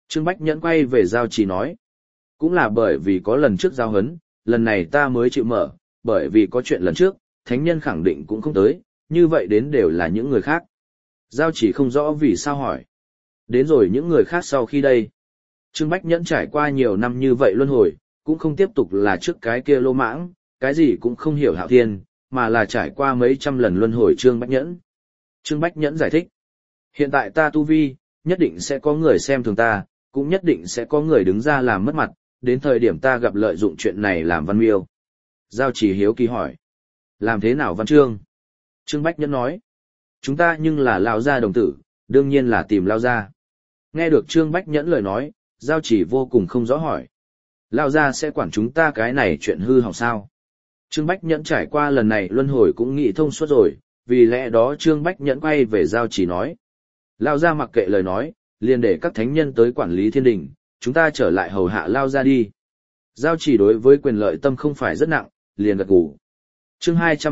Trương Bách Nhẫn quay về giao trì nói. Cũng là bởi vì có lần trước giao hấn, lần này ta mới chịu mở, bởi vì có chuyện lần trước, thánh nhân khẳng định cũng không tới, như vậy đến đều là những người khác. Giao chỉ không rõ vì sao hỏi. Đến rồi những người khác sau khi đây. Trương Bách Nhẫn trải qua nhiều năm như vậy luân hồi, cũng không tiếp tục là trước cái kia lô mãng, cái gì cũng không hiểu Hạo Thiên, mà là trải qua mấy trăm lần luân hồi Trương Bách Nhẫn. Trương Bách Nhẫn giải thích. Hiện tại ta tu vi, nhất định sẽ có người xem thường ta, cũng nhất định sẽ có người đứng ra làm mất mặt, đến thời điểm ta gặp lợi dụng chuyện này làm văn miêu. Giao chỉ hiếu kỳ hỏi. Làm thế nào văn chương? Trương Bách Nhẫn nói. Chúng ta nhưng là Lao gia đồng tử, đương nhiên là tìm Lao gia. Nghe được Trương Bách Nhẫn lời nói, Giao chỉ vô cùng không rõ hỏi. Lao gia sẽ quản chúng ta cái này chuyện hư hỏng sao? Trương Bách Nhẫn trải qua lần này luân hồi cũng nghĩ thông suốt rồi, vì lẽ đó Trương Bách Nhẫn quay về Giao chỉ nói. Lao gia mặc kệ lời nói, liền để các thánh nhân tới quản lý thiên đình, chúng ta trở lại hầu hạ Lao gia đi. Giao chỉ đối với quyền lợi tâm không phải rất nặng, liền gật gù. Chương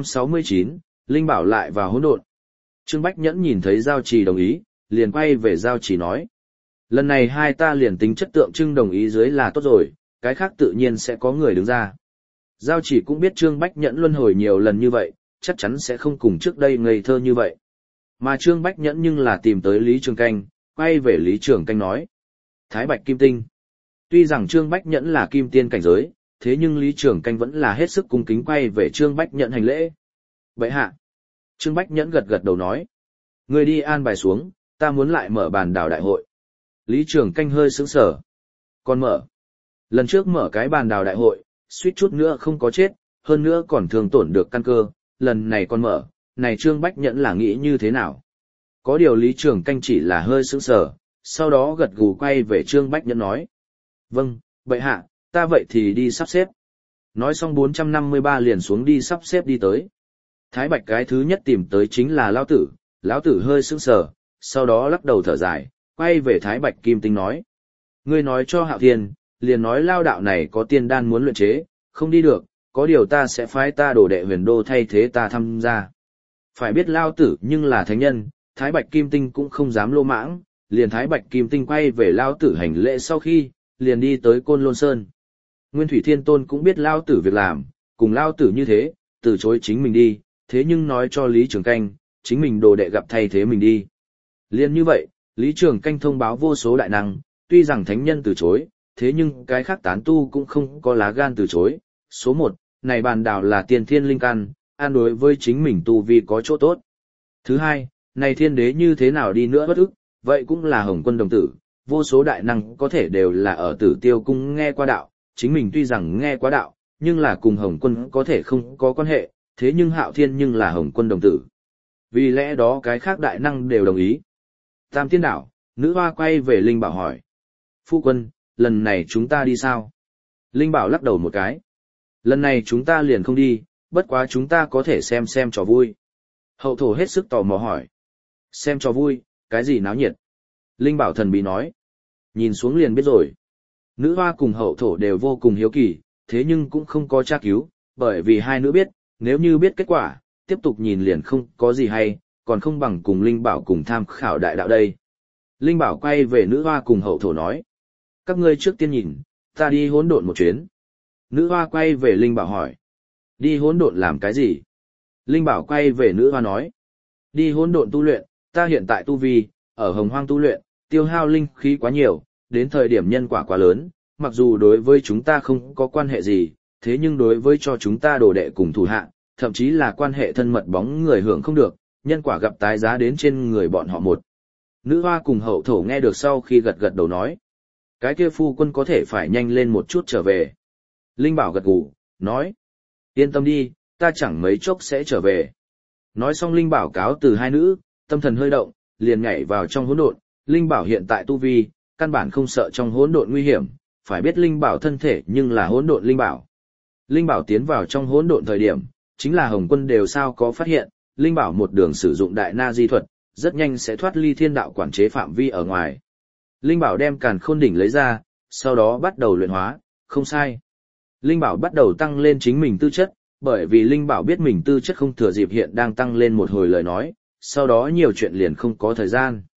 269, Linh Bảo lại vào hỗn độn. Trương Bách Nhẫn nhìn thấy Giao Trì đồng ý, liền quay về Giao Trì nói. Lần này hai ta liền tính chất tượng trưng đồng ý dưới là tốt rồi, cái khác tự nhiên sẽ có người đứng ra. Giao Trì cũng biết Trương Bách Nhẫn luân hồi nhiều lần như vậy, chắc chắn sẽ không cùng trước đây ngây thơ như vậy. Mà Trương Bách Nhẫn nhưng là tìm tới Lý Trường Canh, quay về Lý Trường Canh nói. Thái Bạch Kim Tinh. Tuy rằng Trương Bách Nhẫn là kim tiên cảnh giới, thế nhưng Lý Trường Canh vẫn là hết sức cung kính quay về Trương Bách Nhẫn hành lễ. Vậy hạ. Trương Bách Nhẫn gật gật đầu nói. Người đi an bài xuống, ta muốn lại mở bàn đào đại hội. Lý Trường Canh hơi sững sờ. Còn mở. Lần trước mở cái bàn đào đại hội, suýt chút nữa không có chết, hơn nữa còn thương tổn được căn cơ, lần này còn mở, này Trương Bách Nhẫn là nghĩ như thế nào? Có điều Lý Trường Canh chỉ là hơi sững sờ, sau đó gật gù quay về Trương Bách Nhẫn nói. Vâng, vậy hạ, ta vậy thì đi sắp xếp. Nói xong 453 liền xuống đi sắp xếp đi tới. Thái Bạch cái thứ nhất tìm tới chính là Lão Tử hơi sững sờ, sau đó lắc đầu thở dài, quay về Thái Bạch Kim Tinh nói. Ngươi nói cho Hạo Thiên, liền nói Lao đạo này có tiên đan muốn luyện chế, không đi được, có điều ta sẽ phái ta đồ đệ Huyền Đô thay thế ta tham gia. Phải biết Lao Tử nhưng là thánh nhân, Thái Bạch Kim Tinh cũng không dám lô mãng, liền Thái Bạch Kim Tinh quay về Lao Tử hành lễ sau khi, liền đi tới Côn Lôn Sơn. Nguyên Thủy Thiên Tôn cũng biết Lao Tử việc làm, cùng Lao Tử như thế, từ chối chính mình đi, thế nhưng nói cho Lý Trường Canh, chính mình đồ đệ gặp thay thế mình đi. Liên như vậy, Lý Trường Canh thông báo vô số đại năng, tuy rằng thánh nhân từ chối, thế nhưng cái khác tán tu cũng không có lá gan từ chối. Số 1, này bàn đào là tiên thiên linh căn, an đối với chính mình tu vi có chỗ tốt. Thứ hai, này thiên đế như thế nào đi nữa bất ức, vậy cũng là Hồng Quân đồng tử, vô số đại năng có thể đều là ở Tử Tiêu cung nghe qua đạo, chính mình tuy rằng nghe qua đạo, nhưng là cùng Hồng Quân có thể không có quan hệ, thế nhưng Hạo Thiên nhưng là Hồng Quân đồng tử. Vì lẽ đó cái khác đại năng đều đồng ý. Tam Tiên Đảo, nữ hoa quay về Linh Bảo hỏi. Phu quân, lần này chúng ta đi sao? Linh Bảo lắc đầu một cái. Lần này chúng ta liền không đi, bất quá chúng ta có thể xem trò vui. Hậu thổ hết sức tò mò hỏi. Xem trò vui, cái gì náo nhiệt? Linh Bảo thần bí nói. Nhìn xuống liền biết rồi. Nữ hoa cùng hậu thổ đều vô cùng hiếu kỳ, thế nhưng cũng không có tra cứu, bởi vì hai nữ biết, nếu như biết kết quả, tiếp tục nhìn liền không có gì hay, còn không bằng cùng Linh Bảo cùng tham khảo đại đạo đây. Linh Bảo quay về nữ hoa cùng hậu thổ nói. Các ngươi trước tiên nhìn, ta đi hỗn độn một chuyến. Nữ hoa quay về Linh Bảo hỏi. Đi hỗn độn làm cái gì? Linh Bảo quay về nữ hoa nói. Đi hỗn độn tu luyện, ta hiện tại tu vi, ở hồng hoang tu luyện, tiêu hao linh khí quá nhiều, đến thời điểm nhân quả quá lớn, mặc dù đối với chúng ta không có quan hệ gì, thế nhưng đối với cho chúng ta đồ đệ cùng thủ hạ, thậm chí là quan hệ thân mật bóng người hưởng không được, nhân quả gặp tái giá đến trên người bọn họ một. Nữ hoa cùng hậu thổ nghe được sau khi gật gật đầu nói. Cái kia phu quân có thể phải nhanh lên một chút trở về. Linh Bảo gật gù, nói. Yên tâm đi, ta chẳng mấy chốc sẽ trở về. Nói xong Linh Bảo cáo từ hai nữ, tâm thần hơi động, liền nhảy vào trong hỗn độn. Linh Bảo hiện tại tu vi, căn bản không sợ trong hỗn độn nguy hiểm, phải biết Linh Bảo thân thể nhưng là hỗn độn Linh Bảo. Linh Bảo tiến vào trong hỗn độn thời điểm, chính là Hồng Quân đều sao có phát hiện, Linh Bảo một đường sử dụng đại na di thuật, rất nhanh sẽ thoát ly thiên đạo quản chế phạm vi ở ngoài. Linh Bảo đem Càn Khôn đỉnh lấy ra, sau đó bắt đầu luyện hóa, không sai. Linh Bảo bắt đầu tăng lên chính mình tư chất, bởi vì Linh Bảo biết mình tư chất không thừa dịp hiện đang tăng lên một hồi lời nói, sau đó nhiều chuyện liền không có thời gian.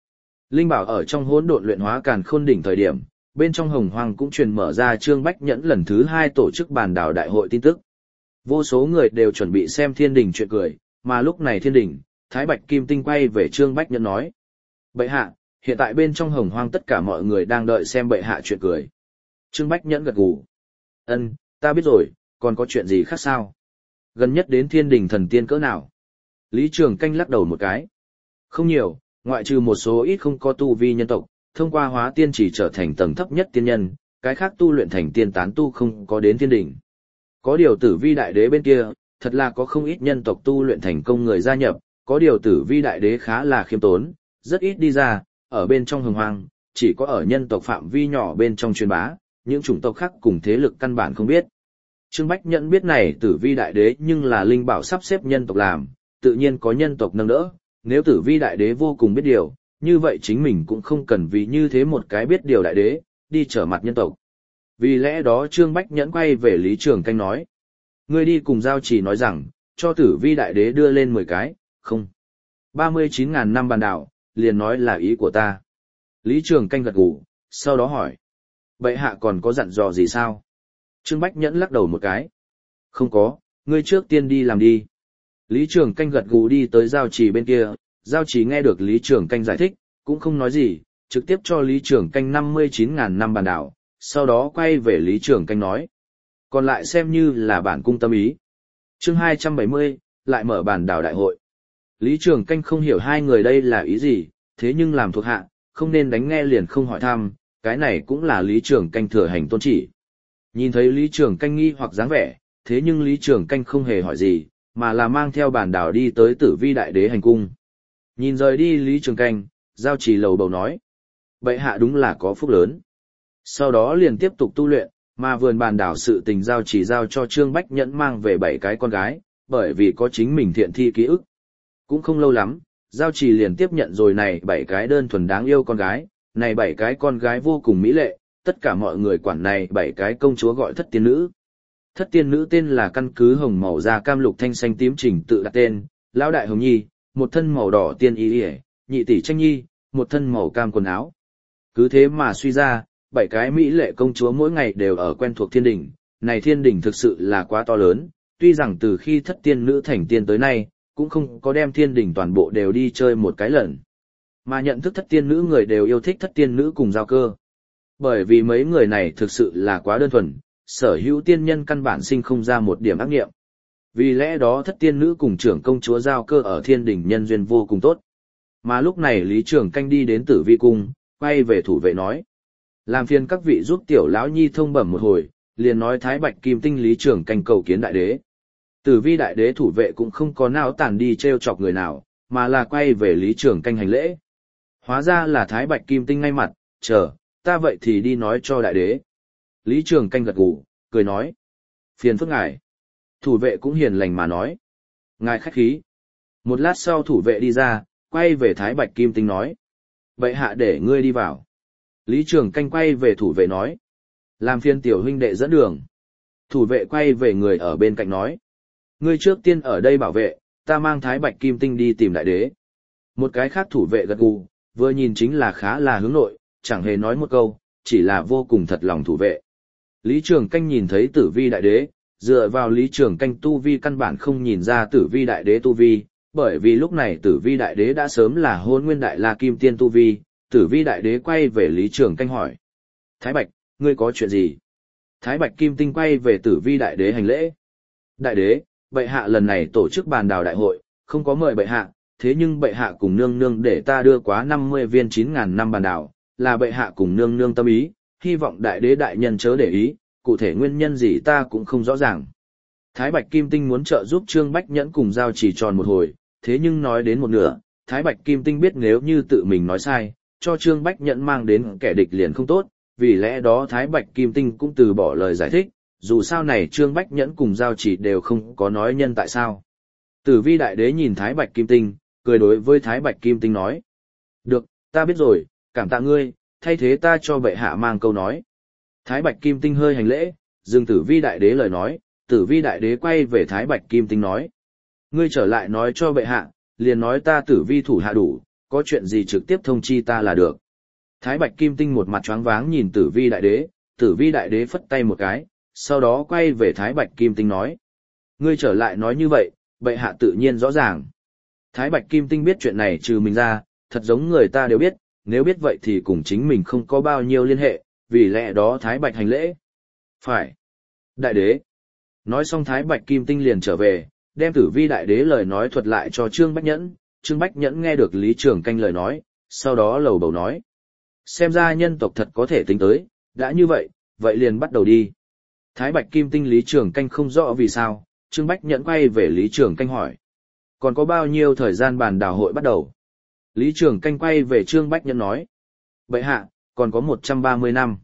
Linh bảo ở trong hỗn độn luyện hóa càn khôn đỉnh thời điểm, bên trong hồng hoang cũng truyền mở ra Trương Bách Nhẫn lần thứ 2 tổ chức bàn đảo đại hội tin tức. Vô số người đều chuẩn bị xem thiên đình chuyện cười, mà lúc này thiên đình, Thái Bạch Kim Tinh quay về Trương Bách Nhẫn nói. Bệ hạ, hiện tại bên trong hồng hoang tất cả mọi người đang đợi xem bệ hạ chuyện cười. Trương Bách Nhẫn gật gù. Ân, ta biết rồi, còn có chuyện gì khác sao? Gần nhất đến thiên đình thần tiên cỡ nào? Lý Trường Canh lắc đầu một cái. Không nhiều, ngoại trừ một số ít không có tu vi nhân tộc, thông qua hóa tiên chỉ trở thành tầng thấp nhất tiên nhân, cái khác tu luyện thành tiên tán tu không có đến thiên đình. Có điều Tử Vi đại đế bên kia, thật là có không ít nhân tộc tu luyện thành công người gia nhập, có điều Tử Vi đại đế khá là khiêm tốn, rất ít đi ra, ở bên trong hồng hoang, chỉ có ở nhân tộc phạm vi nhỏ bên trong truyền bá, những chủng tộc khác cùng thế lực căn bản không biết. Trương Bách Nhẫn biết này Tử Vi đại đế nhưng là linh bảo sắp xếp nhân tộc làm, tự nhiên có nhân tộc nâng đỡ, nếu Tử Vi đại đế vô cùng biết điều, như vậy chính mình cũng không cần vì như thế một cái biết điều đại đế, đi trở mặt nhân tộc. Vì lẽ đó Trương Bách Nhẫn quay về Lý Trường Canh nói. Ngươi đi cùng Giao Chỉ nói rằng, cho Tử Vi đại đế đưa lên 10 cái, không. 39.000 năm bàn đảo, liền nói là ý của ta. Lý Trường Canh gật gù, sau đó hỏi. Bệ hạ còn có dặn dò gì sao? Trương Bách Nhẫn lắc đầu một cái. Không có, ngươi trước tiên đi làm đi. Lý Trường Canh gật gù đi tới Giao Chỉ bên kia, Giao Chỉ nghe được Lý Trường Canh giải thích, cũng không nói gì, trực tiếp cho Lý Trường Canh 59.000 năm bàn đảo, sau đó quay về Lý Trường Canh nói. Còn lại xem như là bản cung tâm ý. Chương 270, lại mở bàn đảo đại hội. Lý Trường Canh không hiểu hai người đây là ý gì, thế nhưng làm thuộc hạ, không nên đánh nghe liền không hỏi thăm, cái này cũng là Lý Trường Canh thừa hành tôn chỉ. Nhìn thấy Lý Trường Canh nghi hoặc dáng vẻ, thế nhưng Lý Trường Canh không hề hỏi gì, mà là mang theo bàn đảo đi tới Tử Vi đại đế hành cung. Nhìn rời đi Lý Trường Canh, Giao Chỉ lầu bầu nói. Bệ hạ đúng là có phúc lớn. Sau đó liền tiếp tục tu luyện, mà vườn bàn đảo sự tình Giao Chỉ giao cho Trương Bách Nhẫn mang về 7 cái con gái, bởi vì có chính mình thiện thi ký ức. Cũng không lâu lắm, Giao Chỉ liền tiếp nhận rồi này 7 cái đơn thuần đáng yêu con gái, này 7 cái con gái vô cùng mỹ lệ, tất cả mọi người quản này 7 cái công chúa gọi thất tiên nữ. Thất tiên nữ tên là căn cứ hồng màu da cam lục thanh xanh tím trình tự đặt tên, lão đại hồng nhi, một thân màu đỏ tiên y y, nhị tỷ tranh nhi, một thân màu cam quần áo. Cứ thế mà suy ra, 7 cái mỹ lệ công chúa mỗi ngày đều ở quen thuộc thiên đình, này thiên đình thực sự là quá to lớn, tuy rằng từ khi thất tiên nữ thành tiên tới nay, cũng không có đem thiên đình toàn bộ đều đi chơi một cái lần. Mà nhận thức thất tiên nữ người đều yêu thích thất tiên nữ cùng Giao Cơ. Bởi vì mấy người này thực sự là quá đơn thuần, sở hữu tiên nhân căn bản sinh không ra một điểm ác nghiệm. Vì lẽ đó thất tiên nữ cùng trưởng công chúa Giao Cơ ở thiên đình nhân duyên vô cùng tốt. Mà lúc này Lý Trường Canh đi đến Tử Vi cung, quay về thủ vệ nói. Làm phiền các vị giúp tiểu lão nhi thông bẩm một hồi, liền nói Thái Bạch Kim Tinh Lý Trường Canh cầu kiến đại đế. Tử Vi đại đế thủ vệ cũng không có não tàn đi treo chọc người nào, mà là quay về Lý Trường Canh hành lễ. Hóa ra là Thái Bạch Kim Tinh ngay mặt, chờ, ta vậy thì đi nói cho đại đế. Lý Trường Canh gật gù, cười nói. Phiền phức ngài. Thủ vệ cũng hiền lành mà nói. Ngài khách khí. Một lát sau thủ vệ đi ra, quay về Thái Bạch Kim Tinh nói. Vậy hạ để ngươi đi vào. Lý Trường Canh quay về thủ vệ nói. Làm phiền tiểu huynh đệ dẫn đường. Thủ vệ quay về người ở bên cạnh nói. Ngươi trước tiên ở đây bảo vệ, ta mang Thái Bạch Kim Tinh đi tìm đại đế. Một cái khác thủ vệ gật gù, vừa nhìn chính là khá là hướng nội, chẳng hề nói một câu, chỉ là vô cùng thật lòng thủ vệ. Lý Trường Canh nhìn thấy Tử Vi đại đế, dựa vào Lý Trường Canh tu vi căn bản không nhìn ra Tử Vi đại đế tu vi, bởi vì lúc này Tử Vi đại đế đã sớm là Hôn Nguyên đại la kim tiên tu vi. Tử Vi đại đế quay về Lý Trường Canh hỏi. Thái Bạch, ngươi có chuyện gì? Thái Bạch Kim Tinh quay về Tử Vi đại đế hành lễ. Đại đế, bệ hạ lần này tổ chức bàn đào đại hội, không có mời bệ hạ, thế nhưng bệ hạ cùng nương nương để ta đưa quá 50 viên 9.000 năm bàn đào, là bệ hạ cùng nương nương tâm ý, hy vọng đại đế đại nhân chớ để ý, cụ thể nguyên nhân gì ta cũng không rõ ràng. Thái Bạch Kim Tinh muốn trợ giúp Trương Bách Nhẫn cùng Giao Chỉ tròn một hồi, thế nhưng nói đến một nửa, Thái Bạch Kim Tinh biết nếu như tự mình nói sai, cho Trương Bách Nhẫn mang đến kẻ địch liền không tốt, vì lẽ đó Thái Bạch Kim Tinh cũng từ bỏ lời giải thích, dù sao này Trương Bách Nhẫn cùng Giao Chỉ đều không có nói nhân tại sao. Tử Vi đại đế nhìn Thái Bạch Kim Tinh, cười đối với Thái Bạch Kim Tinh nói. Được, ta biết rồi, cảm tạ ngươi, thay thế ta cho bệ hạ mang câu nói. Thái Bạch Kim Tinh hơi hành lễ, dừng Tử Vi đại đế lời nói, Tử Vi đại đế quay về Thái Bạch Kim Tinh nói. Ngươi trở lại nói cho bệ hạ, liền nói ta Tử Vi thủ hạ đủ, có chuyện gì trực tiếp thông chi ta là được. Thái Bạch Kim Tinh một mặt choáng váng nhìn Tử Vi Đại Đế, Tử Vi Đại Đế phất tay một cái, sau đó quay về Thái Bạch Kim Tinh nói. Ngươi trở lại nói như vậy, bệ hạ tự nhiên rõ ràng. Thái Bạch Kim Tinh biết chuyện này trừ mình ra, thật giống người ta đều biết, nếu biết vậy thì cùng chính mình không có bao nhiêu liên hệ, vì lẽ đó Thái Bạch hành lễ. Phải. Đại đế. Nói xong Thái Bạch Kim Tinh liền trở về, đem Tử Vi Đại Đế lời nói thuật lại cho Trương Bách Nhẫn. Trương Bách Nhẫn nghe được Lý Trường Canh lời nói, sau đó lầu bầu nói. Xem ra nhân tộc thật có thể tính tới, đã như vậy, vậy liền bắt đầu đi. Thái Bạch Kim Tinh Lý Trường Canh không rõ vì sao, Trương Bách Nhẫn quay về Lý Trường Canh hỏi. Còn có bao nhiêu thời gian bàn đào hội bắt đầu? Lý Trường Canh quay về Trương Bách Nhẫn nói. Bệ hạ, còn có 130 năm.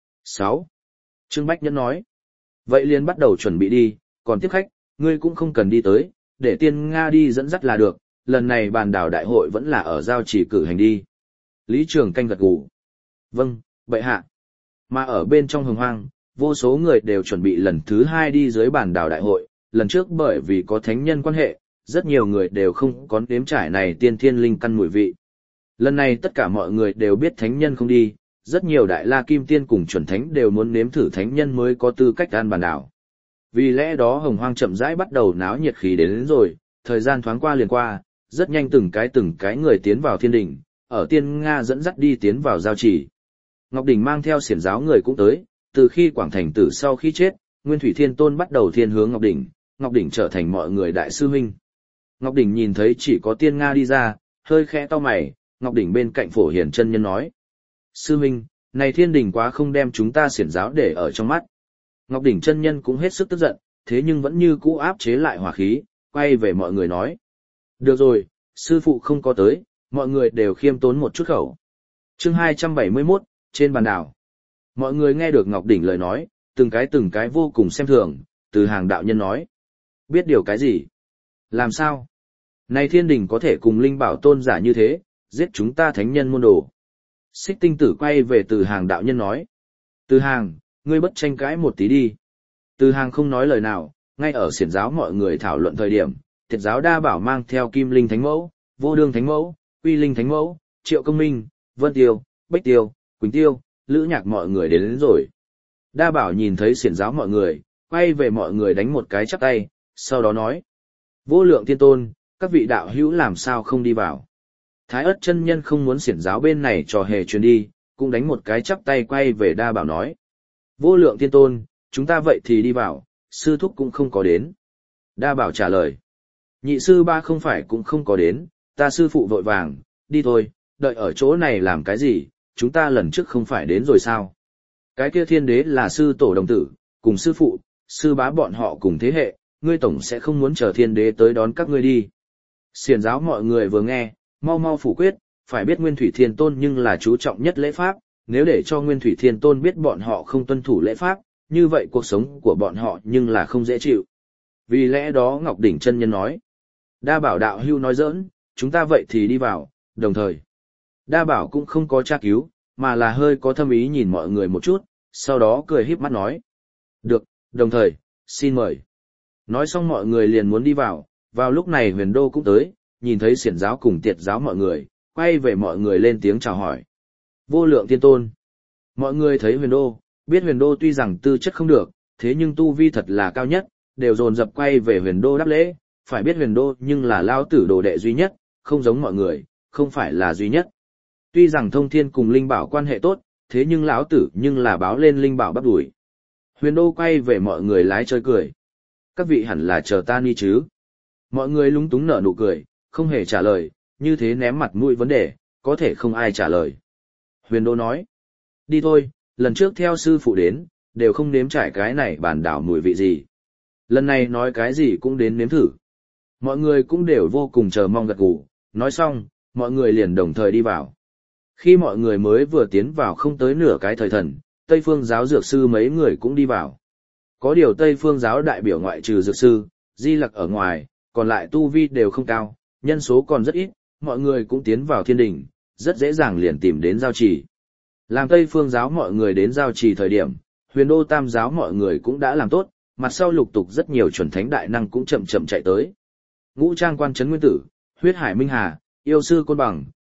6. Trương Bách Nhẫn nói. Vậy liền bắt đầu chuẩn bị đi, còn tiếp khách, ngươi cũng không cần đi tới, để tiên Nga đi dẫn dắt là được, lần này bàn đào đại hội vẫn là ở giao chỉ cử hành đi. Lý Trường Canh gật gù. Vâng, bệ hạ. Mà ở bên trong Hồng Hoang, vô số người đều chuẩn bị lần thứ 2 đi dưới bàn đào đại hội, lần trước bởi vì có thánh nhân quan hệ, rất nhiều người đều không có nếm trải này tiên thiên linh căn mùi vị. Lần này tất cả mọi người đều biết thánh nhân không đi, rất nhiều đại la kim tiên cùng chuẩn thánh đều muốn nếm thử thánh nhân mới có tư cách ăn bàn đảo. Vì lẽ đó Hồng Hoang chậm rãi bắt đầu náo nhiệt khí đến rồi, thời gian thoáng qua liền qua, rất nhanh từng cái người tiến vào thiên đỉnh, ở tiên Nga dẫn dắt đi tiến vào giao chỉ. Ngọc Đỉnh mang theo xiển giáo người cũng tới, từ khi Quảng Thành Tử sau khi chết, Nguyên Thủy Thiên Tôn bắt đầu thiên hướng Ngọc Đỉnh trở thành mọi người đại sư huynh. Ngọc Đỉnh nhìn thấy chỉ có tiên Nga đi ra, hơi khẽ to mày, Ngọc Đỉnh bên cạnh Phổ Hiền chân nhân nói. Sư huynh, này thiên đình quá không đem chúng ta xiển giáo để ở trong mắt. Ngọc Đỉnh chân nhân cũng hết sức tức giận, thế nhưng vẫn như cũ áp chế lại hỏa khí, quay về mọi người nói. Được rồi, sư phụ không có tới, mọi người đều khiêm tốn một chút khẩu. Chương 271, trên bàn đảo. Mọi người nghe được Ngọc Đỉnh lời nói, từng cái vô cùng xem thường, Từ Hàng đạo nhân nói. Biết điều cái gì? Làm sao? Này thiên đình có thể cùng linh bảo tôn giả như thế, giết chúng ta thánh nhân môn đồ. Xích Tinh Tử quay về Từ Hàng đạo nhân nói. Từ Hàng, ngươi bất tranh cãi một tí đi. Từ Hàng không nói lời nào, ngay ở xiển giáo mọi người thảo luận thời điểm, Thiệt giáo Đa Bảo mang theo Kim Linh Thánh Mẫu, Vô Đương Thánh Mẫu, Uy Linh Thánh Mẫu, Triệu Công Minh, Vân Tiêu, Bách Tiêu, Quỳnh Tiêu, Lữ Nhạc mọi người đến rồi. Đa Bảo nhìn thấy xiển giáo mọi người, quay về mọi người đánh một cái chắp tay, sau đó nói. Vô Lượng Tiên Tôn, các vị đạo hữu làm sao không đi vào. Thái Ất chân nhân không muốn xiển giáo bên này trò hề truyền đi, cũng đánh một cái chắp tay quay về Đa Bảo nói. Vô Lượng Tiên Tôn, chúng ta vậy thì đi vào, sư thúc cũng không có đến. Đa Bảo trả lời. Nhị sư ba không phải cũng không có đến, ta sư phụ vội vàng, đi thôi, đợi ở chỗ này làm cái gì, chúng ta lần trước không phải đến rồi sao. Cái kia thiên đế là sư tổ đồng tử, cùng sư phụ, sư bá bọn họ cùng thế hệ, ngươi tổng sẽ không muốn chờ thiên đế tới đón các ngươi đi. Xiển giáo mọi người vừa nghe, mau mau phủ quyết, phải biết Nguyên Thủy Thiên Tôn nhưng là chú trọng nhất lễ pháp, nếu để cho Nguyên Thủy Thiên Tôn biết bọn họ không tuân thủ lễ pháp, như vậy cuộc sống của bọn họ nhưng là không dễ chịu. Vì lẽ đó Ngọc Đỉnh chân nhân nói. Đa Bảo đạo hưu nói giỡn, chúng ta vậy thì đi vào, đồng thời. Đa Bảo cũng không có tra cứu, mà là hơi có thâm ý nhìn mọi người một chút, sau đó cười híp mắt nói. Được, đồng thời, xin mời. Nói xong mọi người liền muốn đi vào lúc này Huyền Đô cũng tới, nhìn thấy xiển giáo cùng Tiệt giáo mọi người, quay về mọi người lên tiếng chào hỏi. Vô Lượng Tiên Tôn. Mọi người thấy Huyền Đô, biết Huyền Đô tuy rằng tư chất không được, thế nhưng tu vi thật là cao nhất, đều dồn dập quay về Huyền Đô đáp lễ, phải biết Huyền Đô nhưng là lao tử đồ đệ duy nhất, không giống mọi người, không phải là duy nhất. Tuy rằng Thông Thiên cùng Linh Bảo quan hệ tốt, thế nhưng lão tử nhưng là báo lên Linh Bảo bắt đuổi. Huyền Đô quay về mọi người lái chơi cười. Các vị hẳn là chờ ta đi chứ. Mọi người lúng túng nở nụ cười, không hề trả lời, như thế ném mặt mũi vấn đề, có thể không ai trả lời. Huyền Đô nói, đi thôi, lần trước theo sư phụ đến, đều không nếm trải cái này bàn đảo mùi vị gì. Lần này nói cái gì cũng đến nếm thử. Mọi người cũng đều vô cùng chờ mong gật gù, nói xong, mọi người liền đồng thời đi vào. Khi mọi người mới vừa tiến vào không tới nửa cái thời thần, Tây Phương giáo dược sư mấy người cũng đi vào. Có điều Tây Phương giáo đại biểu ngoại trừ dược sư, Di Lặc ở ngoài, còn lại tu vi đều không cao, nhân số còn rất ít, mọi người cũng tiến vào thiên đình, rất dễ dàng liền tìm đến giao trì. Làm Tây Phương giáo mọi người đến giao trì thời điểm, Huyền Đô Tam giáo mọi người cũng đã làm tốt, mặt sau lục tục rất nhiều chuẩn thánh đại năng cũng chậm chậm chạy tới. Ngũ Trang Quan Trấn Nguyên Tử, Huyết Hải Minh Hà, Yêu Sư Côn Bằng,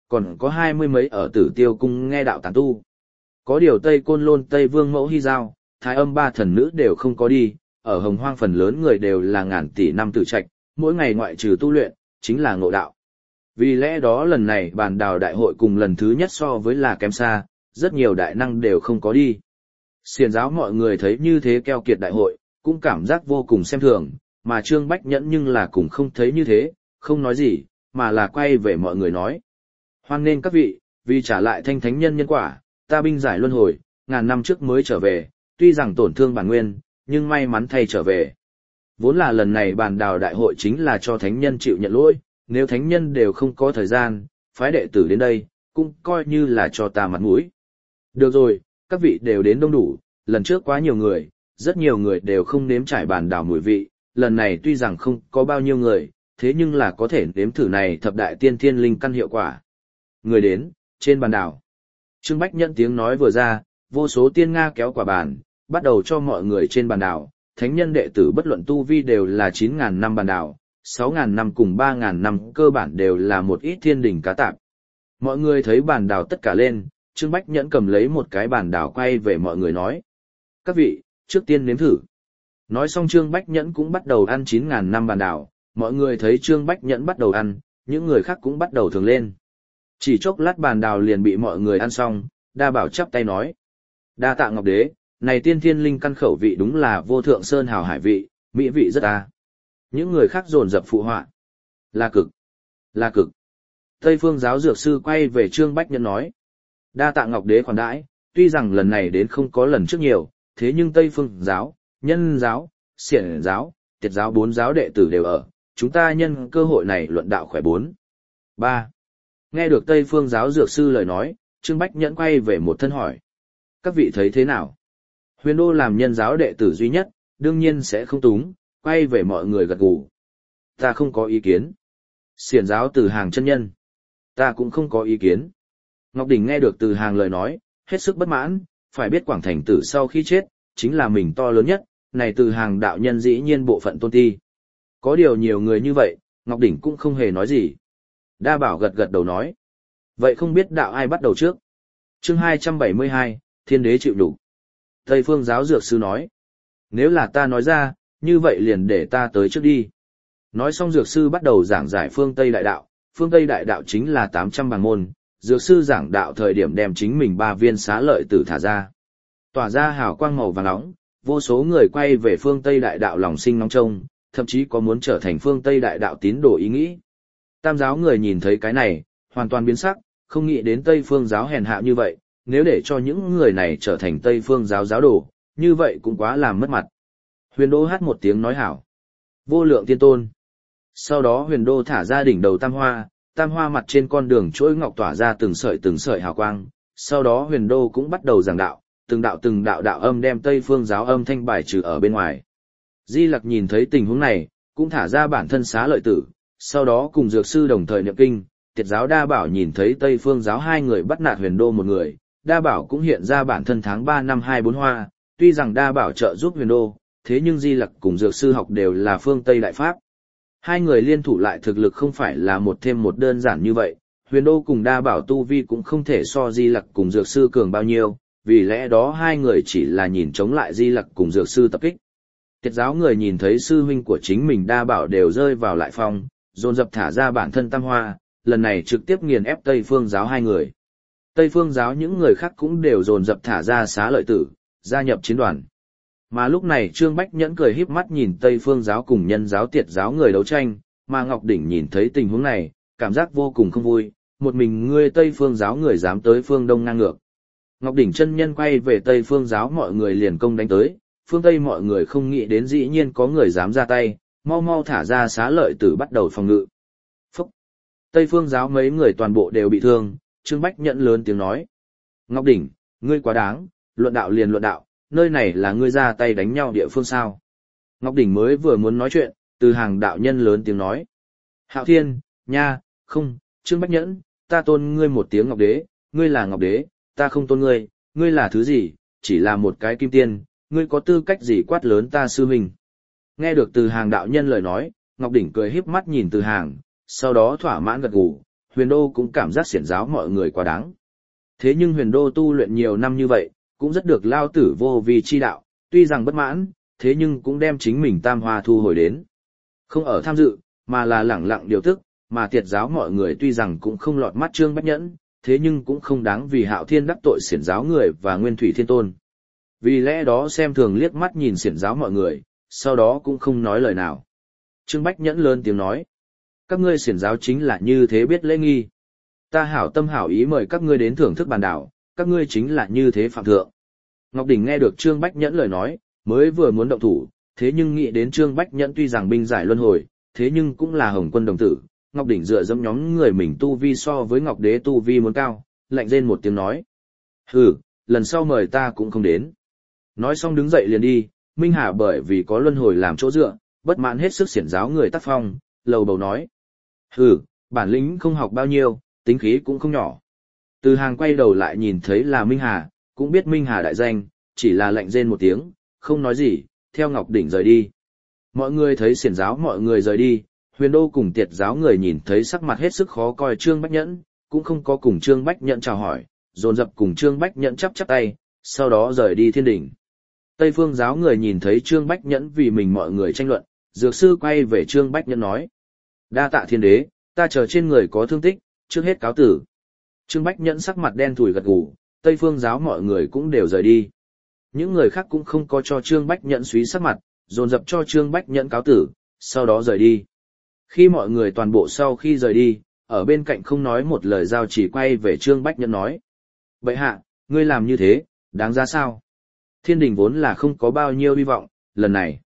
còn có 20 mấy ở Tử Tiêu cung nghe đạo tán tu. Có điều Tây Côn Lôn, Tây Vương Mẫu Hy Giao, Thái Âm ba thần nữ đều không có đi, ở Hồng Hoang phần lớn người đều là ngàn tỷ năm tử trạch, mỗi ngày ngoại trừ tu luyện, chính là ngộ đạo. Vì lẽ đó lần này bàn đào đại hội cùng lần thứ nhất so với là kém xa, rất nhiều đại năng đều không có đi. Xiển giáo mọi người thấy như thế keo kiệt đại hội, cũng cảm giác vô cùng xem thường, mà Trương Bách Nhẫn nhưng là cũng không thấy như thế, không nói gì, mà là quay về mọi người nói. Hoan nên các vị, vì trả lại thanh thánh nhân nhân quả, ta binh giải luân hồi, ngàn năm trước mới trở về, tuy rằng tổn thương bản nguyên, nhưng may mắn thay trở về. Vốn là lần này bàn đào đại hội chính là cho thánh nhân chịu nhận lỗi, nếu thánh nhân đều không có thời gian, phái đệ tử đến đây, cũng coi như là cho ta mặt mũi. Được rồi, các vị đều đến đông đủ, lần trước quá nhiều người, rất nhiều người đều không nếm trải bàn đào mùi vị, lần này tuy rằng không có bao nhiêu người, thế nhưng là có thể nếm thử này thập đại tiên thiên linh căn hiệu quả. Người đến, trên bàn đảo. Trương Bách Nhẫn tiếng nói vừa ra, vô số tiên Nga kéo quả bàn, bắt đầu cho mọi người trên bàn đảo. Thánh nhân đệ tử bất luận tu vi đều là 9.000 năm bàn đảo, 6.000 năm cùng 3.000 năm cơ bản đều là một ít thiên đỉnh cá tạp. Mọi người thấy bàn đảo tất cả lên, Trương Bách Nhẫn cầm lấy một cái bàn đảo quay về mọi người nói. Các vị, trước tiên nếm thử. Nói xong Trương Bách Nhẫn cũng bắt đầu ăn 9.000 năm bàn đảo, mọi người thấy Trương Bách Nhẫn bắt đầu ăn, những người khác cũng bắt đầu thường lên. Chỉ chốc lát bàn đào liền bị mọi người ăn xong, Đa Bảo chắp tay nói. Đa tạ Ngọc Đế, này tiên thiên linh căn khẩu vị đúng là vô thượng sơn hào hải vị, mỹ vị rất ta. Những người khác dồn dập phụ họa. Là cực, là cực. Tây phương giáo dược sư quay về Trương Bách Nhẫn nói. Đa tạ Ngọc Đế khoản đãi, tuy rằng lần này đến không có lần trước nhiều, thế nhưng Tây phương giáo, nhân giáo, xiển giáo, tiệt giáo 4 giáo đệ tử đều ở, chúng ta nhân cơ hội này luận đạo khỏe 4. 3. Nghe được Tây phương giáo dược sư lời nói, Trương Bách Nhẫn quay về một thân hỏi. Các vị thấy thế nào? Huyền Đô làm nhân giáo đệ tử duy nhất, đương nhiên sẽ không túng, quay về mọi người gật gù. Ta không có ý kiến. Xiển giáo Từ Hàng chân nhân. Ta cũng không có ý kiến. Ngọc Đỉnh nghe được Từ Hàng lời nói, hết sức bất mãn, phải biết Quảng Thành Tử sau khi chết, chính là mình to lớn nhất, này Từ Hàng đạo nhân dĩ nhiên bộ phận tôn ti. Có điều nhiều người như vậy, Ngọc Đỉnh cũng không hề nói gì. Đa Bảo gật gật đầu nói. Vậy không biết đạo ai bắt đầu trước? Chương 272, Thiên Đế chịu đủ. Tây phương giáo dược sư nói. Nếu là ta nói ra, như vậy liền để ta tới trước đi. Nói xong dược sư bắt đầu giảng giải phương Tây đại đạo. Phương Tây đại đạo chính là 800 bảng môn. Dược sư giảng đạo thời điểm đem chính mình 3 viên xá lợi tử thả ra. Tỏa ra hào quang màu vàng nóng, vô số người quay về phương Tây đại đạo lòng sinh nóng trông, thậm chí có muốn trở thành phương Tây đại đạo tín đồ ý nghĩ. Tam giáo người nhìn thấy cái này, hoàn toàn biến sắc, không nghĩ đến Tây phương giáo hèn hạ như vậy, nếu để cho những người này trở thành Tây phương giáo giáo đồ, như vậy cũng quá làm mất mặt. Huyền Đô hát một tiếng nói hảo. Vô lượng tiên tôn. Sau đó Huyền Đô thả ra đỉnh đầu tam hoa mặt trên con đường chuỗi ngọc tỏa ra từng sợi hào quang, sau đó Huyền Đô cũng bắt đầu giảng đạo, từng đạo đạo âm đem Tây phương giáo âm thanh bài trừ ở bên ngoài. Di Lặc nhìn thấy tình huống này, cũng thả ra bản thân xá lợi tử, sau đó cùng dược sư đồng thời niệm kinh. Tiệt giáo Đa Bảo nhìn thấy Tây phương giáo 2 người bắt nạt Huyền Đô một người, Đa Bảo cũng hiện ra bản thân tháng 3 năm 24 hoa, tuy rằng Đa Bảo trợ giúp Huyền Đô, thế nhưng Di Lặc cùng dược sư học đều là phương Tây đại pháp. 2 người liên thủ lại thực lực không phải là một thêm một đơn giản như vậy, Huyền Đô cùng Đa Bảo tu vi cũng không thể so Di Lặc cùng dược sư cường bao nhiêu, vì lẽ đó 2 người chỉ là nhìn chống lại Di Lặc cùng dược sư tập kích. Tiệt giáo người nhìn thấy sư huynh của chính mình Đa Bảo đều rơi vào lại phong, dồn dập thả ra bản thân tam hoa, lần này trực tiếp nghiền ép Tây phương giáo 2 người. Tây phương giáo những người khác cũng đều dồn dập thả ra xá lợi tử, gia nhập chiến đoàn. Mà lúc này Trương Bách Nhẫn cười híp mắt nhìn Tây phương giáo cùng nhân giáo tiệt giáo người đấu tranh, mà Ngọc Đỉnh nhìn thấy tình huống này, cảm giác vô cùng không vui, một mình ngươi Tây phương giáo người dám tới phương Đông ngang ngược. Ngọc Đỉnh chân nhân quay về Tây phương giáo mọi người liền công đánh tới, phương Tây mọi người không nghĩ đến dĩ nhiên có người dám ra tay, mau mau thả ra xá lợi tử bắt đầu phòng ngự. Phúc! Tây phương giáo mấy người toàn bộ đều bị thương, Trương Bách Nhẫn lớn tiếng nói. Ngọc Đỉnh, ngươi quá đáng, luận đạo liền luận đạo, nơi này là ngươi ra tay đánh nhau địa phương sao. Ngọc Đỉnh mới vừa muốn nói chuyện, Từ Hàng đạo nhân lớn tiếng nói. Hạo Thiên, nha, không, Trương Bách Nhẫn, ta tôn ngươi một tiếng Ngọc Đế, ngươi là Ngọc Đế, ta không tôn ngươi, ngươi là thứ gì, chỉ là một cái kim tiên, ngươi có tư cách gì quát lớn ta sư huynh. Nghe được Từ Hàng đạo nhân lời nói, Ngọc Đỉnh cười híp mắt nhìn Từ Hàng, sau đó thỏa mãn gật gù, Huyền Đô cũng cảm giác xiển giáo mọi người quá đáng. Thế nhưng Huyền Đô tu luyện nhiều năm như vậy, cũng rất được lao tử vô vi chi đạo, tuy rằng bất mãn, thế nhưng cũng đem chính mình tam hoa thu hồi đến. Không ở tham dự, mà là lẳng lặng điều tức, mà tiệt giáo mọi người tuy rằng cũng không lọt mắt Trương Bách Nhẫn, thế nhưng cũng không đáng vì Hạo Thiên đắc tội xiển giáo người và Nguyên Thủy Thiên Tôn. Vì lẽ đó xem thường liếc mắt nhìn xiển giáo mọi người, sau đó cũng không nói lời nào. Trương Bách Nhẫn lớn tiếng nói, các ngươi xiển giáo chính là như thế biết lễ nghi. Ta hảo tâm hảo ý mời các ngươi đến thưởng thức bàn đảo, các ngươi chính là như thế phạm thượng. Ngọc Đỉnh nghe được Trương Bách Nhẫn lời nói, mới vừa muốn động thủ, thế nhưng nghĩ đến Trương Bách Nhẫn tuy rằng binh giải luân hồi, thế nhưng cũng là Hồng Quân đồng tử, Ngọc Đỉnh dựa dẫm nhóm người mình tu vi so với Ngọc Đế tu vi muốn cao, lạnh rên một tiếng nói. Hừ, lần sau mời ta cũng không đến. Nói xong đứng dậy liền đi, Minh Hà bởi vì có luân hồi làm chỗ dựa, bất mãn hết sức xiển giáo người tác phong, lầu bầu nói. Hừ, bản lĩnh không học bao nhiêu, tính khí cũng không nhỏ. Từ Hàng quay đầu lại nhìn thấy là Minh Hà, cũng biết Minh Hà đại danh, chỉ là lạnh rên một tiếng, không nói gì, theo Ngọc Đỉnh rời đi. Mọi người thấy xiển giáo mọi người rời đi, Huyền Đô cùng tiệt giáo người nhìn thấy sắc mặt hết sức khó coi Trương Bách Nhẫn, cũng không có cùng Trương Bách Nhẫn chào hỏi, dồn dập cùng Trương Bách Nhẫn chắp tay, sau đó rời đi thiên đỉnh. Tây Phương giáo người nhìn thấy Trương Bách Nhẫn vì mình mọi người tranh luận, dược sư quay về Trương Bách Nhẫn nói. Đa tạ thiên đế, ta chờ trên người có thương tích, trước hết cáo tử. Trương Bách Nhẫn sắc mặt đen thùi gật gù, Tây Phương giáo mọi người cũng đều rời đi. Những người khác cũng không có cho Trương Bách Nhẫn suý sắc mặt, dồn dập cho Trương Bách Nhẫn cáo tử, sau đó rời đi. Khi mọi người toàn bộ sau khi rời đi, ở bên cạnh không nói một lời giao chỉ quay về Trương Bách Nhẫn nói. Bệ hạ, ngươi làm như thế, đáng ra sao? Thiên đình vốn là không có bao nhiêu hy vọng, lần này.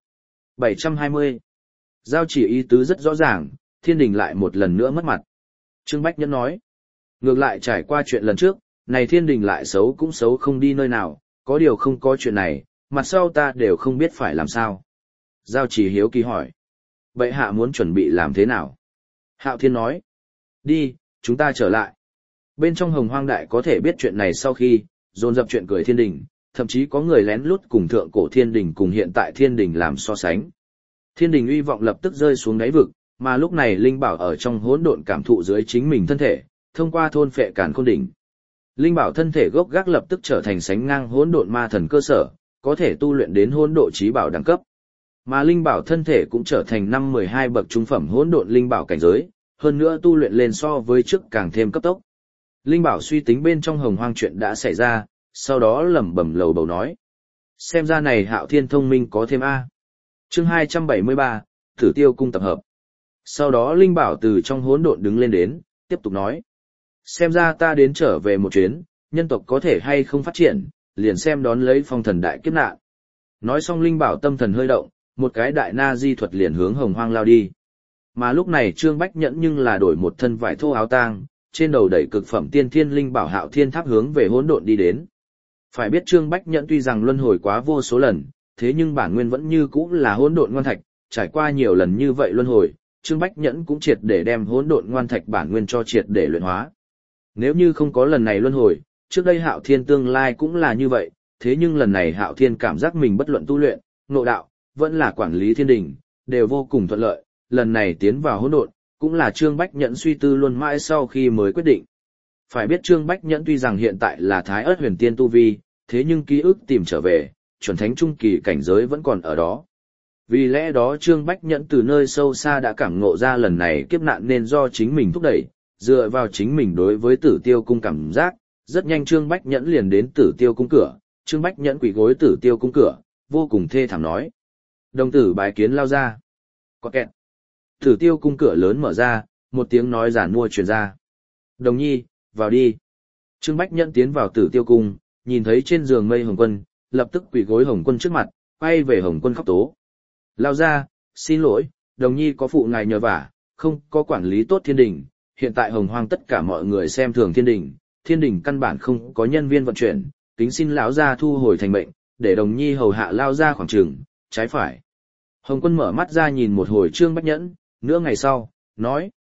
720. Giao chỉ ý tứ rất rõ ràng, thiên đình lại một lần nữa mất mặt. Trương Bách Nhẫn nói. Ngược lại trải qua chuyện lần trước, này thiên đình lại xấu cũng xấu không đi nơi nào, có điều không có chuyện này, mặt sau ta đều không biết phải làm sao. Giao chỉ hiếu kỳ hỏi. Bệ hạ muốn chuẩn bị làm thế nào? Hạo Thiên nói. Đi, chúng ta trở lại. Bên trong Hồng Hoang Đại có thể biết chuyện này sau khi, dồn dập chuyện cười thiên đình, thậm chí có người lén lút cùng thượng cổ thiên đình cùng hiện tại thiên đình làm so sánh. Thiên đình uy vọng lập tức rơi xuống đáy vực, mà lúc này Linh Bảo ở trong hỗn độn cảm thụ dưới chính mình thân thể, thông qua thôn phệ càn khôn đỉnh. Linh Bảo thân thể gốc gác lập tức trở thành sánh ngang hỗn độn ma thần cơ sở, có thể tu luyện đến hỗn độ chí bảo đẳng cấp. Mà Linh Bảo thân thể cũng trở thành 5-12 bậc trung phẩm hỗn độn linh bảo cảnh giới, hơn nữa tu luyện lên so với trước càng thêm cấp tốc. Linh Bảo suy tính bên trong Hồng Hoang chuyện đã xảy ra, sau đó lẩm bẩm lầu bầu nói. Xem ra này Hạo Thiên thông minh có thêm A. Chương 273, Thử Tiêu Cung tập hợp. Sau đó Linh Bảo từ trong hỗn độn đứng lên đến, tiếp tục nói. Xem ra ta đến trở về một chuyến, nhân tộc có thể hay không phát triển, liền xem đón lấy phong thần đại kiếp nạn. Nói xong Linh Bảo tâm thần hơi động, một cái đại na di thuật liền hướng Hồng Hoang lao đi. Mà lúc này Trương Bách Nhẫn nhưng là đổi một thân vải thô áo tang, trên đầu đẩy cực phẩm tiên thiên linh bảo Hạo Thiên tháp hướng về hỗn độn đi đến. Phải biết Trương Bách Nhẫn tuy rằng luân hồi quá vô số lần, thế nhưng bản nguyên vẫn như cũ là hỗn độn ngoan thạch, trải qua nhiều lần như vậy luân hồi, Trương Bách Nhẫn cũng triệt để đem hỗn độn ngoan thạch bản nguyên cho triệt để luyện hóa. Nếu như không có lần này luân hồi, trước đây Hạo Thiên tương lai cũng là như vậy, thế nhưng lần này Hạo Thiên cảm giác mình bất luận tu luyện, ngộ đạo, vẫn là quản lý thiên đình, đều vô cùng thuận lợi, lần này tiến vào hỗn độn, cũng là Trương Bách Nhẫn suy tư luôn mãi sau khi mới quyết định. Phải biết Trương Bách Nhẫn tuy rằng hiện tại là Thái Ức Huyền Tiên tu vi, thế nhưng ký ức tìm trở về, chuẩn thánh trung kỳ cảnh giới vẫn còn ở đó. Vì lẽ đó Trương Bách Nhẫn từ nơi sâu xa đã cảm ngộ ra lần này kiếp nạn nên do chính mình thúc đẩy, dựa vào chính mình đối với Tử Tiêu Cung cảm giác, rất nhanh Trương Bách Nhẫn liền đến Tử Tiêu Cung cửa, Trương Bách Nhẫn quỳ gối Tử Tiêu Cung cửa, vô cùng thê thảm nói. Đồng tử bái kiến lao ra. Có kẹt. Tử Tiêu Cung cửa lớn mở ra, một tiếng nói giản mua truyền ra. Đồng nhi, vào đi. Trương Bách Nhẫn tiến vào Tử Tiêu Cung, nhìn thấy trên giường mây Hồng Quân, lập tức quỳ gối Hồng Quân trước mặt, quay về Hồng Quân khóc tố. Lao ra, xin lỗi, đồng nhi có phụ ngài nhờ vả, không có quản lý tốt thiên đình, hiện tại Hồng Hoang tất cả mọi người xem thường thiên đình căn bản không có nhân viên vận chuyển, kính xin lão gia thu hồi thành mệnh, để đồng nhi hầu hạ lao ra khoảng trường, trái phải. Hồng Quân mở mắt ra nhìn một hồi Trương Bách Nhẫn, nửa ngày sau, nói.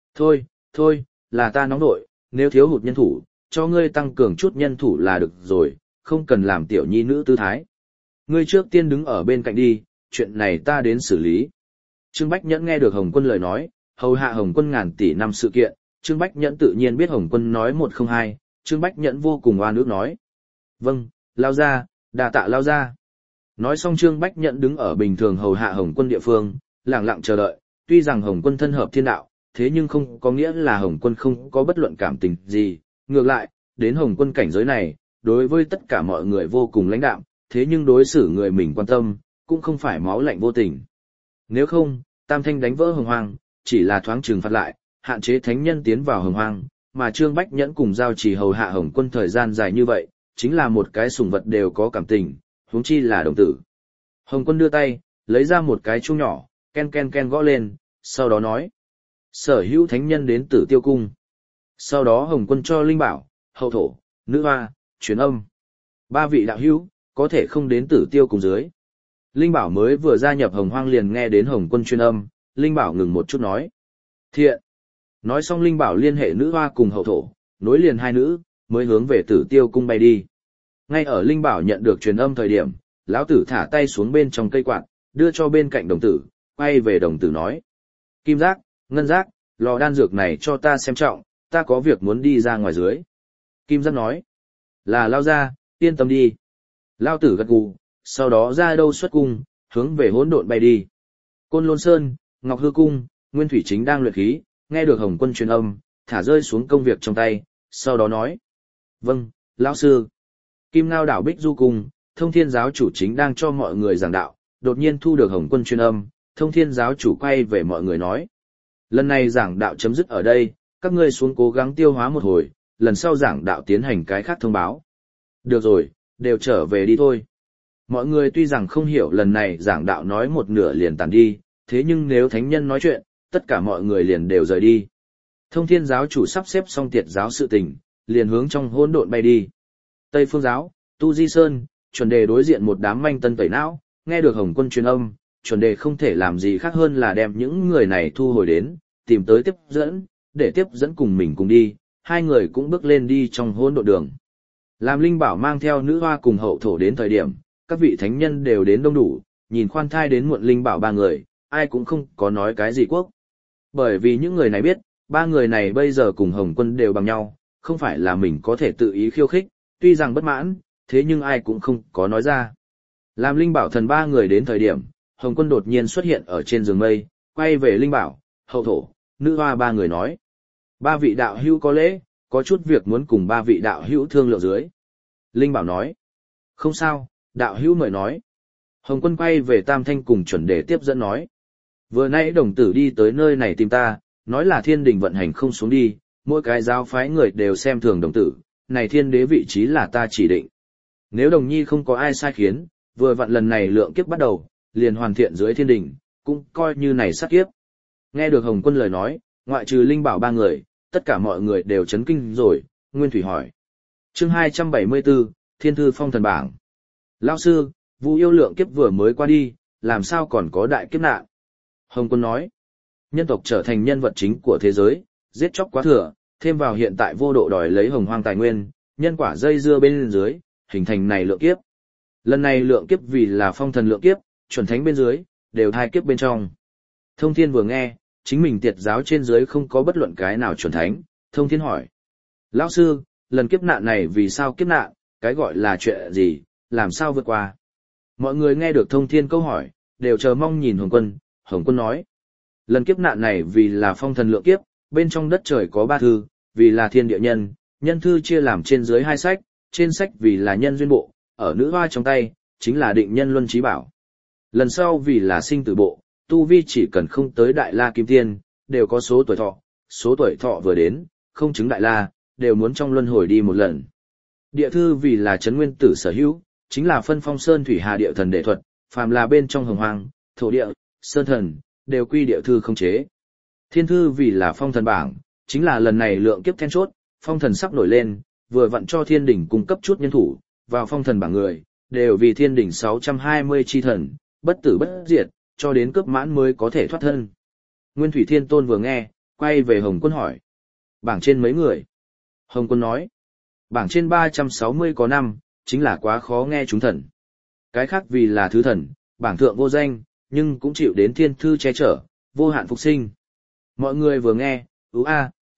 Thôi, là ta nóng nội, nếu thiếu hụt nhân thủ, cho ngươi tăng cường chút nhân thủ là được rồi, không cần làm tiểu nhi nữ tư thái. Ngươi trước tiên đứng ở bên cạnh đi, chuyện này ta đến xử lý. Trương Bách Nhẫn nghe được Hồng Quân lời nói, hầu hạ Hồng Quân ngàn tỷ năm sự kiện, Trương Bách Nhẫn tự nhiên biết Hồng Quân nói một không hai, Trương Bách Nhẫn vô cùng oan ức nói. Vâng, lao ra, đà tạ lao ra. Nói xong Trương Bách Nhẫn đứng ở bình thường hầu hạ Hồng Quân địa phương, lặng lặng chờ đợi, tuy rằng Hồng Quân thân hợp thiên đạo, thế nhưng không có nghĩa là Hồng Quân không có bất luận cảm tình gì, ngược lại, đến Hồng Quân cảnh giới này, đối với tất cả mọi người vô cùng lãnh đạm, thế nhưng đối xử người mình quan tâm, cũng không phải máu lạnh vô tình. Nếu không, Tam Thanh đánh vỡ Hồng Hoang, chỉ là thoáng trừng phạt lại, hạn chế thánh nhân tiến vào Hồng Hoang, mà Trương Bách Nhẫn cùng giao trì hầu hạ Hồng Quân thời gian dài như vậy, chính là một cái sủng vật đều có cảm tình, huống chi là đồng tử. Hồng Quân đưa tay, lấy ra một cái chuông nhỏ, ken ken ken gõ lên, sau đó nói: Sở hữu thánh nhân đến Tử Tiêu cung. Sau đó Hồng Quân cho Linh Bảo, Hậu Thổ, Nữ Hoa, truyền âm. 3 vị đạo hữu, có thể không đến Tử Tiêu cung dưới. Linh Bảo mới vừa gia nhập Hồng Hoang liền nghe đến Hồng Quân truyền âm, Linh Bảo ngừng một chút nói: Thiện. Nói xong Linh Bảo liên hệ Nữ Hoa cùng Hậu Thổ, nối liền hai nữ, mới hướng về Tử Tiêu cung bay đi. Ngay ở Linh Bảo nhận được truyền âm thời điểm, lão tử thả tay xuống bên trong cây quạt, đưa cho bên cạnh đồng tử, quay về đồng tử nói: Kim giác, ngân giác, lò đan dược này cho ta xem trọng, ta có việc muốn đi ra ngoài dưới. Kim giác nói: Là lao ra, yên tâm đi. Lao tử gật gù, sau đó ra đâu xuất cung, hướng về hỗn độn bay đi. Côn Lôn Sơn, Ngọc Hư Cung, Nguyên Thủy Chính đang luyện khí, nghe được Hồng Quân truyền âm, thả rơi xuống công việc trong tay, sau đó nói: Vâng, lão sư. Kim Ngao đảo Bích Du Cung, Thông Thiên giáo chủ chính đang cho mọi người giảng đạo, đột nhiên thu được Hồng Quân truyền âm, Thông Thiên giáo chủ quay về mọi người nói: Lần này giảng đạo chấm dứt ở đây, các ngươi xuống cố gắng tiêu hóa một hồi, lần sau giảng đạo tiến hành cái khác thông báo. Được rồi, đều trở về đi thôi. Mọi người tuy rằng không hiểu lần này giảng đạo nói một nửa liền tàn đi, thế nhưng nếu thánh nhân nói chuyện, tất cả mọi người liền đều rời đi. Thông Thiên giáo chủ sắp xếp xong tiệt giáo sự tình, liền hướng trong hỗn độn bay đi. Tây Phương giáo, Tu Di Sơn, chuẩn đề đối diện một đám manh tân tẩy não, nghe được Hồng Quân truyền âm, chuẩn đề không thể làm gì khác hơn là đem những người này thu hồi đến, tìm tới tiếp dẫn, để tiếp dẫn cùng mình cùng đi, hai người cũng bước lên đi trong hỗn độn đường. Làm Linh Bảo mang theo Nữ Hoa cùng Hậu Thổ đến thời điểm, các vị thánh nhân đều đến đông đủ, nhìn khoan thai đến muộn Linh Bảo 3 người, ai cũng không có nói cái gì quốc. Bởi vì những người này biết, 3 người này bây giờ cùng Hồng Quân đều bằng nhau, không phải là mình có thể tự ý khiêu khích, tuy rằng bất mãn, thế nhưng ai cũng không có nói ra. Làm Linh Bảo thần 3 người đến thời điểm, Hồng Quân đột nhiên xuất hiện ở trên giường mây, quay về Linh Bảo, Hậu Thổ, Nữ Hoa 3 người nói: 3 vị đạo hữu có lễ, có chút việc muốn cùng 3 vị đạo hữu thương lượng dưới. Linh Bảo nói: Không sao, đạo hữu mời nói. Hồng Quân quay về Tam Thanh cùng chuẩn đề tiếp dẫn nói: Vừa nãy đồng tử đi tới nơi này tìm ta, nói là thiên đình vận hành không xuống đi, mỗi cái giáo phái người đều xem thường đồng tử, này thiên đế vị trí là ta chỉ định. Nếu đồng nhi không có ai sai khiến, vừa vặn lần này lượng kiếp bắt đầu, liền hoàn thiện dưới thiên đình, cũng coi như này sát kiếp. Nghe được Hồng Quân lời nói, ngoại trừ Linh Bảo 3 người, tất cả mọi người đều chấn kinh rồi. Nguyên Thủy hỏi: Chương 274, Thiên thư phong thần bảng. Lão sư, Vu yêu lượng kiếp vừa mới qua đi, làm sao còn có đại kiếp nạn? Hồng Quân nói: Nhân tộc trở thành nhân vật chính của thế giới, giết chóc quá thừa, thêm vào hiện tại vô độ đòi lấy hồng hoang tài nguyên, nhân quả dây dưa bên dưới, hình thành này lượng kiếp. Lần này lượng kiếp vì là phong thần lượng kiếp, chuẩn thánh bên dưới, đều thai kiếp bên trong. Thông Thiên vừa nghe, chính mình tiệt giáo trên dưới không có bất luận cái nào chuẩn thánh, Thông Thiên hỏi: Lão sư, lần kiếp nạn này vì sao kiếp nạn, cái gọi là chuyện gì, làm sao vượt qua? Mọi người nghe được Thông Thiên câu hỏi, đều chờ mong nhìn Hồng Quân. Hồng Quân nói: Lần kiếp nạn này vì là phong thần lượng kiếp, bên trong đất trời có 3 thư, vì là thiên địa nhân, nhân thư chia làm trên dưới 2 sách, trên sách vì là nhân duyên bộ, ở Nữ Hoa trong tay, chính là định nhân luân trí bảo. Lần sau vì là sinh tử bộ, tu vi chỉ cần không tới Đại La Kim Tiên, đều có số tuổi thọ vừa đến, không chứng Đại La, đều muốn trong luân hồi đi một lần. Địa thư vì là trấn nguyên tử sở hữu, chính là phân phong sơn thủy hà địa thần đệ thuật, phàm là bên trong hồng hoang, thổ địa, sơn thần, đều quy địa thư không chế. Thiên thư vì là phong thần bảng, chính là lần này lượng kiếp then chốt, phong thần sắp nổi lên, vừa vặn cho thiên đỉnh cung cấp chút nhân thủ, vào phong thần bảng người, đều vì thiên đỉnh 620 chi thần, bất tử bất diệt, cho đến cấp mãn mới có thể thoát thân. Nguyên Thủy Thiên Tôn vừa nghe, quay về Hồng Quân hỏi: Bảng trên mấy người? Hồng Quân nói: Bảng trên 360 có 5, chính là quá khó nghe chúng thần. Cái khác vì là thứ thần, bảng thượng vô danh, nhưng cũng chịu đến thiên thư che chở, vô hạn phục sinh. Mọi người vừa nghe,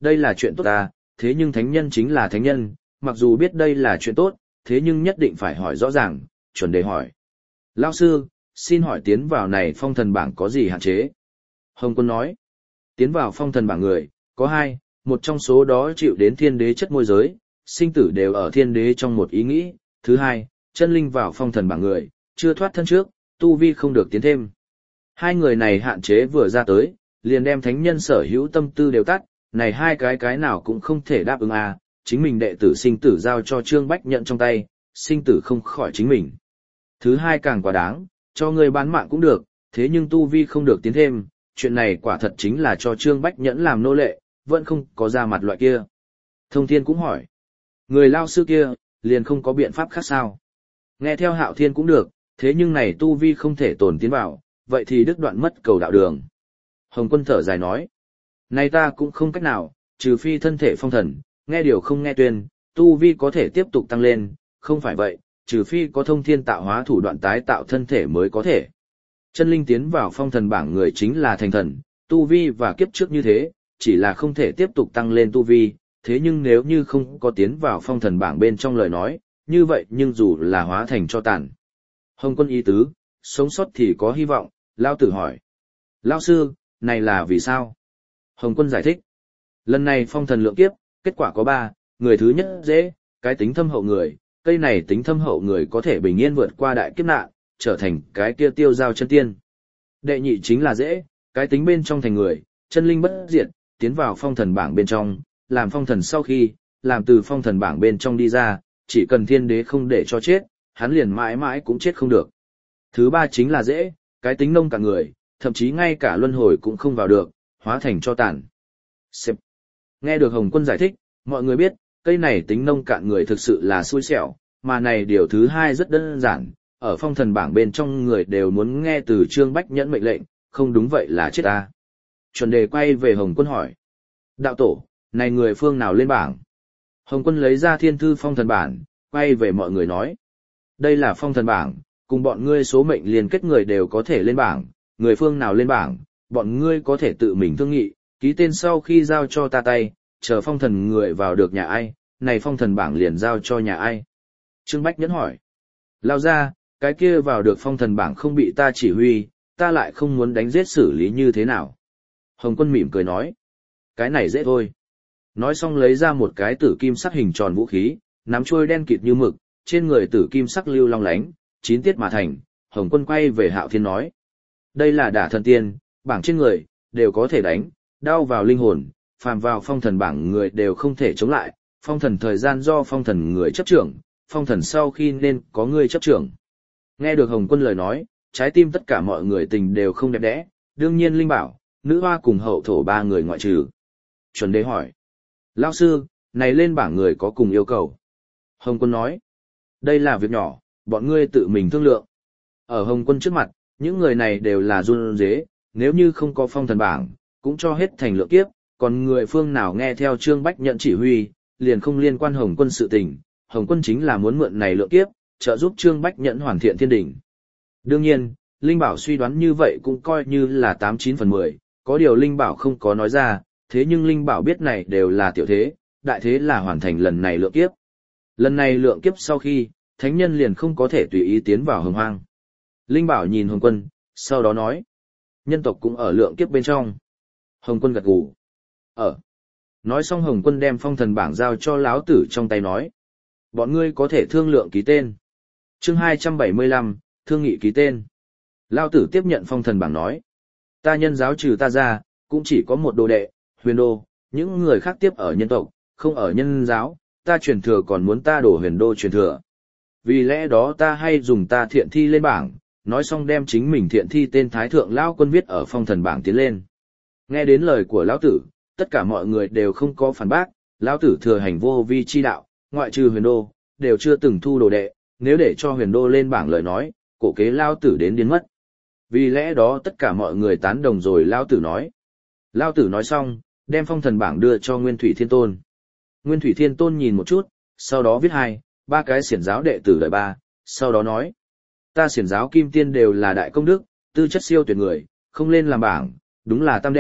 đây là chuyện tốt ta, thế nhưng thánh nhân chính là thánh nhân, mặc dù biết đây là chuyện tốt, thế nhưng nhất định phải hỏi rõ ràng, chuẩn đề hỏi. Lão sư, xin hỏi tiến vào này phong thần bảng có gì hạn chế? Hồng Quân nói, tiến vào phong thần bảng người, có hai, một trong số đó chịu đến thiên đế chất môi giới, sinh tử đều ở thiên đế trong một ý nghĩ, thứ hai, chân linh vào phong thần bảng người, chưa thoát thân trước, tu vi không được tiến thêm. Hai người này hạn chế vừa ra tới, liền đem thánh nhân sở hữu tâm tư đều tắt, này hai cái nào cũng không thể đáp ứng à, chính mình đệ tử sinh tử giao cho Trương Bách nhận trong tay, sinh tử không khỏi chính mình. Thứ hai càng quá đáng, cho người bán mạng cũng được, thế nhưng tu vi không được tiến thêm, chuyện này quả thật chính là cho Trương Bách Nhẫn làm nô lệ, vẫn không có ra mặt loại kia. Thông Thiên cũng hỏi, người lao sư kia, liền không có biện pháp khác sao? Nghe theo Hạo Thiên cũng được, thế nhưng này tu vi không thể tồn tiến vào, vậy thì đứt đoạn mất cầu đạo đường. Hồng Quân thở dài nói, này ta cũng không cách nào, trừ phi thân thể phong thần, nghe điều không nghe tuyên, tu vi có thể tiếp tục tăng lên, không phải vậy, trừ phi có thông thiên tạo hóa thủ đoạn tái tạo thân thể mới có thể. Chân linh tiến vào phong thần bảng người chính là thành thần, tu vi và kiếp trước như thế, chỉ là không thể tiếp tục tăng lên tu vi, thế nhưng nếu như không có tiến vào phong thần bảng bên trong lời nói, như vậy nhưng dù là hóa thành cho tàn. Hồng Quân ý tứ, sống sót thì có hy vọng, Lao Tử hỏi. Lao sư, này là vì sao? Hồng Quân giải thích. Lần này phong thần lượng kiếp, kết quả có 3, người thứ nhất dễ, cái tính thâm hậu người, cây này tính thâm hậu người có thể bình yên vượt qua đại kiếp nạn, trở thành cái kia tiêu giao chân tiên. Đệ nhị chính là dễ, cái tính bên trong thành người, chân linh bất diệt, tiến vào phong thần bảng bên trong, làm phong thần sau khi, làm từ phong thần bảng bên trong đi ra, chỉ cần thiên đế không để cho chết, hắn liền mãi mãi cũng chết không được. Thứ ba chính là dễ, cái tính nông cả người, thậm chí ngay cả luân hồi cũng không vào được, hóa thành cho tàn. Sếp. Nghe được Hồng Quân giải thích, mọi người biết, cây này tính nông cạn người thực sự là xui xẻo, mà này điều thứ hai rất đơn giản, ở phong thần bảng bên trong người đều muốn nghe từ Trương Bách Nhẫn mệnh lệnh, không đúng vậy là chết ta. Chuẩn đề quay về Hồng Quân hỏi. Đạo tổ, này người phương nào lên bảng? Hồng Quân lấy ra thiên thư phong thần bản, quay về mọi người nói. Đây là phong thần bảng, cùng bọn ngươi số mệnh liên kết người đều có thể lên bảng, người phương nào lên bảng, bọn ngươi có thể tự mình thương nghị, ký tên sau khi giao cho ta tay, chờ phong thần người vào được nhà ai, này phong thần bảng liền giao cho nhà ai. Trương Bách Nhẫn hỏi. Lao ra, cái kia vào được phong thần bảng không bị ta chỉ huy, ta lại không muốn đánh giết xử lý như thế nào. Hồng Quân mỉm cười nói. Cái này dễ thôi. Nói xong lấy ra một cái tử kim sắc hình tròn vũ khí, nắm trôi đen kịt như mực, trên người tử kim sắc lưu long lánh, 9 tiết mà thành. Hồng Quân quay về Hạo Thiên nói. Đây là đả thần tiên, bảng trên người, đều có thể đánh, đau vào linh hồn, phàm vào phong thần bảng người đều không thể chống lại, phong thần thời gian do phong thần người chấp trưởng, phong thần sau khi nên có người chấp trưởng. Nghe được Hồng Quân lời nói, trái tim tất cả mọi người tình đều không đẹp đẽ, đương nhiên Linh Bảo, Nữ Hoa cùng Hậu Thổ 3 người ngoại trừ. Chuẩn Đế hỏi. Lão sư, này lên bảng người có cùng yêu cầu? Hồng Quân nói. Đây là việc nhỏ, bọn ngươi tự mình thương lượng. Ở Hồng Quân trước mặt, những người này đều là run rế, nếu như không có phong thần bảng, cũng cho hết thành lượng kiếp, còn người phương nào nghe theo Trương Bách Nhận chỉ huy, liền không liên quan Hồng Quân sự tình. Hồng Quân chính là muốn mượn này lượng kiếp, trợ giúp Trương Bách Nhẫn hoàn thiện thiên đỉnh. Đương nhiên, Linh Bảo suy đoán như vậy cũng coi như là 89 phần 10, có điều Linh Bảo không có nói ra, thế nhưng Linh Bảo biết này đều là tiểu thế, đại thế là hoàn thành lần này lượng kiếp. Lần này lượng kiếp sau khi, thánh nhân liền không có thể tùy ý tiến vào hồng hoang. Linh Bảo nhìn Hồng Quân, sau đó nói, nhân tộc cũng ở lượng kiếp bên trong. Hồng Quân gật gù. Ở. Nói xong Hồng Quân đem phong thần bảng giao cho Lão Tử trong tay nói. Bọn ngươi có thể thương lượng ký tên. Chương 275, thương nghị ký tên. Lão Tử tiếp nhận phong thần bảng nói. Ta nhân giáo trừ ta ra, cũng chỉ có một đồ đệ, Huyền Đô, những người khác tiếp ở nhân tộc, không ở nhân giáo, ta truyền thừa còn muốn ta đổ Huyền Đô truyền thừa. Vì lẽ đó ta hay dùng ta thiện thi lên bảng, nói xong đem chính mình thiện thi tên Thái Thượng Lão Quân viết ở phong thần bảng tiến lên. Nghe đến lời của Lão Tử, tất cả mọi người đều không có phản bác, Lão Tử thừa hành vô vi chi đạo, ngoại trừ Huyền Đô, đều chưa từng thu đồ đệ, nếu để cho Huyền Đô lên bảng lời nói, cổ kế Lão Tử đến điên mất. Vì lẽ đó tất cả mọi người tán đồng rồi Lão Tử nói. Lão Tử nói xong, đem phong thần bảng đưa cho Nguyên Thủy Thiên Tôn. Nguyên Thủy Thiên Tôn nhìn một chút, sau đó viết 2, 3 cái xiển giáo đệ tử đợi 3, sau đó nói. Ta xiển giáo Kim Tiên đều là đại công đức, tư chất siêu tuyệt người, không lên làm bảng, đúng là tam đệ,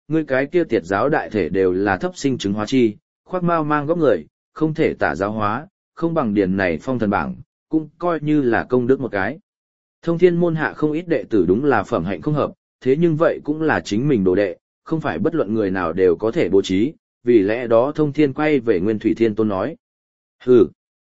ngươi cái kia tiệt giáo đại thể đều là thấp sinh chứng hóa chi, khoác mao mang góc người, không thể tả giáo hóa, không bằng điền này phong thần bảng, cũng coi như là công đức một cái. Thông thiên môn hạ không ít đệ tử đúng là phẩm hạnh không hợp, thế nhưng vậy cũng là chính mình đồ đệ, không phải bất luận người nào đều có thể bố trí, vì lẽ đó thông thiên quay về Nguyên Thủy Thiên Tôn nói. Hừ,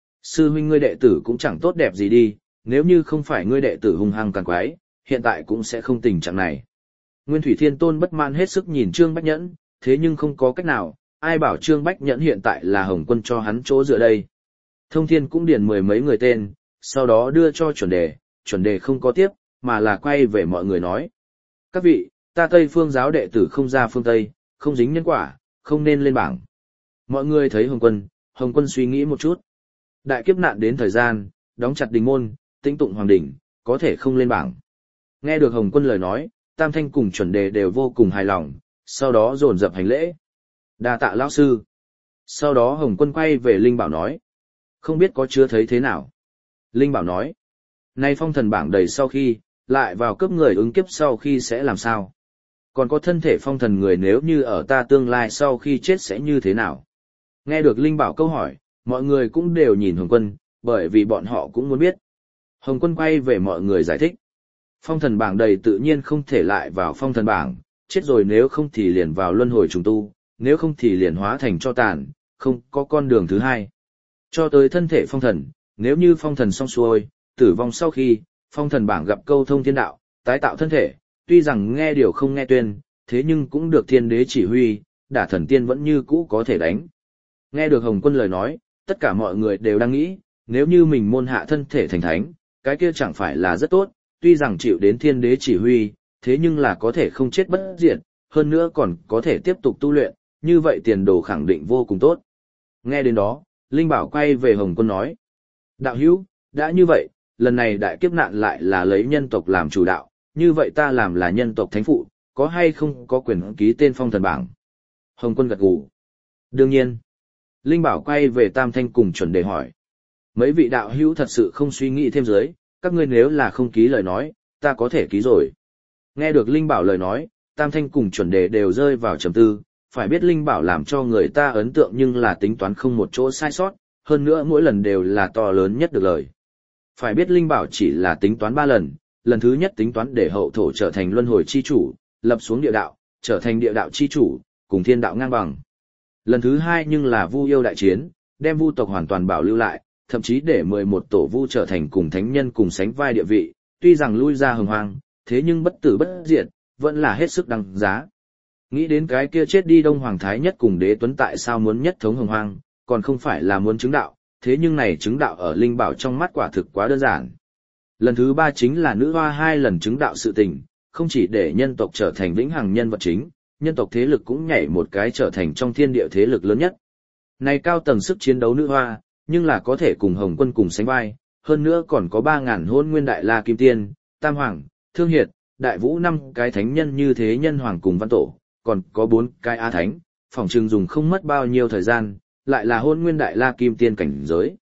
sư huynh ngươi đệ tử cũng chẳng tốt đẹp gì đi, nếu như không phải ngươi đệ tử hung hăng càng quái, hiện tại cũng sẽ không tình trạng này. Nguyên Thủy Thiên Tôn bất mãn hết sức nhìn Trương Bách Nhẫn, thế nhưng không có cách nào, ai bảo Trương Bách Nhẫn hiện tại là Hồng Quân cho hắn chỗ dựa đây. Thông thiên cũng điền mười mấy người tên, sau đó đưa cho chuẩn đề không có tiếp, mà là quay về mọi người nói. Các vị, ta Tây Phương giáo đệ tử không ra phương Tây, không dính nhân quả, không nên lên bảng. Mọi người thấy Hồng Quân suy nghĩ một chút. Đại kiếp nạn đến thời gian, đóng chặt đình môn, tĩnh tụng hoàng đỉnh, có thể không lên bảng. Nghe được Hồng Quân lời nói, Tam Thanh cùng chuẩn đề đều vô cùng hài lòng, sau đó dồn dập hành lễ. Đa tạ lão sư. Sau đó Hồng Quân quay về Linh Bảo nói. Không biết có chưa thấy thế nào. Linh Bảo nói. Nay phong thần bảng đầy sau khi, lại vào cấp người ứng kiếp sau khi sẽ làm sao? Còn có thân thể phong thần người nếu như ở ta tương lai sau khi chết sẽ như thế nào? Nghe được Linh Bảo câu hỏi, mọi người cũng đều nhìn Hồng Quân, bởi vì bọn họ cũng muốn biết. Hồng Quân quay về mọi người giải thích. Phong thần bảng đầy tự nhiên không thể lại vào phong thần bảng, chết rồi nếu không thì liền vào luân hồi trùng tu, nếu không thì liền hóa thành cho tàn, không có con đường thứ hai. Cho tới thân thể phong thần, nếu như phong thần xong xuôi, tử vong sau khi, phong thần bảng gặp câu thông thiên đạo, tái tạo thân thể, tuy rằng nghe điều không nghe tuyên, thế nhưng cũng được thiên đế chỉ huy, đả thần tiên vẫn như cũ có thể đánh. Nghe được Hồng Quân lời nói, tất cả mọi người đều đang nghĩ, nếu như mình môn hạ thân thể thành thánh, cái kia chẳng phải là rất tốt, tuy rằng chịu đến thiên đế chỉ huy, thế nhưng là có thể không chết bất diệt, hơn nữa còn có thể tiếp tục tu luyện, như vậy tiền đồ khẳng định vô cùng tốt. Nghe đến đó, Linh Bảo quay về Hồng Quân nói. Đạo hữu, đã như vậy, lần này đại kiếp nạn lại là lấy nhân tộc làm chủ đạo, như vậy ta làm là nhân tộc thánh phụ, có hay không có quyền ký tên phong thần bảng? Hồng Quân gật gù. Đương nhiên. Linh Bảo quay về Tam Thanh cùng chuẩn đề hỏi. Mấy vị đạo hữu thật sự không suy nghĩ thêm dưới, các ngươi nếu là không ký lời nói, ta có thể ký rồi. Nghe được Linh Bảo lời nói, Tam Thanh cùng chuẩn đề đều rơi vào trầm tư, phải biết Linh Bảo làm cho người ta ấn tượng nhưng là tính toán không một chỗ sai sót, hơn nữa mỗi lần đều là to lớn nhất được lời. Phải biết Linh Bảo chỉ là tính toán 3 lần, lần thứ nhất tính toán để hậu thổ trở thành luân hồi chi chủ, lập xuống địa đạo, trở thành địa đạo chi chủ, cùng thiên đạo ngang bằng. Lần thứ hai nhưng là Vu yêu đại chiến, đem Vu tộc hoàn toàn bảo lưu lại, thậm chí để 11 tổ Vu trở thành cùng thánh nhân cùng sánh vai địa vị, tuy rằng lui ra hồng hoang, thế nhưng bất tử bất diệt, vẫn là hết sức đăng giá. Nghĩ đến cái kia chết đi Đông Hoàng Thái Nhất cùng Đế Tuấn tại sao muốn nhất thống hồng hoang, còn không phải là muốn chứng đạo, thế nhưng này chứng đạo ở Linh Bảo trong mắt quả thực quá đơn giản. Lần thứ 3 chính là nữ hoa 2 lần chứng đạo sự tình, không chỉ để nhân tộc trở thành vĩnh hằng nhân vật chính, nhân tộc thế lực cũng nhảy một cái trở thành trong thiên địa thế lực lớn nhất. Này cao tầng sức chiến đấu nữ hoa, nhưng là có thể cùng Hồng Quân cùng sánh vai, hơn nữa còn có 3.000 hôn nguyên đại la kim tiên, tam hoàng, thương hiệt, đại vũ 5 cái thánh nhân như thế nhân hoàng cùng văn tổ, còn có 4 cái á thánh, phòng trừng dùng không mất bao nhiêu thời gian, lại là hôn nguyên đại la kim tiên cảnh giới.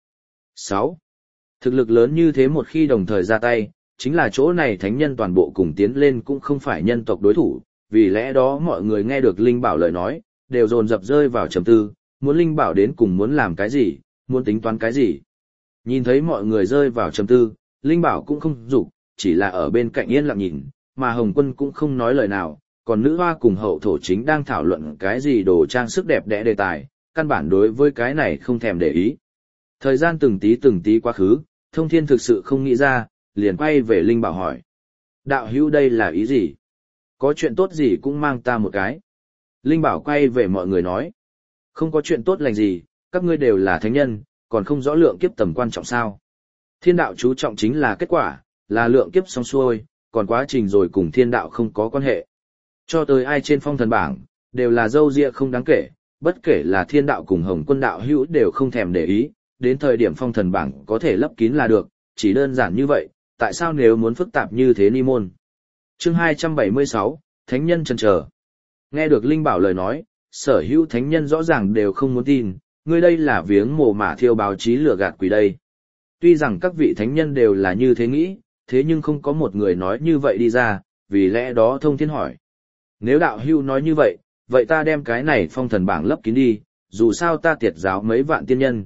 6. Thực lực lớn như thế một khi đồng thời ra tay, chính là chỗ này thánh nhân toàn bộ cùng tiến lên cũng không phải nhân tộc đối thủ, vì lẽ đó mọi người nghe được Linh Bảo lời nói, đều dồn dập rơi vào trầm tư, muốn Linh Bảo đến cùng muốn làm cái gì, muốn tính toán cái gì. Nhìn thấy mọi người rơi vào trầm tư, Linh Bảo cũng không dục, chỉ là ở bên cạnh yên lặng nhìn, mà Hồng Quân cũng không nói lời nào, còn nữ hoa cùng hậu thổ chính đang thảo luận cái gì đồ trang sức đẹp đẽ đề tài, căn bản đối với cái này không thèm để ý. Thời gian từng tí quá khứ, Thông Thiên thực sự không nghĩ ra, liền quay về Linh Bảo hỏi. Đạo hữu đây là ý gì? Có chuyện tốt gì cũng mang ta một cái. Linh Bảo quay về mọi người nói. Không có chuyện tốt lành gì, các ngươi đều là thánh nhân, còn không rõ lượng kiếp tầm quan trọng sao. Thiên đạo chú trọng chính là kết quả, là lượng kiếp xong xuôi, còn quá trình rồi cùng thiên đạo không có quan hệ. Cho tới ai trên phong thần bảng, đều là dâu ria không đáng kể, bất kể là thiên đạo cùng Hồng Quân đạo hữu đều không thèm để ý, đến thời điểm phong thần bảng có thể lấp kín là được, chỉ đơn giản như vậy, tại sao nếu muốn phức tạp như thế ni môn. Chương 276, Thánh nhân chần chờ. Nghe được Linh Bảo lời nói, sở hữu thánh nhân rõ ràng đều không muốn tin, ngươi đây là viếng mồ mả thiêu báo chí lừa gạt quỷ đây. Tuy rằng các vị thánh nhân đều là như thế nghĩ, thế nhưng không có một người nói như vậy đi ra, vì lẽ đó Thông Thiên hỏi. Nếu đạo hưu nói như vậy, vậy ta đem cái này phong thần bảng lấp kín đi, dù sao ta tiệt giáo mấy vạn tiên nhân,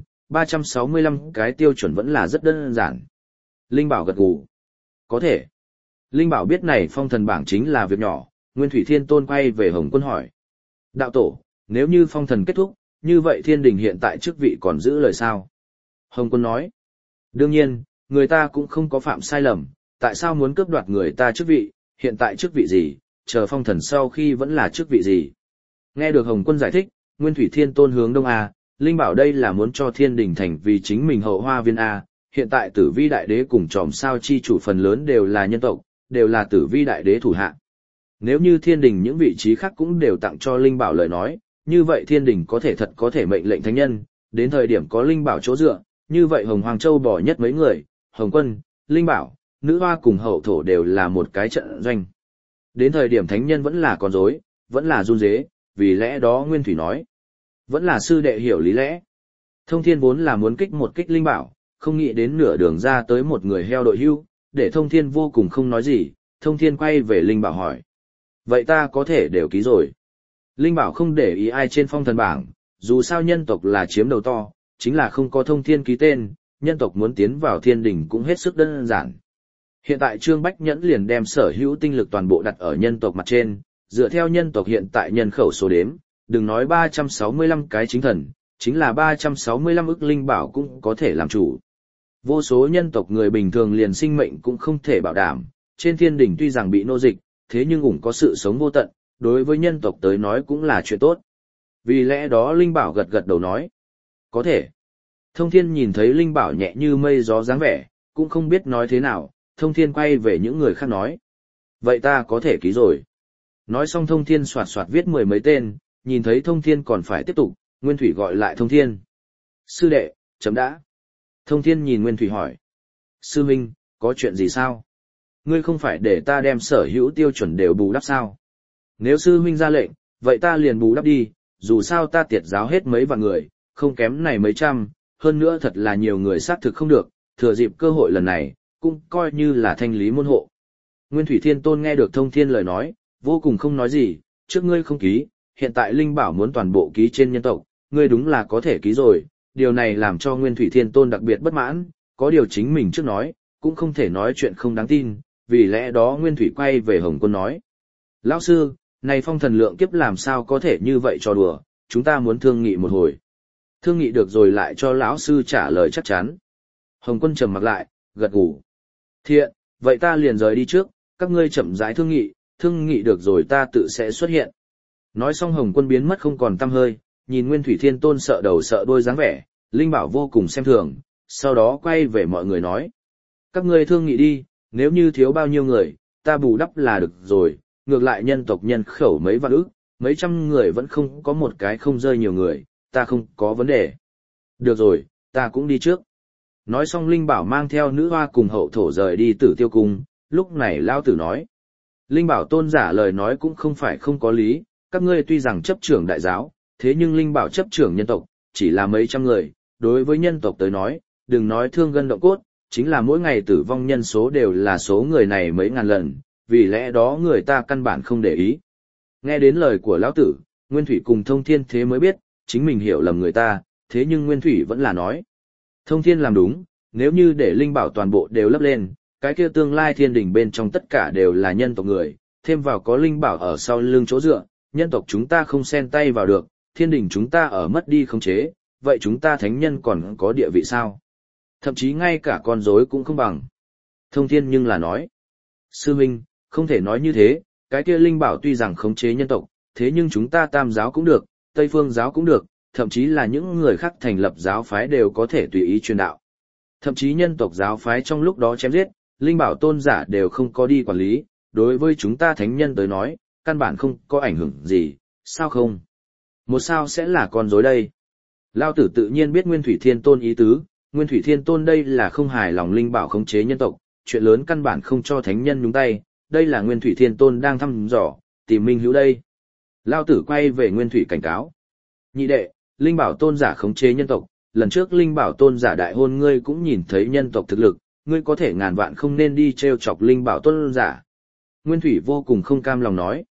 365 cái tiêu chuẩn vẫn là rất đơn giản. Linh Bảo gật gù. Có thể. Linh Bảo biết này phong thần bảng chính là việc nhỏ, Nguyên Thủy Thiên Tôn quay về Hồng Quân hỏi. Đạo tổ, nếu như phong thần kết thúc, như vậy thiên đình hiện tại chức vị còn giữ lời sao? Hồng Quân nói. Đương nhiên, người ta cũng không có phạm sai lầm, tại sao muốn cướp đoạt người ta chức vị, hiện tại chức vị gì, chờ phong thần sau khi vẫn là chức vị gì. Nghe được Hồng Quân giải thích, Nguyên Thủy Thiên Tôn hướng đông A, Linh Bảo đây là muốn cho thiên đình thành vì chính mình hậu hoa viên A, hiện tại tử vi đại đế cùng tròm sao chi chủ phần lớn đều là nhân tộc, đều là tử vi đại đế thủ hạ. Nếu như thiên đình những vị trí khác cũng đều tặng cho Linh Bảo lời nói, như vậy thiên đình có thể thật có thể mệnh lệnh thánh nhân, đến thời điểm có Linh Bảo chỗ dựa, như vậy Hồng Hoàng Châu bỏ nhất mấy người, Hồng Quân, Linh Bảo, Nữ Hoa cùng hậu thổ đều là một cái trận doanh. Đến thời điểm thánh nhân vẫn là con rối, vẫn là run rế, vì lẽ đó Nguyên Thủy nói. Vẫn là sư đệ hiểu lý lẽ. Thông Thiên vốn là muốn kích một kích Linh Bảo, không nghĩ đến nửa đường ra tới một người heo đội hưu, để Thông Thiên vô cùng không nói gì, Thông Thiên quay về Linh Bảo hỏi. Vậy ta có thể đều ký rồi. Linh Bảo không để ý ai trên phong thần bảng, dù sao nhân tộc là chiếm đầu to, chính là không có Thông Thiên ký tên, nhân tộc muốn tiến vào thiên đình cũng hết sức đơn giản. Hiện tại Trương Bách Nhẫn liền đem sở hữu tinh lực toàn bộ đặt ở nhân tộc mặt trên, dựa theo nhân tộc hiện tại nhân khẩu số đếm, đừng nói 365 cái chính thần, chính là 365 ức linh bảo cũng có thể làm chủ. Vô số nhân tộc người bình thường liền sinh mệnh cũng không thể bảo đảm, trên thiên đình tuy rằng bị nô dịch, thế nhưng cũng có sự sống vô tận, đối với nhân tộc tới nói cũng là chuyện tốt. Vì lẽ đó Linh Bảo gật gật đầu nói, có thể. Thông Thiên nhìn thấy Linh Bảo nhẹ như mây gió dáng vẻ, cũng không biết nói thế nào, Thông Thiên quay về những người khác nói. Vậy ta có thể ký rồi. Nói xong Thông Thiên soạt soạt viết 10 mấy tên, nhìn thấy Thông Thiên còn phải tiếp tục, Nguyên Thủy gọi lại Thông Thiên. Sư đệ, chấm đã. Thông Thiên nhìn Nguyên Thủy hỏi. Sư Minh, có chuyện gì sao? Ngươi không phải để ta đem sở hữu tiêu chuẩn đều bù đắp sao? Nếu sư Minh ra lệnh, vậy ta liền bù đắp đi, dù sao ta tiệt giáo hết mấy vạn người, không kém này mấy trăm, hơn nữa thật là nhiều người xác thực không được, thừa dịp cơ hội lần này, cũng coi như là thanh lý môn hộ. Nguyên Thủy Thiên Tôn nghe được Thông Thiên lời nói, vô cùng không nói gì, trước ngươi không ký, hiện tại Linh Bảo muốn toàn bộ ký trên nhân tộc, ngươi đúng là có thể ký rồi, điều này làm cho Nguyên Thủy Thiên Tôn đặc biệt bất mãn, có điều chính mình trước nói, cũng không thể nói chuyện không đáng tin, vì lẽ đó Nguyên Thủy quay về Hồng Quân nói. Lão sư, này phong thần lượng kiếp làm sao có thể như vậy cho đùa, chúng ta muốn thương nghị một hồi. Thương nghị được rồi lại cho lão sư trả lời chắc chắn. Hồng Quân trầm mặc lại, gật gù. Thiện, vậy ta liền rời đi trước, các ngươi chậm rãi thương nghị được rồi ta tự sẽ xuất hiện. Nói xong Hồng Quân biến mất không còn tăm hơi, nhìn Nguyên Thủy Thiên Tôn sợ đầu sợ đuôi dáng vẻ, Linh Bảo vô cùng xem thường, sau đó quay về mọi người nói. Các ngươi thương nghị đi, nếu như thiếu bao nhiêu người, ta bù đắp là được rồi, ngược lại nhân tộc nhân khẩu mấy vạn ức, mấy trăm người vẫn không có một cái không rơi nhiều người, ta không có vấn đề. Được rồi, ta cũng đi trước. Nói xong Linh Bảo mang theo Nữ Hoa cùng hậu thổ rời đi Tử Tiêu Cung, lúc này Lao Tử nói. Linh Bảo tôn giả lời nói cũng không phải không có lý, các ngươi tuy rằng chấp trưởng đại giáo, thế nhưng Linh Bảo chấp trưởng nhân tộc, chỉ là mấy trăm người, đối với nhân tộc tới nói, đừng nói thương gân động cốt, chính là mỗi ngày tử vong nhân số đều là số người này mấy ngàn lần, vì lẽ đó người ta căn bản không để ý. Nghe đến lời của Lão Tử, Nguyên Thủy cùng Thông Thiên thế mới biết, chính mình hiểu lầm người ta, thế nhưng Nguyên Thủy vẫn là nói. Thông Thiên làm đúng, nếu như để Linh Bảo toàn bộ đều lấp lên, cái kia tương lai thiên đình bên trong tất cả đều là nhân tộc người, thêm vào có Linh Bảo ở sau lưng chỗ dựa, nhân tộc chúng ta không xen tay vào được, thiên đình chúng ta ở mất đi khống chế, vậy chúng ta thánh nhân còn có địa vị sao? Thậm chí ngay cả con rối cũng không bằng. Thông Thiên nhưng là nói, sư huynh, không thể nói như thế, cái kia Linh Bảo tuy rằng khống chế nhân tộc, thế nhưng chúng ta Tam giáo cũng được, Tây Phương giáo cũng được, thậm chí là những người khác thành lập giáo phái đều có thể tùy ý truyền đạo. Thậm chí nhân tộc giáo phái trong lúc đó chém giết, Linh Bảo tôn giả đều không có đi quản lý, đối với chúng ta thánh nhân tới nói, căn bản không có ảnh hưởng gì, sao không? Một sao sẽ là con rối đây? Lao Tử tự nhiên biết Nguyên Thủy Thiên Tôn ý tứ, Nguyên Thủy Thiên Tôn đây là không hài lòng Linh Bảo khống chế nhân tộc, chuyện lớn căn bản không cho thánh nhân nhúng tay, đây là Nguyên Thủy Thiên Tôn đang thăm dò, tìm minh hữu đây. Lao Tử quay về Nguyên Thủy cảnh cáo. Nhị đệ, Linh Bảo tôn giả khống chế nhân tộc, lần trước Linh Bảo tôn giả đại hôn ngươi cũng nhìn thấy nhân tộc thực lực, ngươi có thể ngàn vạn không nên đi treo chọc Linh Bảo tôn giả. Nguyên Thủy vô cùng không cam lòng nói.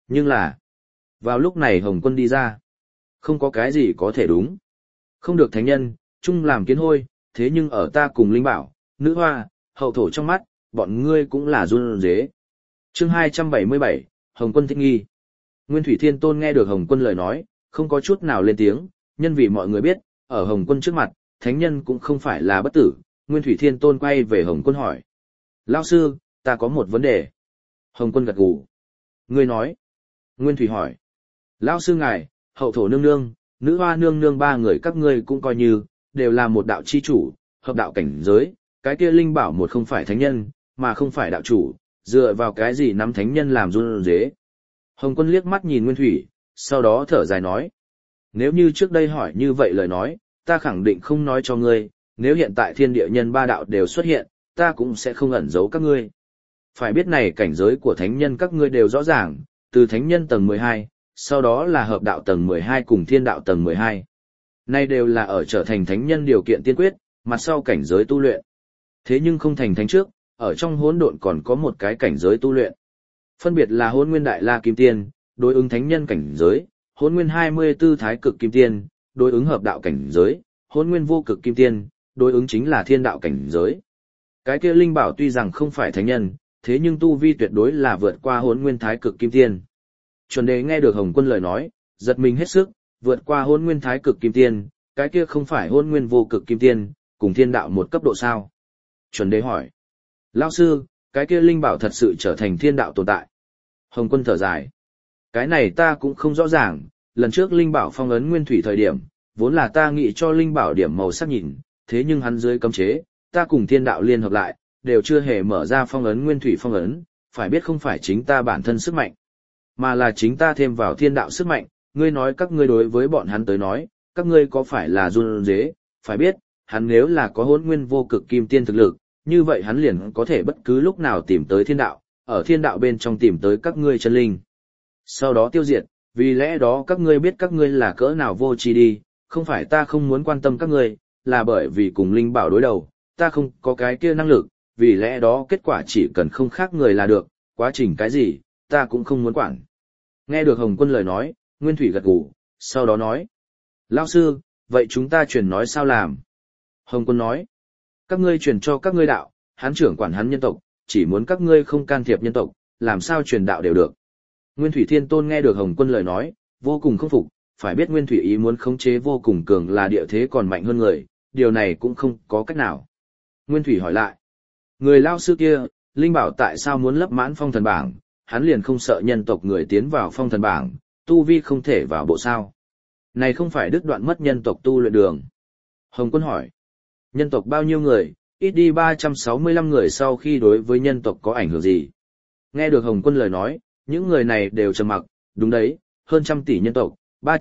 Nhưng là, vào lúc này Hồng Quân đi ra. Không có cái gì có thể đúng. Không được thánh nhân, chung làm kiến hôi, thế nhưng ở ta cùng linh bảo, nữ hoa, hậu thổ trong mắt, bọn ngươi cũng là run rế. Chương 277, Hồng Quân thích nghi. Nguyên Thủy Thiên Tôn nghe được Hồng Quân lời nói, không có chút nào lên tiếng, nhân vì mọi người biết, ở Hồng Quân trước mặt, thánh nhân cũng không phải là bất tử. Nguyên Thủy Thiên Tôn quay về Hồng Quân hỏi. Lão sư, ta có một vấn đề. Hồng Quân gật gù. Ngươi nói. Nguyên Thủy hỏi. Lão sư ngài, hậu thổ nương nương, nữ hoa nương nương ba người các ngươi cũng coi như, đều là một đạo chi chủ, hợp đạo cảnh giới, cái kia linh bảo một không phải thánh nhân, mà không phải đạo chủ, dựa vào cái gì nắm thánh nhân làm run rế. Hồng Quân liếc mắt nhìn Nguyên Thủy, sau đó thở dài nói. Nếu như trước đây hỏi như vậy lời nói, ta khẳng định không nói cho ngươi, nếu hiện tại thiên địa nhân ba đạo đều xuất hiện, ta cũng sẽ không ẩn giấu các ngươi. Phải biết này cảnh giới của thánh nhân các ngươi đều rõ ràng, từ thánh nhân tầng 12, sau đó là hợp đạo tầng 12 cùng thiên đạo tầng 12. Nay đều là ở trở thành thánh nhân điều kiện tiên quyết, mặt sau cảnh giới tu luyện. Thế nhưng không thành thánh trước, ở trong hỗn độn còn có một cái cảnh giới tu luyện. Phân biệt là Hỗn Nguyên Đại La Kim Tiên, đối ứng thánh nhân cảnh giới, Hỗn Nguyên 24 Thái Cực Kim Tiên, đối ứng hợp đạo cảnh giới, Hỗn Nguyên Vô Cực Kim Tiên, đối ứng chính là thiên đạo cảnh giới. Cái kia linh bảo tuy rằng không phải thánh nhân, thế nhưng tu vi tuyệt đối là vượt qua Hỗn Nguyên Thái Cực Kim Tiên. Chuẩn Đề nghe được Hồng Quân lời nói, giật mình hết sức, vượt qua Hỗn Nguyên Thái Cực Kim Tiên, cái kia không phải Hỗn Nguyên Vô Cực Kim Tiên, cùng thiên đạo một cấp độ sao? Chuẩn Đề hỏi. Lão sư, cái kia linh bảo thật sự trở thành thiên đạo tồn tại. Hồng Quân thở dài. Cái này ta cũng không rõ ràng, lần trước linh bảo phong ấn Nguyên Thủy thời điểm, vốn là ta nghĩ cho linh bảo điểm màu sắc nhìn, thế nhưng hắn dưới cấm chế, ta cùng thiên đạo liên hợp lại, đều chưa hề mở ra phong ấn Nguyên Thủy phong ấn, phải biết không phải chính ta bản thân sức mạnh, mà là chính ta thêm vào thiên đạo sức mạnh. Ngươi nói các ngươi đối với bọn hắn tới nói, các ngươi có phải là run rế, phải biết, hắn nếu là có Hỗn Nguyên Vô Cực Kim Tiên thực lực, như vậy hắn liền có thể bất cứ lúc nào tìm tới thiên đạo, ở thiên đạo bên trong tìm tới các ngươi chân linh. Sau đó tiêu diệt, vì lẽ đó các ngươi biết các ngươi là cỡ nào vô tri đi, không phải ta không muốn quan tâm các ngươi, là bởi vì cùng linh bảo đối đầu, ta không có cái kia năng lực, vì lẽ đó kết quả chỉ cần không khác người là được, quá trình cái gì, ta cũng không muốn quản. Nghe được Hồng Quân lời nói, Nguyên Thủy gật gù, sau đó nói. Lão sư, vậy chúng ta truyền nói sao làm? Hồng Quân nói. Các ngươi truyền cho các ngươi đạo, hắn trưởng quản hắn nhân tộc, chỉ muốn các ngươi không can thiệp nhân tộc, làm sao truyền đạo đều được. Nguyên Thủy Thiên Tôn nghe được Hồng Quân lời nói, vô cùng không phục, phải biết Nguyên Thủy ý muốn khống chế vô cùng cường là địa thế còn mạnh hơn người, điều này cũng không có cách nào. Nguyên Thủy hỏi lại. Người lao sư kia, linh bảo tại sao muốn lấp mãn phong thần bảng, hắn liền không sợ nhân tộc người tiến vào phong thần bảng, tu vi không thể vào bộ sao. Này không phải đứt đoạn mất nhân tộc tu luyện đường. Hồng Quân hỏi. Nhân tộc bao nhiêu người, ít đi 365 người sau khi đối với nhân tộc có ảnh hưởng gì? Nghe được Hồng Quân lời nói, những người này đều trầm mặc, đúng đấy, hơn 100 tỷ nhân tộc,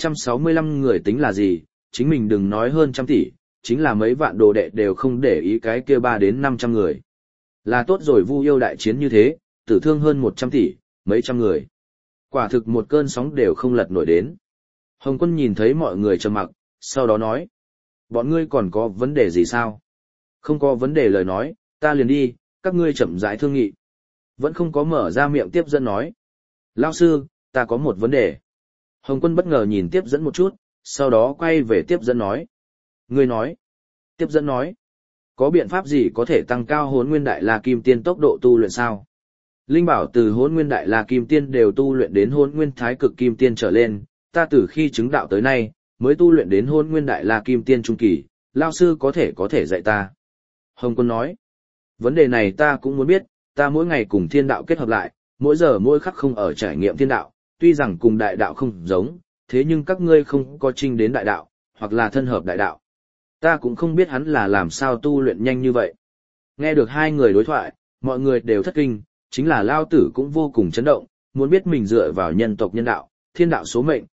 365 người tính là gì, chính mình đừng nói hơn 100 tỷ, chính là mấy vạn đồ đệ đều không để ý cái kia 3 đến 500 người. Là tốt rồi Vu Yêu đại chiến như thế, tử thương hơn 100 tỷ, mấy trăm người. Quả thực một cơn sóng đều không lật nổi đến. Hồng Quân nhìn thấy mọi người trầm mặc, sau đó nói. Bọn ngươi còn có vấn đề gì sao? Không có vấn đề lời nói, ta liền đi, các ngươi chậm rãi thương nghị. Vẫn không có mở ra miệng tiếp dẫn nói. Lão sư, ta có một vấn đề. Hồng Quân bất ngờ nhìn tiếp dẫn một chút, sau đó quay về tiếp dẫn nói. Ngươi nói. Tiếp dẫn nói. Có biện pháp gì có thể tăng cao Hỗn Nguyên Đại La Kim Tiên tốc độ tu luyện sao? Linh bảo từ Hỗn Nguyên Đại La Kim Tiên đều tu luyện đến Hỗn Nguyên Thái Cực Kim Tiên trở lên, ta từ khi chứng đạo tới nay, mới tu luyện đến Hỗn Nguyên Đại La Kim Tiên trung kỳ, lão sư có thể dạy ta. Hồng Quân nói, vấn đề này ta cũng muốn biết, ta mỗi ngày cùng thiên đạo kết hợp lại, mỗi giờ mỗi khắc không ở trải nghiệm thiên đạo, tuy rằng cùng đại đạo không giống, thế nhưng các ngươi không có chinh đến đại đạo, hoặc là thân hợp đại đạo. Ta cũng không biết hắn là làm sao tu luyện nhanh như vậy. Nghe được hai người đối thoại, mọi người đều thất kinh, chính là Lao Tử cũng vô cùng chấn động, muốn biết mình dựa vào nhân tộc nhân đạo, thiên đạo số mệnh,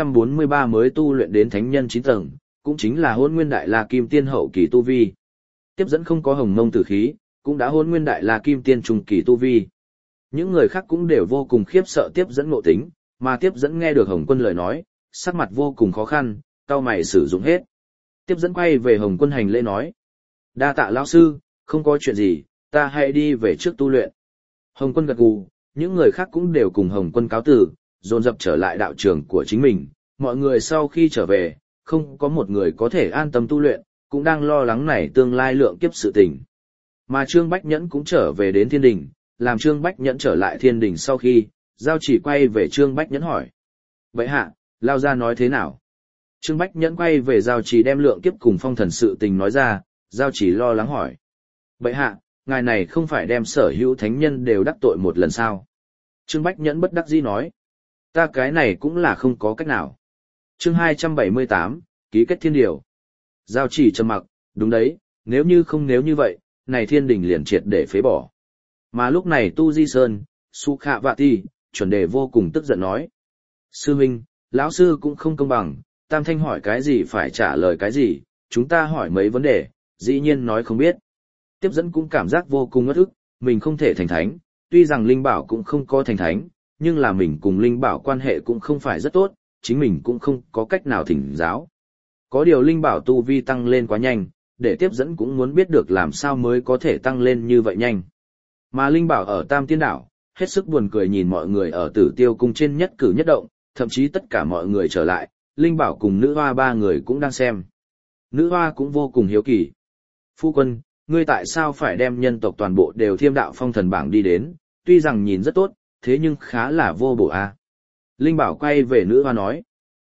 943 mới tu luyện đến thánh nhân 9 tầng, cũng chính là Hỗn Nguyên Đại La Kim Tiên hậu kỳ tu vi. Tiếp dẫn không có hồng mông tử khí, cũng đã Hỗn Nguyên Đại La Kim Tiên trung kỳ tu vi. Những người khác cũng đều vô cùng khiếp sợ tiếp dẫn ngộ tính, mà tiếp dẫn nghe được Hồng Quân lời nói, sắc mặt vô cùng khó khăn, cau mày sử dụng hết. Tiếp dẫn quay về Hồng Quân hành lễ nói. Đa tạ lão sư, không có chuyện gì, ta hãy đi về trước tu luyện. Hồng Quân gật gù, những người khác cũng đều cùng Hồng Quân cáo từ, dồn dập trở lại đạo trường của chính mình, mọi người sau khi trở về, không có một người có thể an tâm tu luyện, cũng đang lo lắng này tương lai lượng kiếp sự tình. Mà Trương Bách Nhẫn cũng trở về đến thiên đình, làm Trương Bách Nhẫn trở lại thiên đình sau khi, Giao Chỉ quay về Trương Bách Nhẫn hỏi. Vậy hạ, Lao gia nói thế nào? Trương Bách Nhẫn quay về Giao Chỉ đem lượng kiếp cùng phong thần sự tình nói ra, Giao Chỉ lo lắng hỏi. Vậy hạ, ngài này không phải đem sở hữu thánh nhân đều đắc tội một lần sao? Trương Bách Nhẫn bất đắc dĩ nói. Ta cái này cũng là không có cách nào. Chương 278, ký kết thiên điều. Giao Chỉ trầm mặc, đúng đấy, nếu như vậy, này thiên đình liền triệt để phế bỏ. Mà lúc này Tu Di Sơn, Su Khạ Vạ Ti, chuẩn đề vô cùng tức giận nói. Sư huynh, lão sư cũng không công bằng, Tam Thanh hỏi cái gì phải trả lời cái gì, chúng ta hỏi mấy vấn đề, dĩ nhiên nói không biết. Tiếp dẫn cũng cảm giác vô cùng ngất ức, mình không thể thành thánh, tuy rằng Linh Bảo cũng không có thành thánh, nhưng là mình cùng Linh Bảo quan hệ cũng không phải rất tốt, chính mình cũng không có cách nào thỉnh giáo. Có điều Linh Bảo tu vi tăng lên quá nhanh, để tiếp dẫn cũng muốn biết được làm sao mới có thể tăng lên như vậy nhanh. Mà Linh Bảo ở Tam Tiên Đảo, hết sức buồn cười nhìn mọi người ở Tử Tiêu Cung trên nhất cử nhất động, thậm chí tất cả mọi người trở lại, Linh Bảo cùng Nữ Hoa ba người cũng đang xem. Nữ Hoa cũng vô cùng hiếu kỳ. Phu quân, ngươi tại sao phải đem nhân tộc toàn bộ đều thiêm đạo phong thần bảng đi đến, tuy rằng nhìn rất tốt, thế nhưng khá là vô bổ a. Linh Bảo quay về Nữ Hoa nói.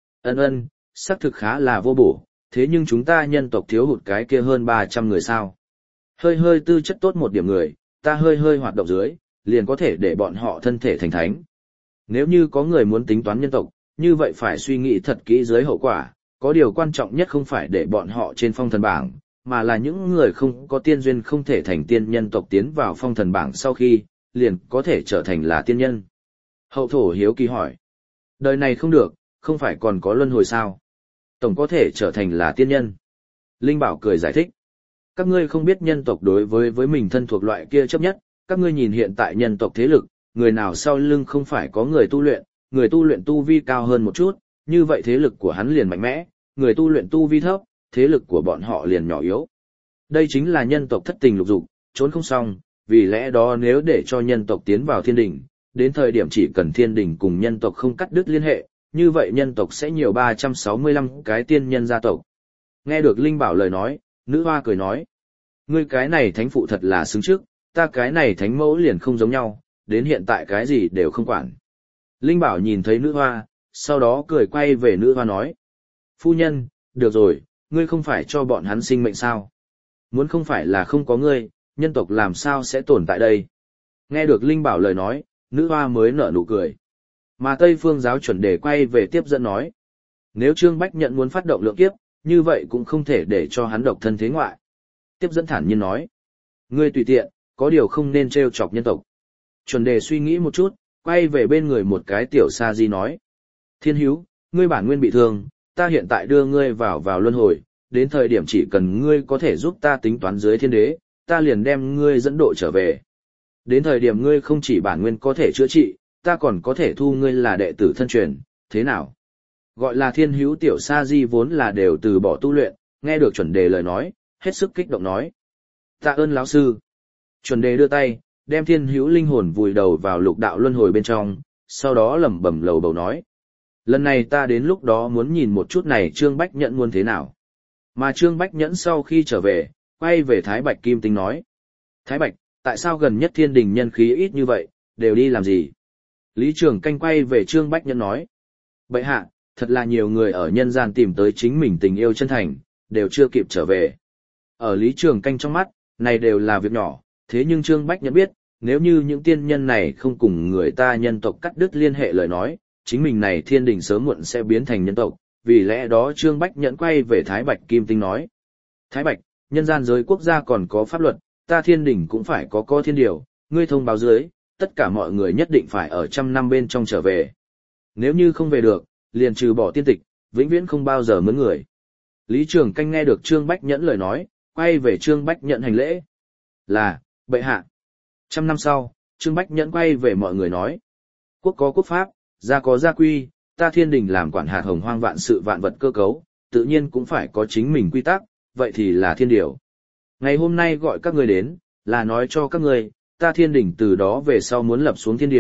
Ân, xác thực khá là vô bổ, thế nhưng chúng ta nhân tộc thiếu hụt cái kia hơn 300 người sao. Hơi tư chất tốt một điểm người, ta hơi hoạt động dưới, liền có thể để bọn họ thân thể thành thánh. Nếu như có người muốn tính toán nhân tộc, như vậy phải suy nghĩ thật kỹ dưới hậu quả, có điều quan trọng nhất không phải để bọn họ trên phong thần bảng, mà là những người không có tiên duyên không thể thành tiên nhân tộc tiến vào phong thần bảng sau khi, liền có thể trở thành là tiên nhân. Hậu thổ hiếu kỳ hỏi, đời này không được, không phải còn có luân hồi sao? Tổng có thể trở thành là tiên nhân. Linh Bảo cười giải thích. Các ngươi không biết nhân tộc đối với mình thân thuộc loại kia chấp nhất, các ngươi nhìn hiện tại nhân tộc thế lực, người nào sau lưng không phải có người tu luyện tu vi cao hơn một chút, như vậy thế lực của hắn liền mạnh mẽ, người tu luyện tu vi thấp, thế lực của bọn họ liền nhỏ yếu. Đây chính là nhân tộc thất tình lục dục, trốn không xong, vì lẽ đó nếu để cho nhân tộc tiến vào thiên đình, đến thời điểm chỉ cần thiên đình cùng nhân tộc không cắt đứt liên hệ, như vậy nhân tộc sẽ nhiều 365 cái tiên nhân gia tộc. Nghe được Linh Bảo lời nói, Nữ Hoa cười nói. Ngươi cái này thánh phụ thật là xứng trước, ta cái này thánh mẫu liền không giống nhau, đến hiện tại cái gì đều không quản. Linh Bảo nhìn thấy Nữ Hoa, sau đó cười quay về Nữ Hoa nói. Phu nhân, được rồi, ngươi không phải cho bọn hắn sinh mệnh sao? Muốn không phải là không có ngươi, nhân tộc làm sao sẽ tồn tại đây? Nghe được Linh Bảo lời nói, Nữ Hoa mới nở nụ cười. Mà Tây Phương giáo chuẩn đề quay về tiếp dẫn nói. Nếu Trương Bách Nhẫn muốn phát động lượng kiếp, như vậy cũng không thể để cho hắn độc thân thế ngoại. Tiếp dẫn thản nhiên nói. Ngươi tùy tiện, có điều không nên trêu chọc nhân tộc. Chuẩn đề suy nghĩ một chút, quay về bên người một cái tiểu sa di nói. Thiên hữu, ngươi bản nguyên bị thương, ta hiện tại đưa ngươi vào luân hồi, đến thời điểm chỉ cần ngươi có thể giúp ta tính toán dưới thiên đế, ta liền đem ngươi dẫn độ trở về. Đến thời điểm ngươi không chỉ bản nguyên có thể chữa trị, ta còn có thể thu ngươi là đệ tử thân truyền, thế nào? Gọi là thiên hữu tiểu sa di vốn là đều từ bỏ tu luyện, nghe được chuẩn đề lời nói, hết sức kích động nói. Tạ ơn lão sư. Chuẩn đề đưa tay, đem thiên hữu linh hồn vùi đầu vào lục đạo luân hồi bên trong, sau đó lẩm bẩm lầu bầu nói. Lần này ta đến lúc đó muốn nhìn một chút này Trương Bách Nhẫn muốn thế nào. Mà Trương Bách Nhẫn sau khi trở về, quay về Thái Bạch Kim Tinh nói. Thái Bạch, tại sao gần nhất thiên đình nhân khí ít như vậy, đều đi làm gì? Lý Trường Canh quay về Trương Bách Nhẫn nói. Bậy hạ, thật là nhiều người ở nhân gian tìm tới chính mình tình yêu chân thành, đều chưa kịp trở về. Ở Lý Trường Canh trong mắt, này đều là việc nhỏ, thế nhưng Trương Bách Nhẫn biết, nếu như những tiên nhân này không cùng người ta nhân tộc cắt đứt liên hệ lời nói, chính mình này thiên đình sớm muộn sẽ biến thành nhân tộc, vì lẽ đó Trương Bách Nhẫn quay về Thái Bạch Kim Tinh nói. Thái Bạch, nhân gian giới quốc gia còn có pháp luật, ta thiên đình cũng phải có thiên điều, ngươi thông báo dưới, tất cả mọi người nhất định phải ở 100 năm bên trong trở về. Nếu như không về được, liền trừ bỏ tiên tịch, vĩnh viễn không bao giờ mướn người. Lý Trường Canh nghe được Trương Bách Nhẫn lời nói, quay về Trương Bách Nhẫn hành lễ. Là, bệ hạ. 100 năm sau, Trương Bách Nhẫn quay về mọi người nói. Quốc có quốc pháp, gia có gia quy, ta thiên đình làm quản hạt hồng hoang vạn sự vạn vật cơ cấu, tự nhiên cũng phải có chính mình quy tắc, vậy thì là thiên điều. Ngày hôm nay gọi các ngươi đến, là nói cho các ngươi, ta thiên đình từ đó về sau muốn lập xuống thiên điều,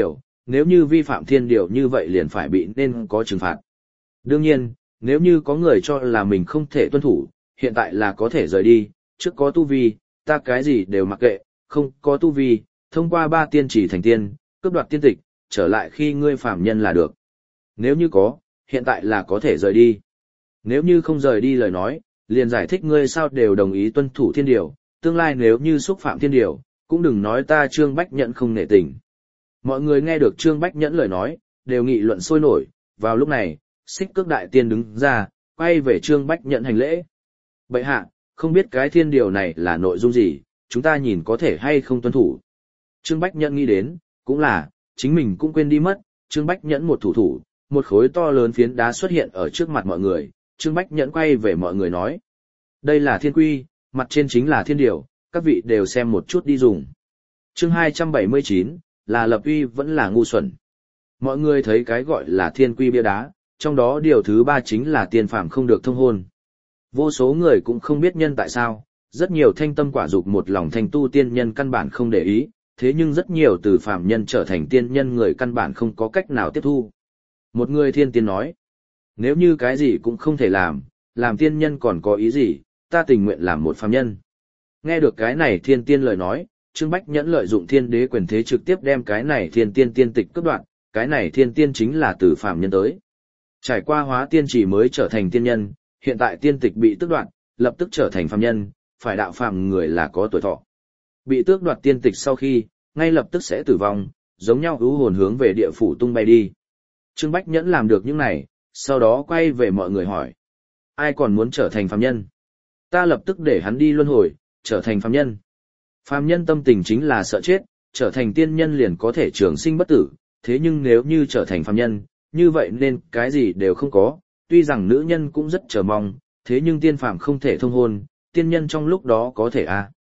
nếu như vi phạm thiên điều như vậy liền phải bị nên có trừng phạt. Đương nhiên, nếu như có người cho là mình không thể tuân thủ, hiện tại là có thể rời đi, trước có tu vi, ta cái gì đều mặc kệ, không có tu vi, thông qua 3 tiên chỉ thành tiên, cướp đoạt tiên tịch, trở lại khi ngươi phàm nhân là được. Nếu như có, hiện tại là có thể rời đi. Nếu như không rời đi lời nói, liền giải thích ngươi sao đều đồng ý tuân thủ thiên điều, tương lai nếu như xúc phạm thiên điều, cũng đừng nói ta Trương Bách Nhẫn không nể tình. Mọi người nghe được Trương Bách Nhẫn lời nói, đều nghị luận sôi nổi, vào lúc này, Xích Cước đại tiên đứng ra, quay về Trương Bách Nhẫn hành lễ. Bệ hạ, không biết cái thiên điều này là nội dung gì, chúng ta nhìn có thể hay không tuân thủ. Trương Bách Nhẫn nghĩ đến, cũng là, chính mình cũng quên đi mất, Trương Bách Nhẫn một thủ, một khối to lớn phiến đá xuất hiện ở trước mặt mọi người, Trương Bách Nhẫn quay về mọi người nói. Đây là thiên quy, mặt trên chính là thiên điều, các vị đều xem một chút đi dùng. Chương 279, là lập uy vẫn là ngu xuẩn. Mọi người thấy cái gọi là thiên quy bia đá, trong đó điều thứ 3 chính là tiên phàm không được thông hôn. Vô số người cũng không biết nhân tại sao, rất nhiều thanh tâm quả dục một lòng thành tu tiên nhân căn bản không để ý, thế nhưng rất nhiều từ phàm nhân trở thành tiên nhân người căn bản không có cách nào tiếp thu. Một người thiên tiên nói, nếu như cái gì cũng không thể làm tiên nhân còn có ý gì, ta tình nguyện làm một phàm nhân. Nghe được cái này thiên tiên lời nói, Trương Bách Nhẫn lợi dụng thiên đế quyền thế trực tiếp đem cái này thiên tiên tiên tịch cướp đoạt, cái này thiên tiên chính là từ phàm nhân tới. Trải qua hóa tiên chỉ mới trở thành tiên nhân, hiện tại tiên tịch bị tước đoạt, lập tức trở thành phàm nhân, phải đạo phàm người là có tuổi thọ. Bị tước đoạt tiên tịch sau khi, ngay lập tức sẽ tử vong, giống nhau ưu hồn hướng về địa phủ tung bay đi. Trương Bách Nhẫn làm được những này, sau đó quay về mọi người hỏi. Ai còn muốn trở thành phàm nhân? Ta lập tức để hắn đi luân hồi, trở thành phàm nhân. Phàm nhân tâm tình chính là sợ chết, trở thành tiên nhân liền có thể trường sinh bất tử, thế nhưng nếu như trở thành phàm nhân, như vậy nên cái gì đều không có, tuy rằng nữ nhân cũng rất chờ mong, thế nhưng tiên phàm không thể thông hôn, tiên nhân trong lúc đó có thể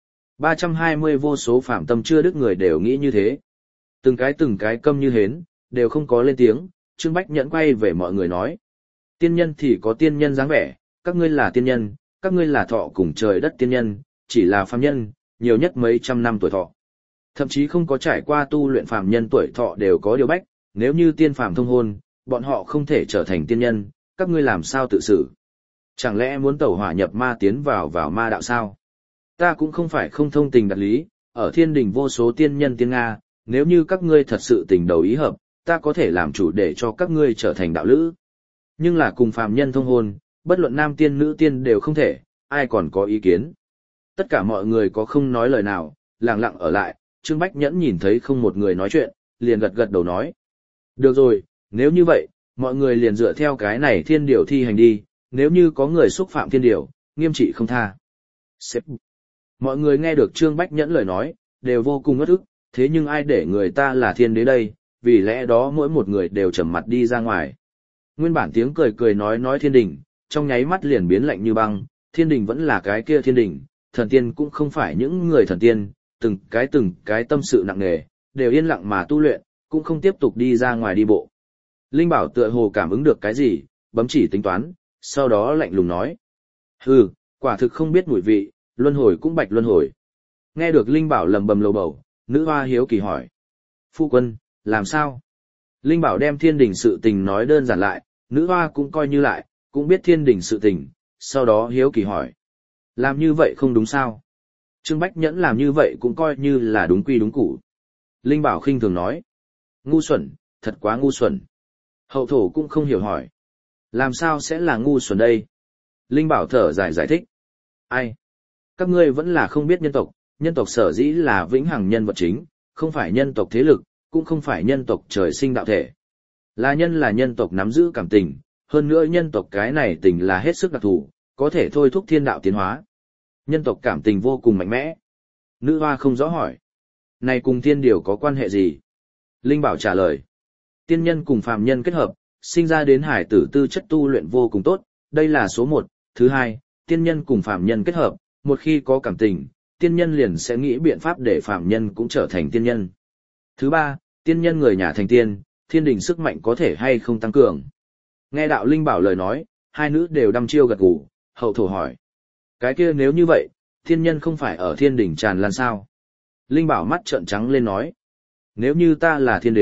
320 vô số phàm tâm chưa đứt người đều nghĩ như thế. Từng cái câm như hến, đều không có lên tiếng, Trương Bách Nhẫn quay về mọi người nói. Tiên nhân thì có tiên nhân dáng vẻ, các ngươi là tiên nhân, các ngươi là thọ cùng trời đất tiên nhân, chỉ là phàm nhân, nhiều nhất mấy trăm năm tuổi thọ. Thậm chí không có trải qua tu luyện phàm nhân tuổi thọ đều có điều bách, nếu như tiên phàm thông hôn, bọn họ không thể trở thành tiên nhân, các ngươi làm sao tự xử? Chẳng lẽ muốn tẩu hỏa nhập ma tiến vào ma đạo sao? Ta cũng không phải không thông tình đạt lý, ở thiên đình vô số tiên nhân tiên Nga, nếu như các ngươi thật sự tình đầu ý hợp, ta có thể làm chủ để cho các ngươi trở thành đạo lữ. Nhưng là cùng phàm nhân thông hôn, bất luận nam tiên nữ tiên đều không thể, ai còn có ý kiến. Tất cả mọi người có không nói lời nào, lặng lặng ở lại, Trương Bách Nhẫn nhìn thấy không một người nói chuyện, liền gật gật đầu nói. Được rồi, nếu như vậy, mọi người liền dựa theo cái này thiên điều thi hành đi, nếu như có người xúc phạm thiên điều, nghiêm trị không tha. Sếp. Mọi người nghe được Trương Bách Nhẫn lời nói, đều vô cùng ngất ức, thế nhưng ai để người ta là thiên đế đây, vì lẽ đó mỗi một người đều trầm mặt đi ra ngoài. Nguyên bản tiếng cười cười nói thiên đình, trong nháy mắt liền biến lạnh như băng, thiên đình vẫn là cái kia thiên đình, thần tiên cũng không phải những người thần tiên, từng cái tâm sự nặng nề, đều yên lặng mà tu luyện, cũng không tiếp tục đi ra ngoài đi bộ. Linh Bảo tựa hồ cảm ứng được cái gì, bấm chỉ tính toán, sau đó lạnh lùng nói. Hừ, quả thực không biết mùi vị, luân hồi cũng bạch luân hồi. Nghe được Linh Bảo lầm bầm lầu bầu, nữ hoa hiếu kỳ hỏi. Phu quân, làm sao? Linh Bảo đem thiên đình sự tình nói đơn giản lại, nữ hoa cũng coi như lại, cũng biết thiên đình sự tình, sau đó hiếu kỳ hỏi. Làm như vậy không đúng sao? Trương Bách Nhẫn làm như vậy cũng coi như là đúng quy đúng củ. Linh Bảo khinh thường nói. Ngu xuẩn, thật quá ngu xuẩn. Hậu thổ cũng không hiểu hỏi. Làm sao sẽ là ngu xuẩn đây? Linh Bảo thở dài giải thích. Ai? Các ngươi vẫn là không biết nhân tộc sở dĩ là vĩnh hằng nhân vật chính, không phải nhân tộc thế lực, cũng không phải nhân tộc trời sinh đạo thể. Là nhân tộc nắm giữ cảm tình, hơn nữa nhân tộc cái này tình là hết sức đặc thù, có thể thôi thúc thiên đạo tiến hóa. Nhân tộc cảm tình vô cùng mạnh mẽ. Nữ hoa không rõ hỏi. Này cùng thiên điều có quan hệ gì? Linh Bảo trả lời. Tiên nhân cùng phàm nhân kết hợp, sinh ra đến hải tử tư chất tu luyện vô cùng tốt, đây là số 1. Thứ 2, tiên nhân cùng phàm nhân kết hợp, một khi có cảm tình, tiên nhân liền sẽ nghĩ biện pháp để phàm nhân cũng trở thành tiên nhân. Thứ 3, tiên nhân người nhà thành tiên, thiên đình sức mạnh có thể hay không tăng cường. Nghe đạo Linh Bảo lời nói, hai nữ đều đăm chiêu gật gù, hậu thổ hỏi. Cái kia nếu như vậy, thiên nhân không phải ở thiên đình tràn lan sao? Linh Bảo mắt trợn trắng lên nói. Nếu như ta là thiên đế,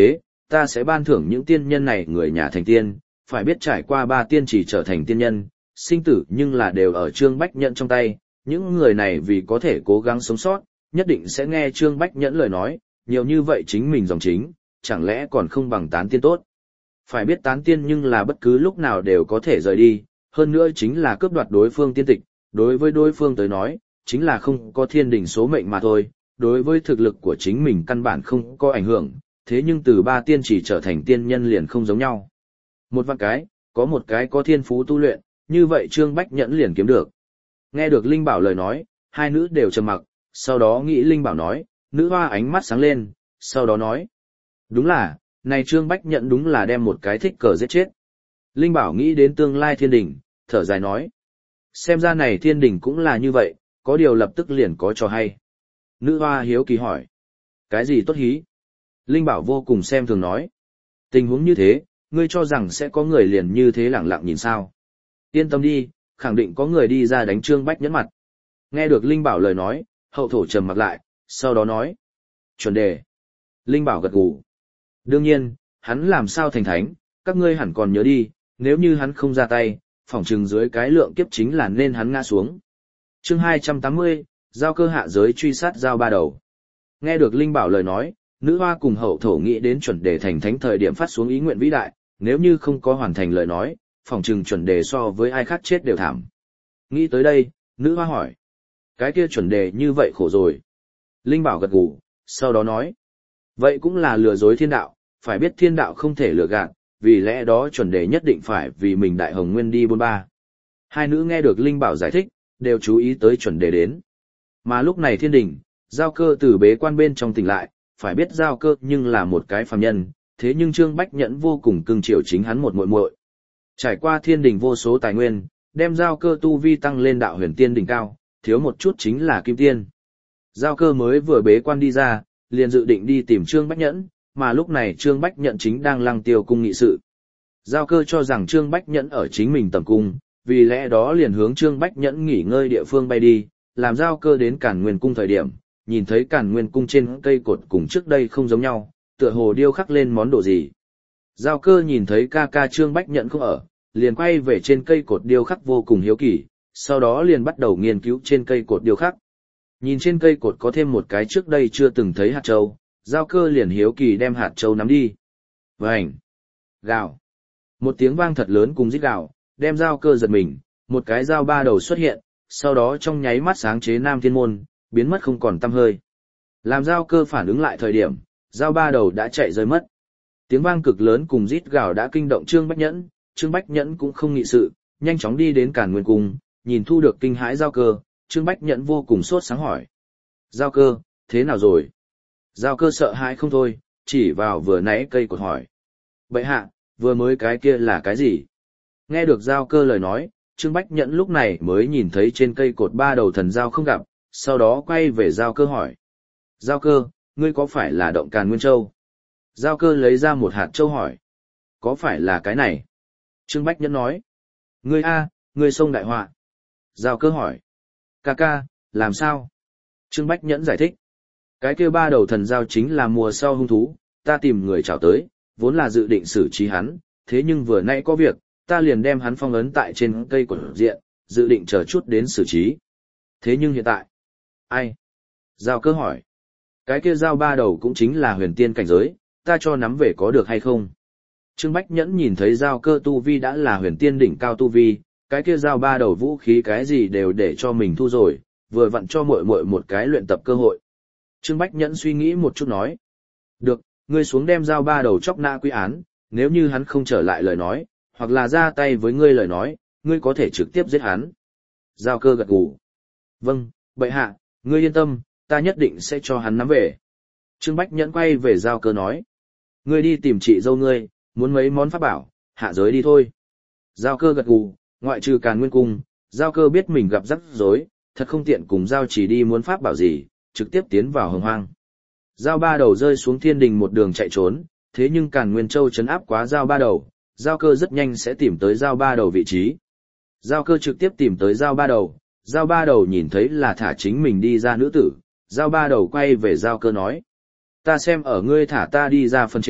ta sẽ ban thưởng những tiên nhân này người nhà thành tiên, phải biết trải qua 3 tiên chỉ trở thành tiên nhân, sinh tử nhưng là đều ở Trương Bách Nhẫn trong tay, những người này vì có thể cố gắng sống sót, nhất định sẽ nghe Trương Bách Nhẫn lời nói, nhiều như vậy chính mình dòng chính, chẳng lẽ còn không bằng tán tiên tốt. Phải biết tán tiên nhưng là bất cứ lúc nào đều có thể rời đi, hơn nữa chính là cướp đoạt đối phương tiên tịch, đối với đối phương tới nói, chính là không có thiên đình số mệnh mà thôi, đối với thực lực của chính mình căn bản không có ảnh hưởng, thế nhưng từ 3 tiên chỉ trở thành tiên nhân liền không giống nhau. Một vạn cái, có một cái có thiên phú tu luyện, như vậy Trương Bách Nhẫn liền kiếm được. Nghe được Linh Bảo lời nói, hai nữ đều trầm mặc, sau đó nghĩ Linh Bảo nói, nữ hoa ánh mắt sáng lên, sau đó nói. Đúng là, này Trương Bách Nhẫn đúng là đem một cái thích cờ giết chết. Linh Bảo nghĩ đến tương lai thiên đình, thở dài nói. Xem ra này thiên đình cũng là như vậy, có điều lập tức liền có trò hay. Nữ hoa hiếu kỳ hỏi. Cái gì tốt hí? Linh Bảo vô cùng xem thường nói. Tình huống như thế, ngươi cho rằng sẽ có người liền như thế lẳng lặng nhìn sao? Yên tâm đi, khẳng định có người đi ra đánh Trương Bách Nhẫn mặt. Nghe được Linh Bảo lời nói, hậu thổ trầm mặt lại, sau đó nói. Chuẩn đề. Linh Bảo gật gù. Đương nhiên, hắn làm sao thành thánh, các ngươi hẳn còn nhớ đi, nếu như hắn không ra tay, phỏng chừng dưới cái lượng kiếp chính là nên hắn ngã xuống. Chương 280, giao cơ hạ giới truy sát giao ba đầu. Nghe được Linh Bảo lời nói, nữ hoa cùng hậu thổ nghĩ đến chuẩn đề thành thánh thời điểm phát xuống ý nguyện vĩ đại, nếu như không có hoàn thành lời nói, phỏng chừng chuẩn đề so với ai khác chết đều thảm. Nghĩ tới đây, nữ hoa hỏi. Cái kia chuẩn đề như vậy khổ rồi. Linh Bảo gật gù, sau đó nói. Vậy cũng là lừa dối thiên đạo, phải biết thiên đạo không thể lừa gạt, vì lẽ đó chuẩn đề nhất định phải vì mình đại hồng nguyên đi 43. Hai nữ nghe được Linh Bảo giải thích, đều chú ý tới chuẩn đề đến. Mà lúc này thiên đình, giao cơ từ bế quan bên trong tỉnh lại, phải biết giao cơ nhưng là một cái phàm nhân, thế nhưng Trương Bách Nhẫn vô cùng cưng chiều chính hắn một muội muội. Trải qua thiên đình vô số tài nguyên, đem giao cơ tu vi tăng lên đạo huyền tiên đỉnh cao, thiếu một chút chính là kim tiên. Giao cơ mới vừa bế quan đi ra, liền dự định đi tìm Trương Bách Nhẫn, mà lúc này Trương Bách Nhẫn chính đang lăng tiêu cung nghị sự. Giao cơ cho rằng Trương Bách Nhẫn ở chính mình tầm cung, vì lẽ đó liền hướng Trương Bách Nhẫn nghỉ ngơi địa phương bay đi, làm giao cơ đến Càn Nguyên cung thời điểm, nhìn thấy Càn Nguyên cung trên cây cột cùng trước đây không giống nhau, tựa hồ điêu khắc lên món đồ gì. Giao cơ nhìn thấy ca ca Trương Bách Nhẫn không ở, liền quay về trên cây cột điêu khắc vô cùng hiếu kỳ, sau đó liền bắt đầu nghiên cứu trên cây cột điêu khắc. Nhìn trên cây cột có thêm một cái trước đây chưa từng thấy hạt châu, giao cơ liền hiếu kỳ đem hạt châu nắm đi. Vành! Gào! Một tiếng vang thật lớn cùng rít gào, đem giao cơ giật mình, một cái dao ba đầu xuất hiện, sau đó trong nháy mắt sáng chế Nam Thiên Môn, biến mất không còn tăm hơi. Làm giao cơ phản ứng lại thời điểm, dao ba đầu đã chạy rơi mất. Tiếng vang cực lớn cùng rít gào đã kinh động Trương Bách Nhẫn, Trương Bách Nhẫn cũng không nghị sự, nhanh chóng đi đến Càn Nguyên cung, nhìn thu được kinh hãi giao cơ, Trương Bách Nhẫn vô cùng sốt sáng hỏi. Giao cơ, thế nào rồi? Giao cơ sợ hãi không thôi, chỉ vào vừa nãy cây cột hỏi. Bậy hạ, vừa mới cái kia là cái gì? Nghe được giao cơ lời nói, Trương Bách Nhẫn lúc này mới nhìn thấy trên cây cột 3 đầu thần giao không gặp, sau đó quay về giao cơ hỏi. Giao cơ, ngươi có phải là động Càn Nguyên Châu? Giao cơ lấy ra một hạt châu hỏi. Có phải là cái này? Trương Bách Nhẫn nói. Ngươi a, ngươi sông đại họa. Giao cơ hỏi. Ca ca, làm sao? Trương Bách Nhẫn giải thích. Cái kia 3 đầu thần giao chính là mùa sau hung thú, ta tìm người chào tới, vốn là dự định xử trí hắn, thế nhưng vừa nãy có việc, ta liền đem hắn phong ấn tại trên cây của diện, dự định chờ chút đến xử trí. Thế nhưng hiện tại, ai? Giao cơ hỏi. Cái kia giao 3 đầu cũng chính là huyền tiên cảnh giới, ta cho nắm về có được hay không? Trương Bách Nhẫn nhìn thấy giao cơ tu vi đã là huyền tiên đỉnh cao tu vi, cái kia giao 3 đầu vũ khí cái gì đều để cho mình thu rồi, vừa vặn cho muội muội một cái luyện tập cơ hội. Trương Bách Nhẫn suy nghĩ một chút nói. Được, ngươi xuống đem giao 3 đầu chóc nã quy án, nếu như hắn không trở lại lời nói, hoặc là ra tay với ngươi lời nói, ngươi có thể trực tiếp giết hắn. Giao cơ gật gù. Vâng, bệ hạ, ngươi yên tâm, ta nhất định sẽ cho hắn nắm về. Trương Bách Nhẫn quay về giao cơ nói. Ngươi đi tìm chị dâu ngươi, muốn mấy món pháp bảo, hạ giới đi thôi. Giao cơ gật gù, ngoại trừ Càn Nguyên cung, giao cơ biết mình gặp rắc rối, thật không tiện cùng giao chỉ đi muốn pháp bảo gì, trực tiếp tiến vào hồng hoang. Giao 3 đầu rơi xuống thiên đình một đường chạy trốn, thế nhưng Càn Nguyên Châu trấn áp quá giao 3 đầu, giao cơ rất nhanh sẽ tìm tới giao 3 đầu vị trí. Giao cơ trực tiếp tìm tới giao 3 đầu, giao 3 đầu nhìn thấy là thả chính mình đi ra nữ tử, giao 3 đầu quay về giao cơ nói. Ta xem ở ngươi thả ta đi ra phần trên,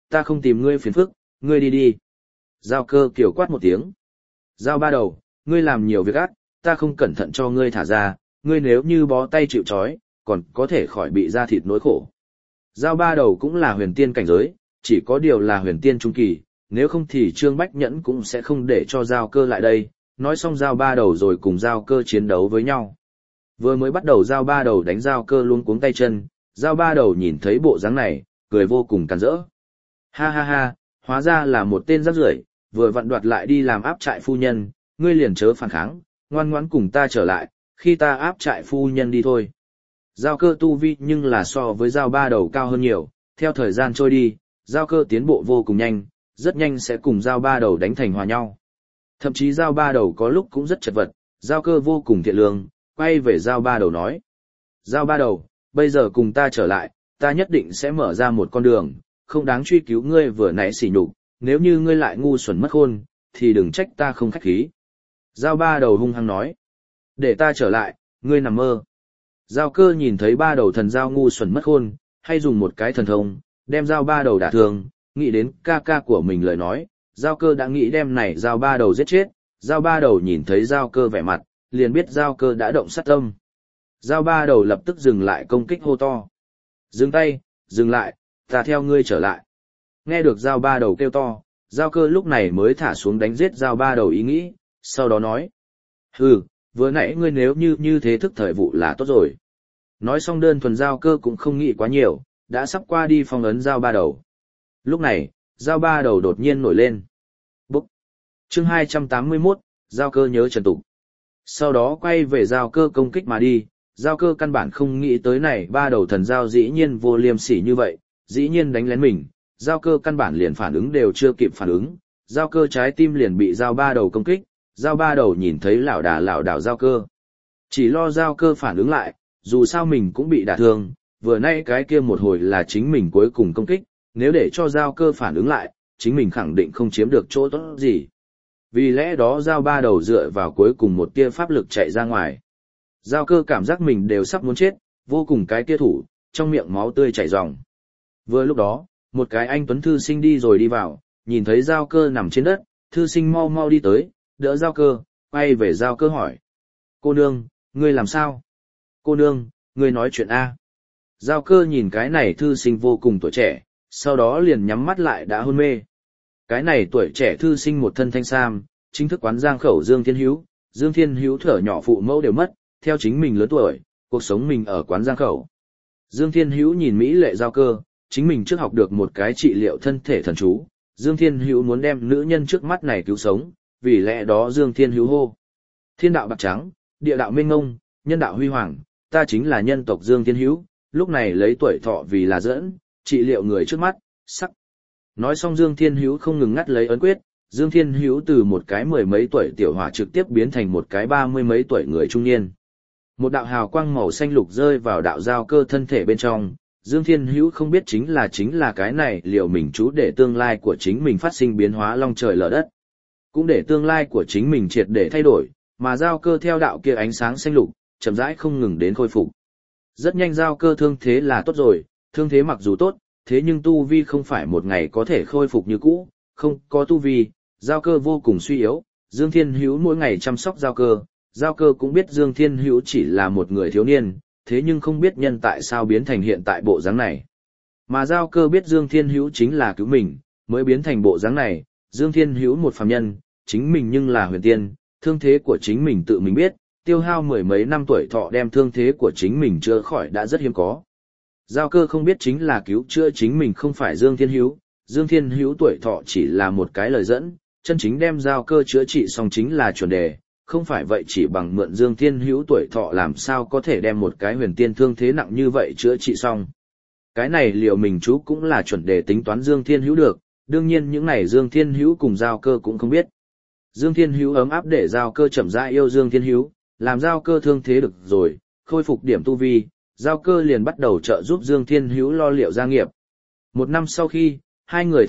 ta không tìm ngươi phiền phức, ngươi đi đi. Giao Cơ kiểu quát một tiếng. Giao Ba Đầu, ngươi làm nhiều việc ác, ta không cẩn thận cho ngươi thả ra, ngươi nếu như bó tay chịu trói, còn có thể khỏi bị ra thịt nỗi khổ. Giao Ba Đầu cũng là huyền tiên cảnh giới, chỉ có điều là huyền tiên trung kỳ, nếu không thì Trương Bách Nhẫn cũng sẽ không để cho Giao Cơ lại đây. Nói xong Giao Ba Đầu rồi cùng Giao Cơ chiến đấu với nhau. Vừa mới bắt đầu Giao Ba Đầu đánh Giao Cơ luống cuống tay chân, Giao Ba Đầu nhìn thấy bộ dáng này, cười vô cùng càn rỡ. Ha ha ha, hóa ra là một tên rác rưởi, vừa vặn đoạt lại đi làm áp trại phu nhân, ngươi liền chớ phản kháng, ngoan ngoãn cùng ta trở lại, khi ta áp trại phu nhân đi thôi. Giao Cơ tu vi nhưng là so với Giao Ba Đầu cao hơn nhiều, theo thời gian trôi đi, Giao Cơ tiến bộ vô cùng nhanh, rất nhanh sẽ cùng Giao Ba Đầu đánh thành hòa nhau. Thậm chí Giao Ba Đầu có lúc cũng rất chật vật, Giao Cơ vô cùng thiện lương, quay về Giao Ba Đầu nói. Giao Ba Đầu, bây giờ cùng ta trở lại, ta nhất định sẽ mở ra một con đường, không đáng truy cứu ngươi vừa nãy sỉ nhục, nếu như ngươi lại ngu xuẩn mất khôn, thì đừng trách ta không khách khí. Giao Ba Đầu hung hăng nói. Để ta trở lại, ngươi nằm mơ. Giao Cơ nhìn thấy Ba Đầu thần Giao ngu xuẩn mất khôn, hay dùng một cái thần thông, đem Giao Ba Đầu đả thương, nghĩ đến ca ca của mình lời nói, Giao Cơ đã nghĩ đem này Giao Ba Đầu giết chết. Giao Ba Đầu nhìn thấy Giao Cơ vẻ mặt, liền biết Giao Cơ đã động sát tâm. Giao Ba Đầu lập tức dừng lại công kích hô to. Dừng tay, dừng lại, ta theo ngươi trở lại. Nghe được Giao Ba Đầu kêu to, Giao Cơ lúc này mới thả xuống đánh giết Giao Ba Đầu ý nghĩ, sau đó nói. Hừ, vừa nãy ngươi nếu như thế thức thời vụ là tốt rồi. Nói xong đơn thuần Giao Cơ cũng không nghĩ quá nhiều, đã sắp qua đi phong ấn Giao Ba Đầu. Lúc này, Giao Ba Đầu đột nhiên nổi lên. Búc! Chương 281, Giao Cơ nhớ Trần Tục. Sau đó quay về Giao Cơ công kích mà đi, Giao Cơ căn bản không nghĩ tới này Ba Đầu thần Giao dĩ nhiên vô liêm sỉ như vậy, dĩ nhiên đánh lén mình, Giao Cơ căn bản liền phản ứng đều chưa kịp phản ứng, Giao Cơ trái tim liền bị Giao Ba Đầu công kích, Giao Ba Đầu nhìn thấy lảo đảo Giao Cơ. Chỉ lo Giao Cơ phản ứng lại, dù sao mình cũng bị đả thương, vừa nay cái kia một hồi là chính mình cuối cùng công kích, nếu để cho Giao Cơ phản ứng lại, chính mình khẳng định không chiếm được chỗ tốt gì. Vì lẽ đó Giao Ba Đầu dựa vào cuối cùng một tia pháp lực chạy ra ngoài. Giao Cơ cảm giác mình đều sắp muốn chết, vô cùng cái tia thủ, trong miệng máu tươi chảy ròng. Vừa lúc đó, một cái anh tuấn thư sinh đi rồi đi vào, nhìn thấy Giao Cơ nằm trên đất, thư sinh mau mau đi tới, đỡ Giao Cơ, quay về Giao Cơ hỏi. Cô nương, ngươi làm sao? Cô nương, ngươi nói chuyện A. Giao Cơ nhìn cái này thư sinh vô cùng tuổi trẻ, sau đó liền nhắm mắt lại đã hôn mê. Cái này tuổi trẻ thư sinh một thân thanh sam, chính thức quán giang khẩu Dương Thiên Hữu. Dương Thiên Hữu thở nhỏ phụ mẫu đều mất, theo chính mình lớn tuổi, cuộc sống mình ở quán giang khẩu. Dương Thiên Hữu nhìn mỹ lệ Giao Cơ, chính mình trước học được một cái trị liệu thân thể thần chú. Dương Thiên Hữu muốn đem nữ nhân trước mắt này cứu sống, vì lẽ đó Dương Thiên Hữu hô. Thiên đạo bạc trắng, địa đạo mênh ngông, nhân đạo huy hoàng, ta chính là nhân tộc Dương Thiên Hữu, lúc này lấy tuổi thọ vì là dẫn, trị liệu người trước mắt, sắc. Nói xong Dương Thiên Hữu không ngừng ngắt lấy ấn quyết, Dương Thiên Hữu từ một cái 10 mấy tuổi tiểu hỏa trực tiếp biến thành một cái 30 mấy tuổi người trung niên. Một đạo hào quang màu xanh lục rơi vào đạo Giao Cơ thân thể bên trong, Dương Thiên Hữu không biết chính là cái này liệu mình chú để tương lai của chính mình phát sinh biến hóa long trời lở đất. Cũng để tương lai của chính mình triệt để thay đổi, mà Giao Cơ theo đạo kia ánh sáng xanh lục, chậm rãi không ngừng đến khôi phục. Rất nhanh Giao Cơ thương thế là tốt rồi, thương thế mặc dù tốt, thế nhưng tu vi không phải một ngày có thể khôi phục như cũ, không có tu vi, Giao Cơ vô cùng suy yếu, Dương Thiên Hữu mỗi ngày chăm sóc Giao Cơ cũng biết Dương Thiên Hữu chỉ là một người thiếu niên, thế nhưng không biết nhân tại sao biến thành hiện tại bộ dáng này. Mà Giao Cơ biết Dương Thiên Hữu chính là cứu mình, mới biến thành bộ dáng này, Dương Thiên Hữu một phàm nhân, chính mình nhưng là huyền tiên, thương thế của chính mình tự mình biết, tiêu hao mười mấy năm tuổi thọ đem thương thế của chính mình chữa khỏi đã rất hiếm có. Giao Cơ không biết chính là cứu chữa chính mình không phải Dương Thiên Hữu tuổi thọ chỉ là một cái lời dẫn, chân chính đem Giao Cơ chữa trị xong chính là chuẩn đề, không phải vậy chỉ bằng mượn Dương Thiên Hữu tuổi thọ làm sao có thể đem một cái huyền tiên thương thế nặng như vậy chữa trị xong. Cái này liệu mình chú cũng là chuẩn đề tính toán Dương Thiên Hữu được, đương nhiên những này Dương Thiên Hữu cùng Giao Cơ cũng không biết. Dương Thiên Hữu ấm áp để Giao Cơ chậm rãi yêu Dương Thiên Hữu, làm Giao Cơ thương thế được rồi, khôi phục điểm tu vi, Giao Cơ liền bắt đầu trợ giúp Dương Thiên Hữu lo liệu gia nghiệp. Một năm sau khi, hai người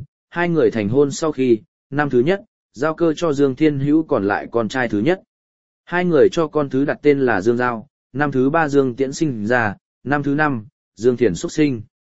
thành hôn sau khi, năm thứ nhất, Giao Cơ cho Dương Thiên Hữu còn lại con trai thứ nhất. Hai người cho con thứ đặt tên là Dương Giao, năm thứ ba Dương Tiễn sinh ra, năm thứ năm, Dương Thiền xuất sinh.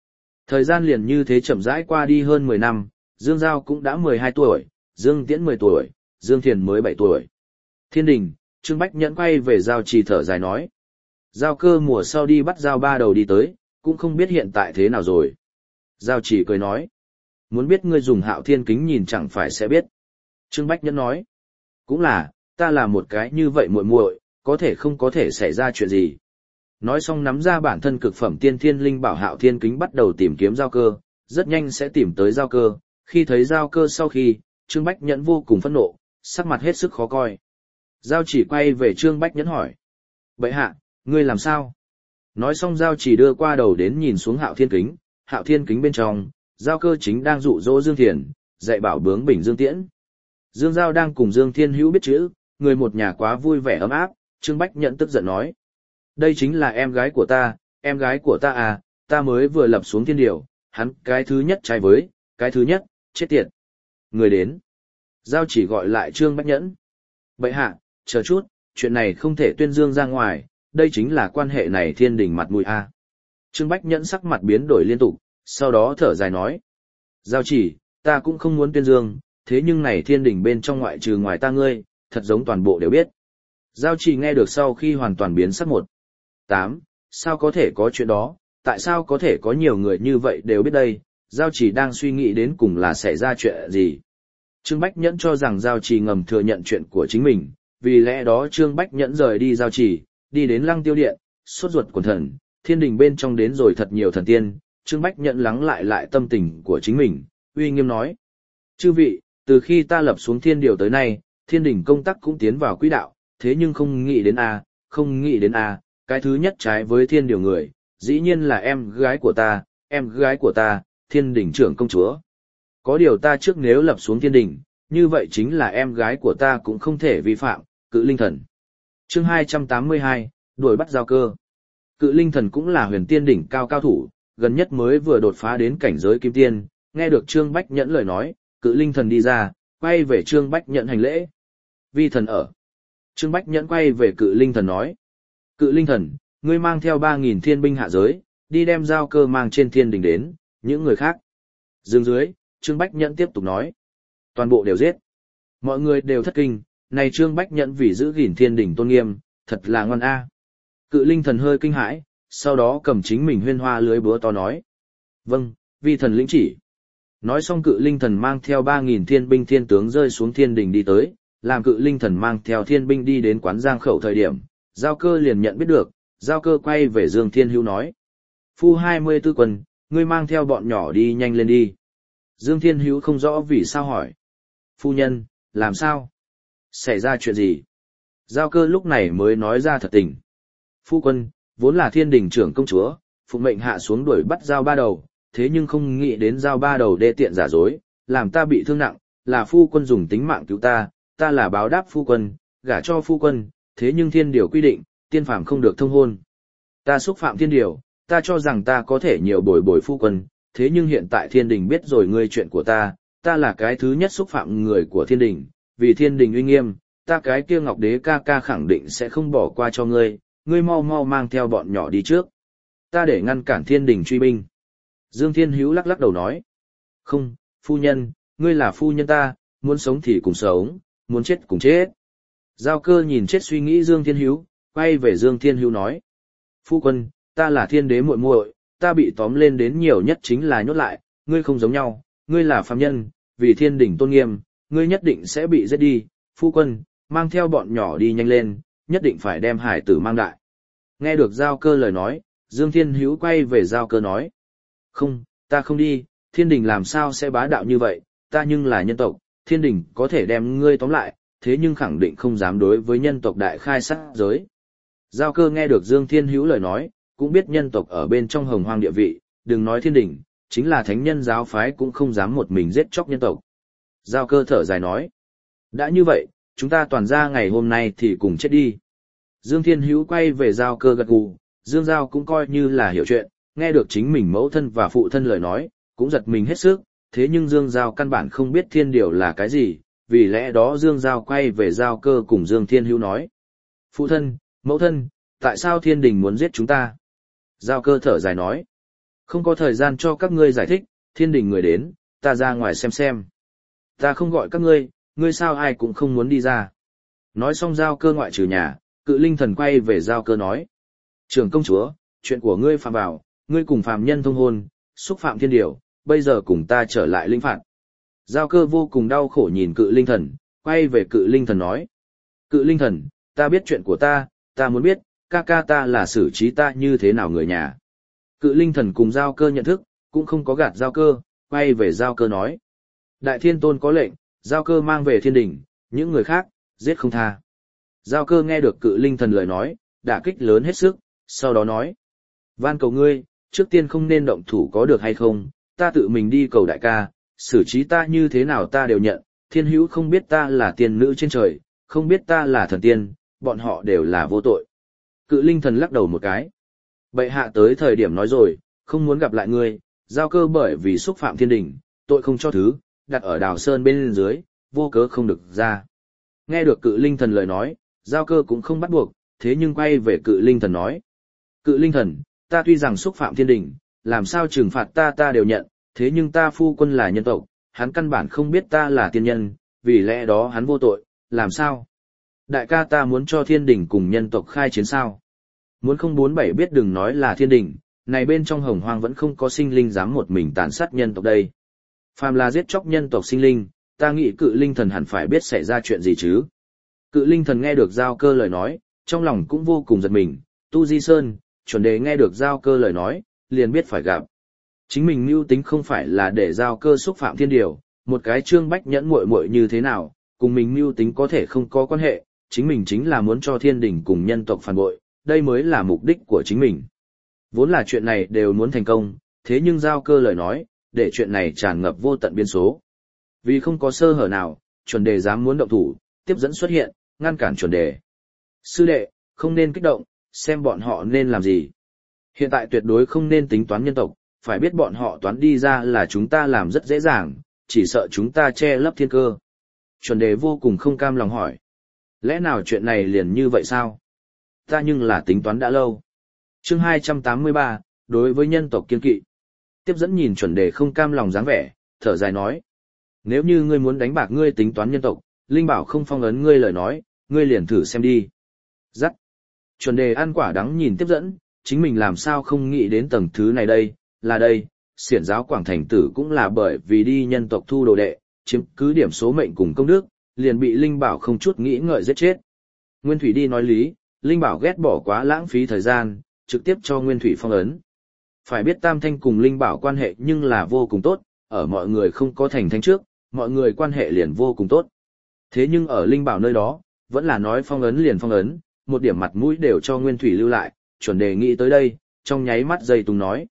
Thời gian liền như thế chậm rãi qua đi hơn 10 năm, Dương Giao cũng đã 12 tuổi, Dương Tiễn 10 tuổi, Dương Thiền mới 7 tuổi. Thiên đình, Trương Bách Nhẫn quay về Giao Trì thở dài nói. Giao Cơ mùa sau đi bắt Giao Ba Đầu đi tới, cũng không biết hiện tại thế nào rồi. Giao Trì cười nói. Muốn biết ngươi dùng Hạo Thiên kính nhìn chẳng phải sẽ biết. Trương Bách Nhẫn nói. Cũng là, ta là một cái như vậy muội muội, có thể không có thể xảy ra chuyện gì. Nói xong nắm ra bản thân cực phẩm tiên thiên linh bảo Hạo Thiên kính bắt đầu tìm kiếm Giao Cơ, rất nhanh sẽ tìm tới Giao Cơ. Khi thấy Giao Cơ sau khi, Trương Bách Nhẫn vô cùng phẫn nộ, sắc mặt hết sức khó coi. Giao Chỉ quay về Trương Bách Nhẫn hỏi. Bệ hạ, ngươi làm sao? Nói xong Giao Chỉ đưa qua đầu đến nhìn xuống Hạo Thiên kính bên trong, Giao Cơ chính đang dụ dỗ Dương Thiền, dạy bảo bướng bỉnh Dương Tiễn. Dương Giao đang cùng Dương Thiên Hữu biết chữ, người một nhà quá vui vẻ ấm áp, Trương Bách Nhẫn tức giận nói. Đây chính là em gái của ta à, ta mới vừa lập xuống thiên điều, hắn cái thứ nhất trái với, cái thứ nhất, chết tiệt. Người đến. Giao Chỉ gọi lại Trương Bách Nhẫn. Bệ hạ, chờ chút, chuyện này không thể tuyên dương ra ngoài, đây chính là quan hệ này thiên đình mặt mũi a. Trương Bách Nhẫn sắc mặt biến đổi liên tục, sau đó thở dài nói. Giao Chỉ, ta cũng không muốn tuyên dương, thế nhưng này thiên đình bên trong ngoại trừ ngoài ta ngươi, thật giống toàn bộ đều biết. Giao Chỉ nghe được sau khi hoàn toàn biến sắc 1. 8. Sao có thể có chuyện đó, tại sao có thể có nhiều người như vậy đều biết đây, Giao Chỉ đang suy nghĩ đến cùng là xảy ra chuyện gì. Trương Bách Nhẫn cho rằng Giao Chỉ ngầm thừa nhận chuyện của chính mình, vì lẽ đó Trương Bách Nhẫn rời đi Giao Chỉ, đi đến Lăng Tiêu Điện, sốt ruột quần thần, thiên đình bên trong đến rồi thật nhiều thần tiên, Trương Bách Nhẫn lắng lại tâm tình của chính mình, uy nghiêm nói. Chư vị, từ khi ta lập xuống thiên điều tới nay, thiên đình công tác cũng tiến vào quỹ đạo, thế nhưng không nghĩ đến cái thứ nhất trái với thiên điều người, dĩ nhiên là em gái của ta, thiên đình trưởng công chúa. Có điều ta trước nếu lập xuống thiên đình, như vậy chính là em gái của ta cũng không thể vi phạm, Cự Linh Thần. Chương 282, đuổi bắt Giao Cơ. Cự Linh Thần cũng là huyền tiên đỉnh cao thủ, gần nhất mới vừa đột phá đến cảnh giới kim tiên, nghe được Trương Bách Nhẫn lời nói, Cự Linh Thần đi ra, quay về Trương Bách Nhẫn hành lễ. Vi thần ở. Trương Bách Nhẫn quay về Cự Linh Thần nói. Cự Linh Thần, ngươi mang theo 3.000 thiên binh hạ giới, đi đem Giao Cơ mang trên thiên đình đến, những người khác. Dương dưới, Trương Bách Nhẫn tiếp tục nói. Toàn bộ đều giết. Mọi người đều thất kinh, này Trương Bách Nhẫn vì giữ gìn thiên đình tôn nghiêm, thật là ngoan a. Cự Linh Thần hơi kinh hãi, sau đó cầm chính mình huyên hoa lưới búa to nói. Vâng, vi thần lĩnh chỉ. Nói xong Cự Linh Thần mang theo 3.000 thiên binh thiên tướng rơi xuống thiên đình đi tới, làm Cự Linh Thần mang theo thiên binh đi đến quán Giang Khẩu thời điểm, Giao Cơ liền nhận biết được, Giao Cơ quay về Dương Thiên Hữu nói. Phu 24 quân, ngươi mang theo bọn nhỏ đi nhanh lên đi. Dương Thiên Hữu không rõ vì sao hỏi. Phu nhân, làm sao? Xảy ra chuyện gì? Giao Cơ lúc này mới nói ra thật tình. Phu quân, vốn là thiên đình trưởng công chúa, phụng mệnh hạ xuống đuổi bắt Giao Ba Đầu, thế nhưng không nghĩ đến Giao Ba Đầu đê tiện giả dối, làm ta bị thương nặng, là phu quân dùng tính mạng cứu ta, ta là báo đáp phu quân, gả cho phu quân, thế nhưng thiên điều quy định, tiên phàm không được thông hôn. Ta xúc phạm thiên điều, ta cho rằng ta có thể nhiều bồi phu quân, thế nhưng hiện tại thiên đình biết rồi ngươi chuyện của ta là cái thứ nhất xúc phạm người của thiên đình, vì thiên đình uy nghiêm, ta cái kia Ngọc Đế ca ca khẳng định sẽ không bỏ qua cho ngươi, ngươi mau mau mang theo bọn nhỏ đi trước. Ta để ngăn cản thiên đình truy binh. Dương Thiên Hữu lắc lắc đầu nói. Không, phu nhân, ngươi là phu nhân ta, muốn sống thì cùng sống, muốn chết cùng chết. Giao Cơ nhìn chết suy nghĩ Dương Thiên Hữu, quay về Dương Thiên Hữu nói. Phu quân, ta là thiên đế muội muội, ta bị tóm lên đến nhiều nhất chính là nhốt lại, ngươi không giống nhau, ngươi là phàm nhân, vì thiên đình tôn nghiêm, ngươi nhất định sẽ bị giết đi, phu quân, mang theo bọn nhỏ đi nhanh lên, nhất định phải đem hải tử mang đại. Nghe được Giao Cơ lời nói, Dương Thiên Hữu quay về Giao Cơ nói. Không, ta không đi, thiên đình làm sao sẽ bá đạo như vậy, ta nhưng là nhân tộc, thiên đình có thể đem ngươi tóm lại, thế nhưng khẳng định không dám đối với nhân tộc đại khai sát giới. Giao Cơ nghe được Dương Thiên Hữu lời nói, cũng biết nhân tộc ở bên trong hồng hoang địa vị, đừng nói thiên đình, chính là thánh nhân giáo phái cũng không dám một mình giết chóc nhân tộc. Giao Cơ thở dài nói. Đã như vậy, chúng ta toàn ra ngày hôm nay thì cùng chết đi. Dương Thiên Hữu quay về Giao Cơ gật gù, Dương Giao cũng coi như là hiểu chuyện, nghe được chính mình mẫu thân và phụ thân lời nói, cũng giật mình hết sức, thế nhưng Dương Giao căn bản không biết thiên điều là cái gì, vì lẽ đó Dương Giao quay về Giao Cơ cùng Dương Thiên Hữu nói. Phụ thân, mẫu thân, tại sao thiên đình muốn giết chúng ta? Giao Cơ thở dài nói. Không có thời gian cho các ngươi giải thích, thiên đình người đến, ta ra ngoài xem. Ta không gọi các ngươi sao ai cũng không muốn đi ra. Nói xong Giao Cơ ngoại trừ nhà, Cự Linh Thần quay về Giao Cơ nói. Trưởng công chúa, chuyện của ngươi phạm vào, ngươi cùng phàm nhân thông hôn, xúc phạm thiên điều, bây giờ cùng ta trở lại linh phạt. Giao Cơ vô cùng đau khổ nhìn Cự Linh Thần, quay về Cự Linh Thần nói. Cự Linh Thần, ta biết chuyện của ta muốn biết, ca ca ta là xử trí ta như thế nào người nhà. Cự Linh Thần cùng Giao Cơ nhận thức, cũng không có gạt Giao Cơ, quay về Giao Cơ nói. Đại Thiên Tôn có lệnh, Giao Cơ mang về thiên đình, những người khác, giết không tha. Giao Cơ nghe được Cự Linh Thần lời nói, đả kích lớn hết sức, sau đó nói. Van cầu ngươi, trước tiên không nên động thủ có được hay không, ta tự mình đi cầu đại ca, xử trí ta như thế nào ta đều nhận, thiên hữu không biết ta là tiên nữ trên trời, không biết ta là thần tiên, bọn họ đều là vô tội. Cự Linh Thần lắc đầu một cái. Bệ hạ tới thời điểm nói rồi, không muốn gặp lại ngươi, Giao Cơ bởi vì xúc phạm thiên đình, tội không cho thứ, đặt ở Đào Sơn bên dưới, vô cớ không được ra. Nghe được Cự Linh Thần lời nói, Giao Cơ cũng không bắt buộc, thế nhưng quay về Cự Linh Thần nói. Cự Linh Thần, ta tuy rằng xúc phạm thiên đình, làm sao trừng phạt ta đều nhận, thế nhưng ta phu quân là nhân tộc, hắn căn bản không biết ta là tiên nhân, vì lẽ đó hắn vô tội, làm sao? Đại ca ta muốn cho thiên đình cùng nhân tộc khai chiến sao? Muốn không 47 biết đừng nói là thiên đình, này bên trong hồng hoang vẫn không có sinh linh dám một mình tàn sát nhân tộc đây. Phàm là giết chóc nhân tộc sinh linh, ta nghĩ Cự Linh Thần hẳn phải biết xảy ra chuyện gì chứ. Cự Linh Thần nghe được Giao Cơ lời nói, trong lòng cũng vô cùng giật mình, Tu Di Sơn, chuẩn đề nghe được Giao Cơ lời nói, liền biết phải gặp. Chính mình mưu tính không phải là để Giao Cơ xúc phạm thiên điều, một cái Trương Bách Nhẫn muội muội như thế nào, cùng mình mưu tính có thể không có quan hệ, chính mình chính là muốn cho thiên đình cùng nhân tộc phản bội, đây mới là mục đích của chính mình. Vốn là chuyện này đều muốn thành công, thế nhưng Giao Cơ lời nói, để chuyện này tràn ngập vô tận biên số. Vì không có sơ hở nào, chuẩn đề dám muốn động thủ, tiếp dẫn xuất hiện, ngăn cản chuẩn đề. Sư đệ, không nên kích động, xem bọn họ nên làm gì. Hiện tại tuyệt đối không nên tính toán nhân tộc, phải biết bọn họ toán đi ra là chúng ta làm rất dễ dàng, chỉ sợ chúng ta che lấp thiên cơ. Chuẩn đề vô cùng không cam lòng hỏi. Lẽ nào chuyện này liền như vậy sao? Ta nhưng là tính toán đã lâu. Chương 283, đối với nhân tộc kiên kỵ. Tiếp dẫn nhìn chuẩn đề không cam lòng dáng vẻ, thở dài nói. Nếu như ngươi muốn đánh bạc ngươi tính toán nhân tộc, Linh Bảo không phong ấn ngươi lời nói, ngươi liền thử xem đi. Dắt. Chuẩn đề ăn quả đắng nhìn tiếp dẫn, chính mình làm sao không nghĩ đến tầng thứ này đây, là đây, xiển giáo Quảng Thành Tử cũng là bởi vì đi nhân tộc thu đồ đệ, chiếm cứ điểm số mệnh cùng công đức, liền bị Linh Bảo không chút nghĩ ngợi giết chết. Nguyên Thủy đi nói lý, Linh Bảo ghét bỏ quá lãng phí thời gian, trực tiếp cho Nguyên Thủy phong ấn. Phải biết Tam Thanh cùng Linh Bảo quan hệ nhưng là vô cùng tốt, ở mọi người không có thành thánh trước, mọi người quan hệ liền vô cùng tốt. Thế nhưng ở Linh Bảo nơi đó, vẫn là nói phong ấn liền phong ấn, một điểm mặt mũi đều cho Nguyên Thủy lưu lại, chuẩn đề nghĩ tới đây, trong nháy mắt dây tùng nói.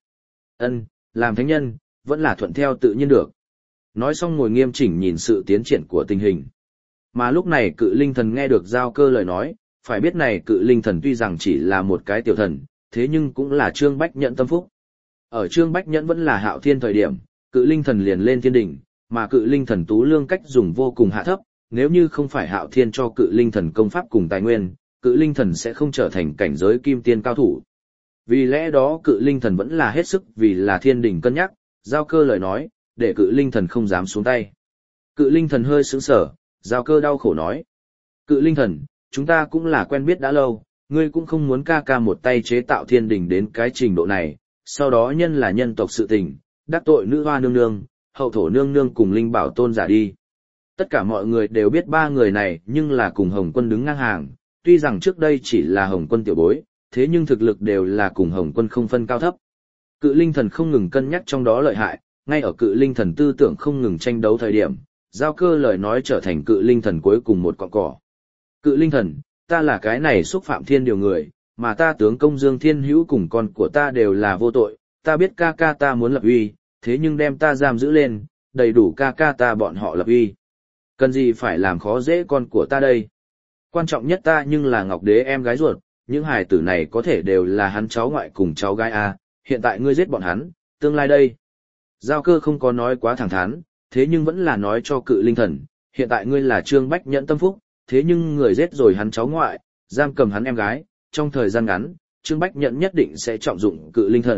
Làm thánh nhân, vẫn là thuận theo tự nhiên được. Nói xong ngồi nghiêm chỉnh nhìn sự tiến triển của tình hình. Mà lúc này Cự Linh Thần nghe được Giao Cơ lời nói, phải biết này Cự Linh Thần tuy rằng chỉ là một cái tiểu thần, thế nhưng cũng là Trương Bách Nhẫn tâm phúc. Ở Trương Bách Nhẫn vẫn là Hạo Thiên thời điểm, Cự Linh Thần liền lên thiên đỉnh, mà Cự Linh Thần Tú Lương cách dùng vô cùng hạ thấp, nếu như không phải Hạo Thiên cho Cự Linh Thần công pháp cùng tài nguyên, Cự Linh Thần sẽ không trở thành cảnh giới kim tiên cao thủ. Vì lẽ đó Cự Linh Thần vẫn là hết sức vì là thiên đỉnh cân nhắc, Giao Cơ lời nói, để Cự Linh Thần không dám xuống tay. Cự Linh Thần hơi sững sờ, Giao Cơ đau khổ nói. Cự Linh Thần, chúng ta cũng là quen biết đã lâu, ngươi cũng không muốn ca ca một tay chế tạo thiên đỉnh đến cái trình độ này, sau đó nhân là nhân tộc sự tình, đắc tội nữ hoa nương nương, hậu thổ nương nương cùng Linh Bảo tôn giả đi. Tất cả mọi người đều biết ba người này nhưng là cùng Hồng Quân đứng ngang hàng, tuy rằng trước đây chỉ là Hồng Quân tiểu bối, thế nhưng thực lực đều là cùng Hồng Quân không phân cao thấp. Cự Linh Thần không ngừng cân nhắc trong đó lợi hại, ngay ở Cự Linh Thần tư tưởng không ngừng tranh đấu thời điểm, Giao Cơ lời nói trở thành Cự Linh Thần cuối cùng một cọng cỏ. Cự Linh Thần, ta là cái này xúc phạm thiên điều người, mà ta tướng công Dương Thiên Hữu cùng con của ta đều là vô tội, ta biết ca ca ta muốn lập uy, thế nhưng đem ta giam giữ lên, đầy đủ ca ca ta bọn họ lập uy. Cần gì phải làm khó dễ con của ta đây? Quan trọng nhất ta nhưng là Ngọc Đế em gái ruột, những hài tử này có thể đều là hắn cháu ngoại cùng cháu gái a, hiện tại ngươi giết bọn hắn, tương lai đây. Giao Cơ không có nói quá thẳng thắn, thế nhưng vẫn là nói cho Cự Linh Thần, hiện tại ngươi là Trương Bách Nhẫn tâm phúc, thế nhưng người giết rồi hắn cháu ngoại, giam cầm hắn em gái, trong thời gian ngắn, Trương Bách Nhẫn nhất định sẽ trọng dụng Cự Linh Thần,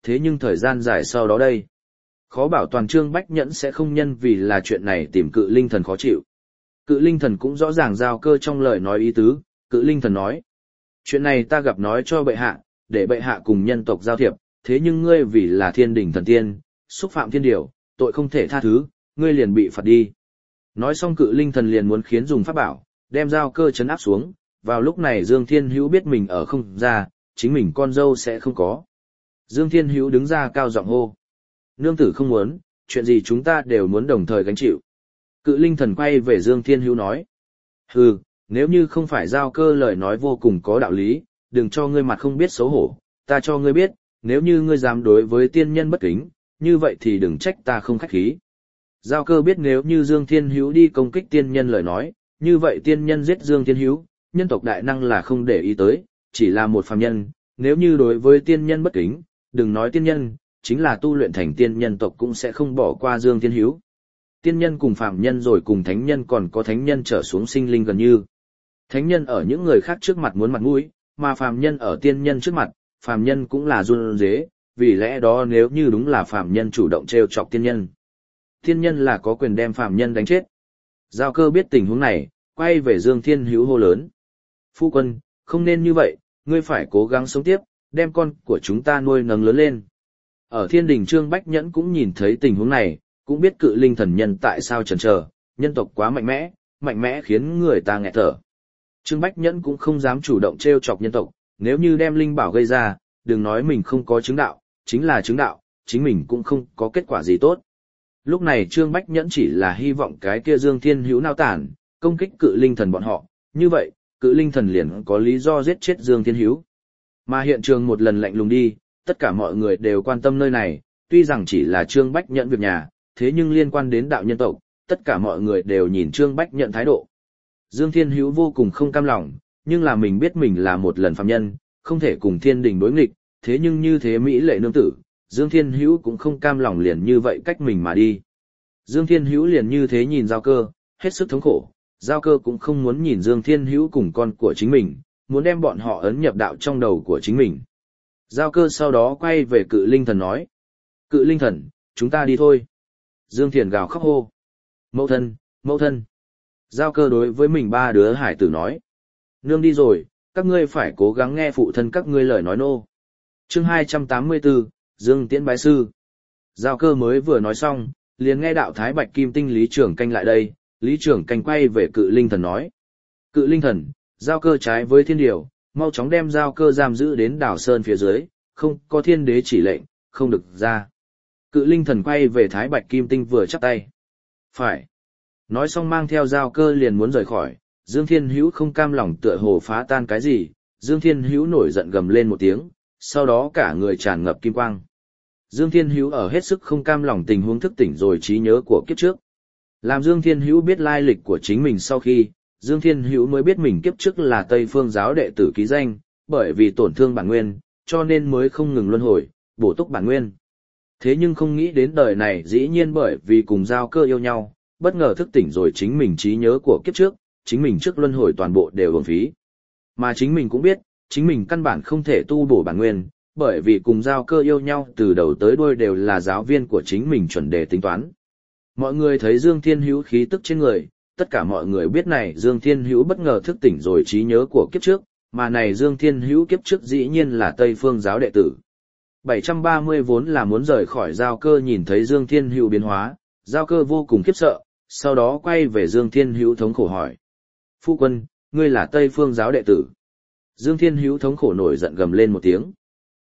thế nhưng thời gian dài sau đó đây. Khó bảo toàn Trương Bách Nhẫn sẽ không nhân vì là chuyện này tìm Cự Linh Thần khó chịu. Cự Linh Thần cũng rõ ràng Giao Cơ trong lời nói ý tứ, Cự Linh Thần nói. Chuyện này ta gặp nói cho bệ hạ, để bệ hạ cùng nhân tộc giao thiệp, thế nhưng ngươi vì là thiên đình thần tiên, xúc phạm thiên điều, tội không thể tha thứ, ngươi liền bị phạt đi. Nói xong Cự Linh Thần liền muốn khiến dùng pháp bảo, đem Giao Cơ trấn áp xuống, vào lúc này Dương Thiên Hữu biết mình ở không ra, chính mình con dâu sẽ không có. Dương Thiên Hữu đứng ra cao giọng hô. Nương tử không muốn, chuyện gì chúng ta đều muốn đồng thời gánh chịu. Cự Linh Thần quay về Dương Thiên Hữu nói. Hừ, nếu như không phải Giao Cơ lời nói vô cùng có đạo lý, đừng cho ngươi mặt không biết xấu hổ, ta cho ngươi biết, nếu như ngươi dám đối với tiên nhân bất kính, như vậy thì đừng trách ta không khách khí. Giao Cơ biết nếu như Dương Thiên Hữu đi công kích tiên nhân lời nói, như vậy tiên nhân giết Dương Thiên Hữu, nhân tộc đại năng là không để ý tới, chỉ là một phàm nhân, nếu như đối với tiên nhân bất kính, đừng nói tiên nhân, chính là tu luyện thành tiên nhân tộc cũng sẽ không bỏ qua Dương Thiên Hữu. Tiên nhân cùng phàm nhân rồi cùng thánh nhân còn có thánh nhân trở xuống sinh linh gần như. Thánh nhân ở những người khác trước mặt muốn mặt mũi, mà phàm nhân ở tiên nhân trước mặt, phàm nhân cũng là run rế, vì lẽ đó nếu như đúng là phàm nhân chủ động trêu chọc tiên nhân, tiên nhân là có quyền đem phàm nhân đánh chết. Giao Cơ biết tình huống này, quay về Dương Thiên Hữu hô lớn. Phu quân, không nên như vậy, ngươi phải cố gắng sống tiếp, đem con của chúng ta nuôi nấng lớn lên. Ở thiên đình Trương Bách Nhẫn cũng nhìn thấy tình huống này, cũng biết Cự Linh Thần nhân tại sao chần chờ, nhân tộc quá mạnh mẽ khiến người ta nghẹt thở. Trương Bách Nhẫn cũng không dám chủ động trêu chọc nhân tộc, nếu như đem linh bảo gây ra, đừng nói mình không có chứng đạo, chính là chứng đạo, chính mình cũng không có kết quả gì tốt. Lúc này Trương Bách Nhẫn chỉ là hy vọng cái kia Dương Thiên Hữu nao tản, công kích Cự Linh Thần bọn họ, như vậy, Cự Linh Thần liền có lý do giết chết Dương Thiên Hữu. Mà hiện trường một lần lạnh lùng đi, tất cả mọi người đều quan tâm nơi này, tuy rằng chỉ là Trương Bách Nhẫn việc nhà, thế nhưng liên quan đến đạo nhân tộc, tất cả mọi người đều nhìn Trương Bách Nhẫn thái độ. Dương Thiên Hữu vô cùng không cam lòng, nhưng là mình biết mình là một lần phàm nhân, không thể cùng thiên đình đối nghịch, thế nhưng như thế mỹ lệ nương tử, Dương Thiên Hữu cũng không cam lòng liền như vậy cách mình mà đi. Dương Thiên Hữu liền như thế nhìn Giao Cơ, hết sức thống khổ, Giao Cơ cũng không muốn nhìn Dương Thiên Hữu cùng con của chính mình, muốn đem bọn họ ấn nhập đạo trong đầu của chính mình. Giao Cơ sau đó quay về Cự Linh Thần nói. Cự Linh Thần, chúng ta đi thôi. Dương Thiền gào khóc hô. Mẫu thân, mẫu thân. Giao Cơ đối với mình ba đứa hải tử nói. Nương đi rồi, các ngươi phải cố gắng nghe phụ thân các ngươi lời nói nô. Chương 284, Dương Tiễn bái sư. Giao Cơ mới vừa nói xong, liền nghe đạo Thái Bạch Kim Tinh Lý Trưởng Canh lại đây, Lý Trưởng Canh quay về Cự Linh Thần nói. Cự Linh Thần, Giao Cơ trái với thiên điều, mau chóng đem Giao Cơ giam giữ đến đảo sơn phía dưới, không có thiên đế chỉ lệnh, không được ra. Cự Linh Thần quay về Thái Bạch Kim Tinh vừa chắp tay. Phải. Nói xong mang theo Giao Cơ liền muốn rời khỏi, Dương Thiên Hữu không cam lòng tựa hồ phá tan cái gì, Dương Thiên Hữu nổi giận gầm lên một tiếng, sau đó cả người tràn ngập kim quang. Dương Thiên Hữu ở hết sức không cam lòng tình huống thức tỉnh rồi trí nhớ của kiếp trước. Làm Dương Thiên Hữu biết lai lịch của chính mình sau khi, Dương Thiên Hữu mới biết mình kiếp trước là Tây Phương giáo đệ tử ký danh, bởi vì tổn thương bản nguyên, cho nên mới không ngừng luân hồi, bổ túc bản nguyên. Thế nhưng không nghĩ đến đời này dĩ nhiên bởi vì cùng Giao Cơ yêu nhau, bất ngờ thức tỉnh rồi chính mình trí nhớ của kiếp trước, chính mình trước luân hồi toàn bộ đều uổng phí. Mà chính mình cũng biết, chính mình căn bản không thể tu bổ bản nguyên, bởi vì cùng Giao Cơ yêu nhau từ đầu tới đuôi đều là giáo viên của chính mình chuẩn đề tính toán. Mọi người thấy Dương Thiên Hữu khí tức trên người, tất cả mọi người biết này Dương Thiên Hữu bất ngờ thức tỉnh rồi trí nhớ của kiếp trước, mà này Dương Thiên Hữu kiếp trước dĩ nhiên là Tây Phương giáo đệ tử. 730 vốn là muốn rời khỏi Giao Cơ nhìn thấy Dương Thiên Hữu biến hóa, Giao Cơ vô cùng khiếp sợ, sau đó quay về Dương Thiên Hữu thống khổ hỏi. Phu quân, ngươi là Tây Phương giáo đệ tử. Dương Thiên Hữu thống khổ nổi giận gầm lên một tiếng.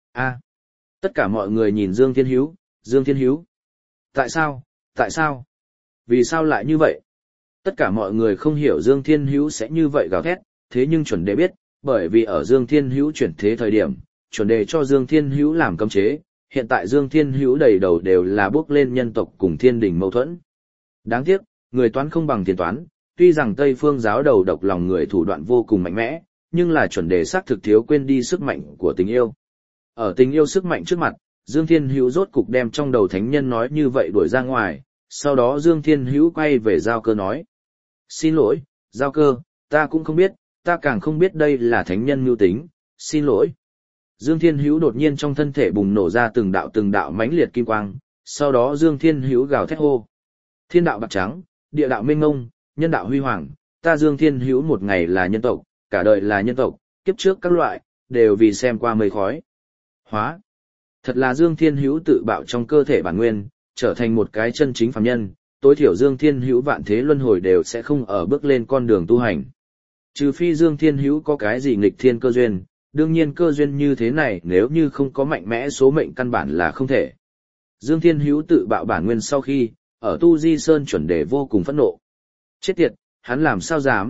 Tất cả mọi người nhìn Dương Thiên Hữu, Dương Thiên Hữu. Tại sao? Vì sao lại như vậy? Tất cả mọi người không hiểu Dương Thiên Hữu sẽ như vậy gào thét, thế nhưng chuẩn đề biết, bởi vì ở Dương Thiên Hữu chuyển thế thời điểm, chuẩn đề cho Dương Thiên Hữu làm cấm chế, hiện tại Dương Thiên Hữu đầy đầu đều là bước lên nhân tộc cùng thiên đình mâu thuẫn. Đáng tiếc, người toán không bằng tiền toán, tuy rằng Tây Phương giáo đầu độc lòng người thủ đoạn vô cùng mạnh mẽ, nhưng là chuẩn đề xác thực thiếu quên đi sức mạnh của tình yêu. Ở tình yêu sức mạnh trước mặt, Dương Thiên Hữu rốt cục đem trong đầu thánh nhân nói như vậy đuổi ra ngoài, sau đó Dương Thiên Hữu quay về Giao Cơ nói. Xin lỗi, Giao Cơ, ta cũng không biết, ta càng không biết đây là thánh nhân mưu tính, xin lỗi. Dương Thiên Hữu đột nhiên trong thân thể bùng nổ ra từng đạo mãnh liệt kim quang, sau đó Dương Thiên Hữu gào thét hô. Thiên đạo bạc trắng, địa đạo mênh mông, nhân đạo huy hoàng, ta Dương Thiên Hữu một ngày là nhân tộc, cả đời là nhân tộc, kiếp trước các loại, đều vì xem qua mây khói. Hóa. Thật là Dương Thiên Hữu tự bạo trong cơ thể bản nguyên, trở thành một cái chân chính phàm nhân, tối thiểu Dương Thiên Hữu vạn thế luân hồi đều sẽ không ở bước lên con đường tu hành. Trừ phi Dương Thiên Hữu có cái gì nghịch thiên cơ duyên, đương nhiên cơ duyên như thế này nếu như không có mạnh mẽ số mệnh căn bản là không thể. Dương Thiên Hữu tự bạo bản nguyên sau khi, ở Tu Di Sơn chuẩn đề vô cùng phẫn nộ. Chết tiệt, hắn làm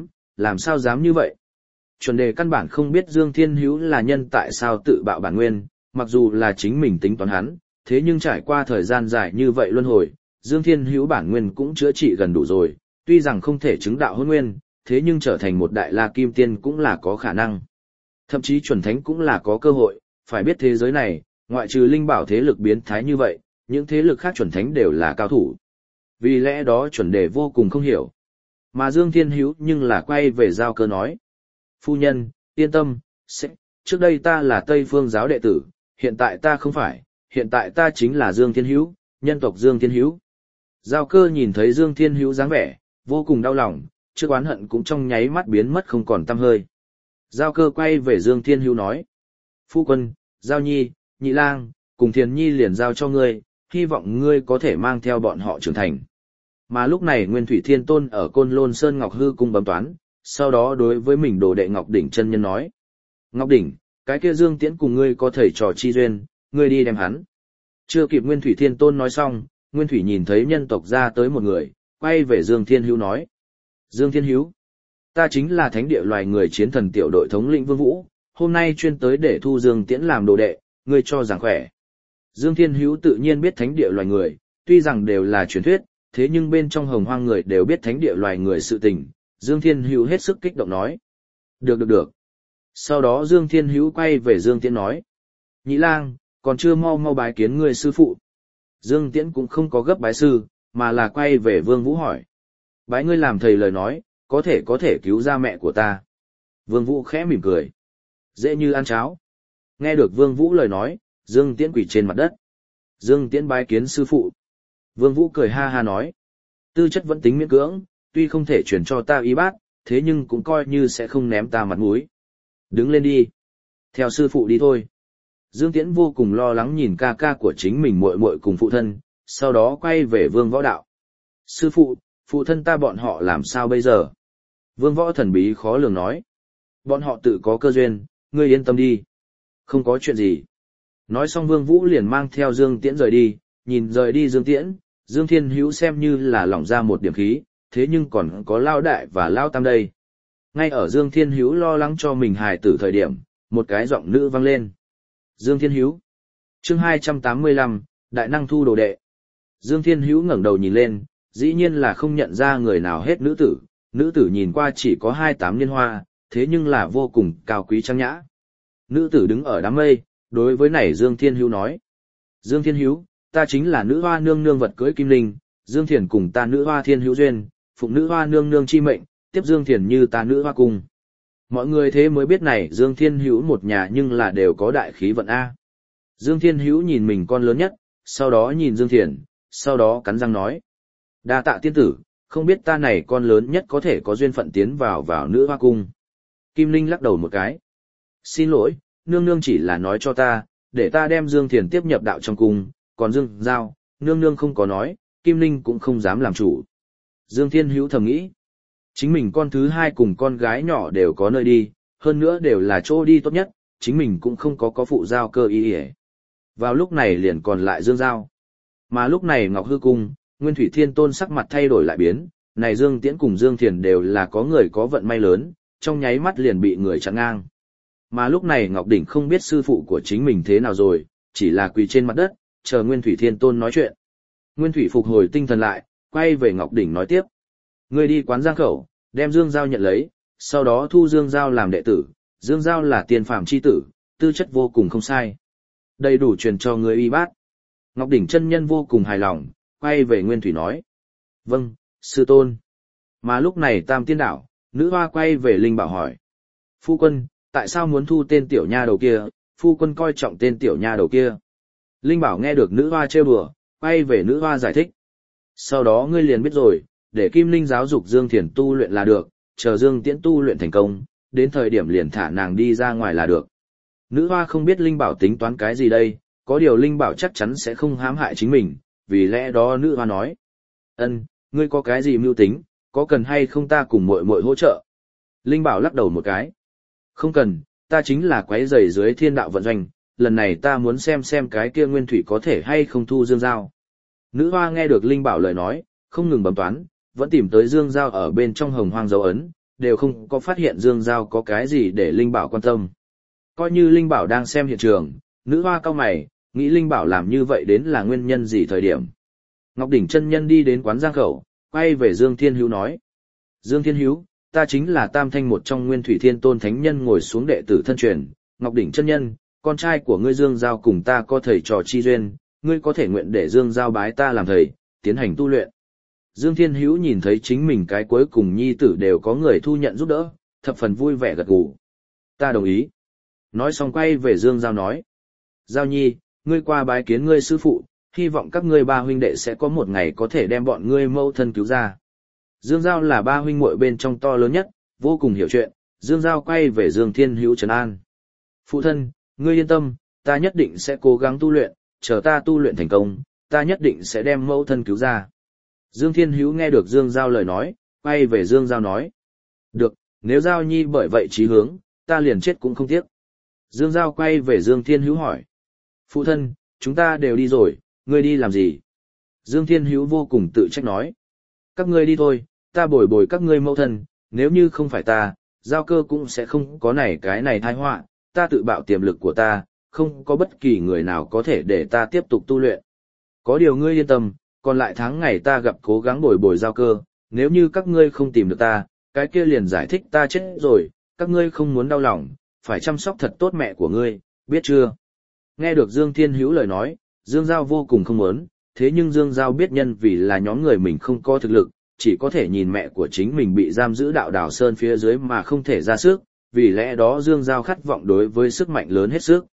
sao dám như vậy? Chuẩn đề căn bản không biết Dương Thiên Hữu là nhân tại sao tự bạo bản nguyên, mặc dù là chính mình tính toán hắn, thế nhưng trải qua thời gian dài như vậy luân hồi, Dương Thiên Hữu bản nguyên cũng chữa trị gần đủ rồi, tuy rằng không thể chứng đạo hôn nguyên, thế nhưng trở thành một đại la kim tiên cũng là có khả năng. Thậm chí chuẩn thánh cũng là có cơ hội, phải biết thế giới này, ngoại trừ linh bảo thế lực biến thái như vậy, những thế lực khác chuẩn thánh đều là cao thủ. Vì lẽ đó chuẩn đề vô cùng không hiểu. Mà Dương Thiên Hữu nhưng là quay về Giao Cơ nói. Phu nhân, yên tâm, trước đây ta là Tây Phương giáo đệ tử, hiện tại ta không phải, hiện tại ta chính là Dương Thiên Hữu, nhân tộc Dương Thiên Hữu. Giao Cơ nhìn thấy Dương Thiên Hữu dáng vẻ, vô cùng đau lòng, trước oán hận cũng trong nháy mắt biến mất không còn tăm hơi. Giao Cơ quay về Dương Thiên Hữu nói. Phu quân, Giao Nhi, Nhị Lang, cùng Thiền Nhi liền giao cho ngươi, hy vọng ngươi có thể mang theo bọn họ trưởng thành. Mà lúc này Nguyên Thủy Thiên Tôn ở Côn Lôn Sơn Ngọc Hư cung bấm toán, sau đó đối với mình đồ đệ Ngọc Đỉnh chân nhân nói. Ngọc Đỉnh, cái kia Dương Tiễn cùng ngươi có thầy trò chi duyên, ngươi đi đem hắn. Chưa kịp Nguyên Thủy Thiên Tôn nói xong, Nguyên Thủy nhìn thấy nhân tộc ra tới một người, quay về Dương Thiên Hữu nói. Dương Thiên Hữu, ta chính là thánh địa loài người chiến thần tiểu đội thống lĩnh Vương Vũ, hôm nay chuyên tới để thu Dương Tiễn làm đồ đệ, ngươi cho rằng khỏe. Dương Thiên Hữu tự nhiên biết thánh địa loài người, tuy rằng đều là truyền thuyết, thế nhưng bên trong hồng hoang người đều biết thánh địa loài người sự tình, Dương Thiên Hữu hết sức kích động nói. Được. Sau đó Dương Thiên Hữu quay về Dương Tiễn nói. Nhị Lang, còn chưa mau bái kiến người sư phụ. Dương Tiễn cũng không có gấp bái sư, mà là quay về Vương Vũ hỏi. Bái ngươi làm thầy lời nói, có thể cứu ra mẹ của ta. Vương Vũ khẽ mỉm cười. Dễ như ăn cháo. Nghe được Vương Vũ lời nói, Dương Tiễn quỳ trên mặt đất. Dương Tiễn bái kiến sư phụ. Vương Vũ cười ha ha nói. Tư chất vẫn tính miễn cưỡng, tuy không thể truyền cho ta y bát, thế nhưng cũng coi như sẽ không ném ta mặt mũi. Đứng lên đi. Theo sư phụ đi thôi. Dương Tiễn vô cùng lo lắng nhìn ca ca của chính mình muội muội cùng phụ thân, sau đó quay về Vương Võ đạo. Sư phụ, phụ thân ta bọn họ làm sao bây giờ? Vương Võ thần bí khó lường nói. Bọn họ tự có cơ duyên, ngươi yên tâm đi. Không có chuyện gì. Nói xong Vương Vũ liền mang theo Dương Tiễn rời đi, nhìn rời đi Dương Tiễn, Dương Thiên Hữu xem như là lỏng ra một điểm khí, thế nhưng còn có Lao Đại và Lao Tam đây. Ngay ở Dương Thiên Hữu lo lắng cho mình hài tử thời điểm, một cái giọng nữ vang lên. Dương Thiên Hữu. Chương 285, Đại năng thu đồ đệ. Dương Thiên Hữu ngẩng đầu nhìn lên, dĩ nhiên là không nhận ra người nào hết nữ tử nhìn qua chỉ có 28 niên hoa, thế nhưng là vô cùng cao quý trang nhã. Nữ tử đứng ở đám mây, đối với này Dương Thiên Hữu nói. Dương Thiên Hữu, ta chính là nữ hoa nương nương vật cưới Kim Linh, Dương Thiền cùng ta nữ hoa Thiên Hữu duyên, phụng nữ hoa nương nương chi mệnh, tiếp Dương Thiền như ta nữ hoa cùng. Mọi người thế mới biết này Dương Thiên Hữu một nhà nhưng là đều có đại khí vận A. Dương Thiên Hữu nhìn mình con lớn nhất, sau đó nhìn Dương Thiền, sau đó cắn răng nói. Đa tạ tiên tử, không biết ta này con lớn nhất có thể có duyên phận tiến vào nữ hoa cung. Kim Linh lắc đầu một cái. Xin lỗi, nương nương chỉ là nói cho ta, để ta đem Dương Thiền tiếp nhập đạo trong cung, còn Dương Giao, nương nương không có nói, Kim Linh cũng không dám làm chủ. Dương Thiên Hữu thầm nghĩ. Chính mình con thứ hai cùng con gái nhỏ đều có nơi đi, hơn nữa đều là chỗ đi tốt nhất, chính mình cũng không có phụ Giao Cơ ý hề. Vào lúc này liền còn lại Dương Giao. Mà lúc này Ngọc Hư Cung, Nguyên Thủy Thiên Tôn sắc mặt thay đổi lại biến, này Dương Tiễn cùng Dương Thiền đều là có người có vận may lớn, trong nháy mắt liền bị người chặn ngang. Mà lúc này Ngọc Đỉnh không biết sư phụ của chính mình thế nào rồi, chỉ là quỳ trên mặt đất, chờ Nguyên Thủy Thiên Tôn nói chuyện. Nguyên Thủy phục hồi tinh thần lại, quay về Ngọc Đỉnh nói tiếp. Ngươi đi quán Giang Khẩu, đem Dương Giao nhận lấy, sau đó thu Dương Giao làm đệ tử, Dương Giao là tiên phàm chi tử, tư chất vô cùng không sai. Đầy đủ truyền cho ngươi y bát. Ngọc Đỉnh chân nhân vô cùng hài lòng, quay về Nguyên Thủy nói. Vâng, sư tôn. Mà lúc này Tam Tiên Đảo, nữ hoa quay về Linh Bảo hỏi. Phu quân, tại sao muốn thu tên tiểu nha đầu kia, phu quân coi trọng tên tiểu nha đầu kia. Linh Bảo nghe được nữ hoa trêu đùa, quay về nữ hoa giải thích. Sau đó ngươi liền biết rồi, để Kim Linh giáo dục Dương Thiền tu luyện là được, chờ Dương Tiễn tu luyện thành công, đến thời điểm liền thả nàng đi ra ngoài là được. Nữ hoa không biết Linh Bảo tính toán cái gì đây, có điều Linh Bảo chắc chắn sẽ không hãm hại chính mình, vì lẽ đó nữ hoa nói. Ân, ngươi có cái gì mưu tính, có cần hay không ta cùng muội muội hỗ trợ? Linh Bảo lắc đầu một cái. Không cần, ta chính là quấy rầy dưới thiên đạo vận doanh, lần này ta muốn xem cái kia nguyên thủy có thể hay không thu Dương Giao. Nữ hoa nghe được Linh Bảo lời nói, không ngừng bấm toán, vẫn tìm tới Dương Giao ở bên trong hồng hoang dấu ấn, đều không có phát hiện Dương Giao có cái gì để Linh Bảo quan tâm. Coi như Linh Bảo đang xem hiện trường, nữ hoa cau mày, nghĩ Linh Bảo làm như vậy đến là nguyên nhân gì thời điểm. Ngọc Đỉnh chân nhân đi đến quán giang khẩu, quay về Dương Thiên Hữu nói. Dương Thiên Hữu, ta chính là Tam Thanh một trong Nguyên Thủy Thiên Tôn Thánh Nhân ngồi xuống đệ tử thân truyền, Ngọc Đỉnh chân nhân, con trai của ngươi Dương Giao cùng ta có thầy trò chi duyên, ngươi có thể nguyện để Dương Giao bái ta làm thầy, tiến hành tu luyện. Dương Thiên Hữu nhìn thấy chính mình cái cuối cùng nhi tử đều có người thu nhận giúp đỡ, thập phần vui vẻ gật gù. Ta đồng ý. Nói xong quay về Dương Giao nói. Giao nhi, ngươi qua bái kiến ngươi sư phụ, hy vọng các ngươi ba huynh đệ sẽ có một ngày có thể đem bọn ngươi mâu thân cứu ra. Dương Giao là ba huynh muội bên trong to lớn nhất, vô cùng hiểu chuyện, Dương Giao quay về Dương Thiên Hữu trấn an. Phụ thân, ngươi yên tâm, ta nhất định sẽ cố gắng tu luyện, chờ ta tu luyện thành công, ta nhất định sẽ đem mâu thân cứu ra. Dương Thiên Hữu nghe được Dương Giao lời nói, quay về Dương Giao nói. Được, nếu Giao nhi bởi vậy chí hướng, ta liền chết cũng không tiếc. Dương Giao quay về Dương Thiên Hữu hỏi. Phụ thân, chúng ta đều đi rồi, ngươi đi làm gì? Dương Thiên Hữu vô cùng tự trách nói. Các ngươi đi thôi, ta bồi bồi các ngươi mẫu thân, nếu như không phải ta, Giao Cơ cũng sẽ không có cái này tai họa, ta tự bạo tiềm lực của ta, không có bất kỳ người nào có thể để ta tiếp tục tu luyện. Có điều ngươi yên tâm, còn lại tháng ngày ta gặp cố gắng bồi bồi Giao Cơ, nếu như các ngươi không tìm được ta, cái kia liền giải thích ta chết rồi, các ngươi không muốn đau lòng, phải chăm sóc thật tốt mẹ của ngươi, biết chưa? Nghe được Dương Thiên Hữu lời nói, Dương Giao vô cùng không muốn, thế nhưng Dương Giao biết nhân vì là nhóm người mình không có thực lực, chỉ có thể nhìn mẹ của chính mình bị giam giữ đạo đảo sơn phía dưới mà không thể ra sức, vì lẽ đó Dương Giao khát vọng đối với sức mạnh lớn hết sức.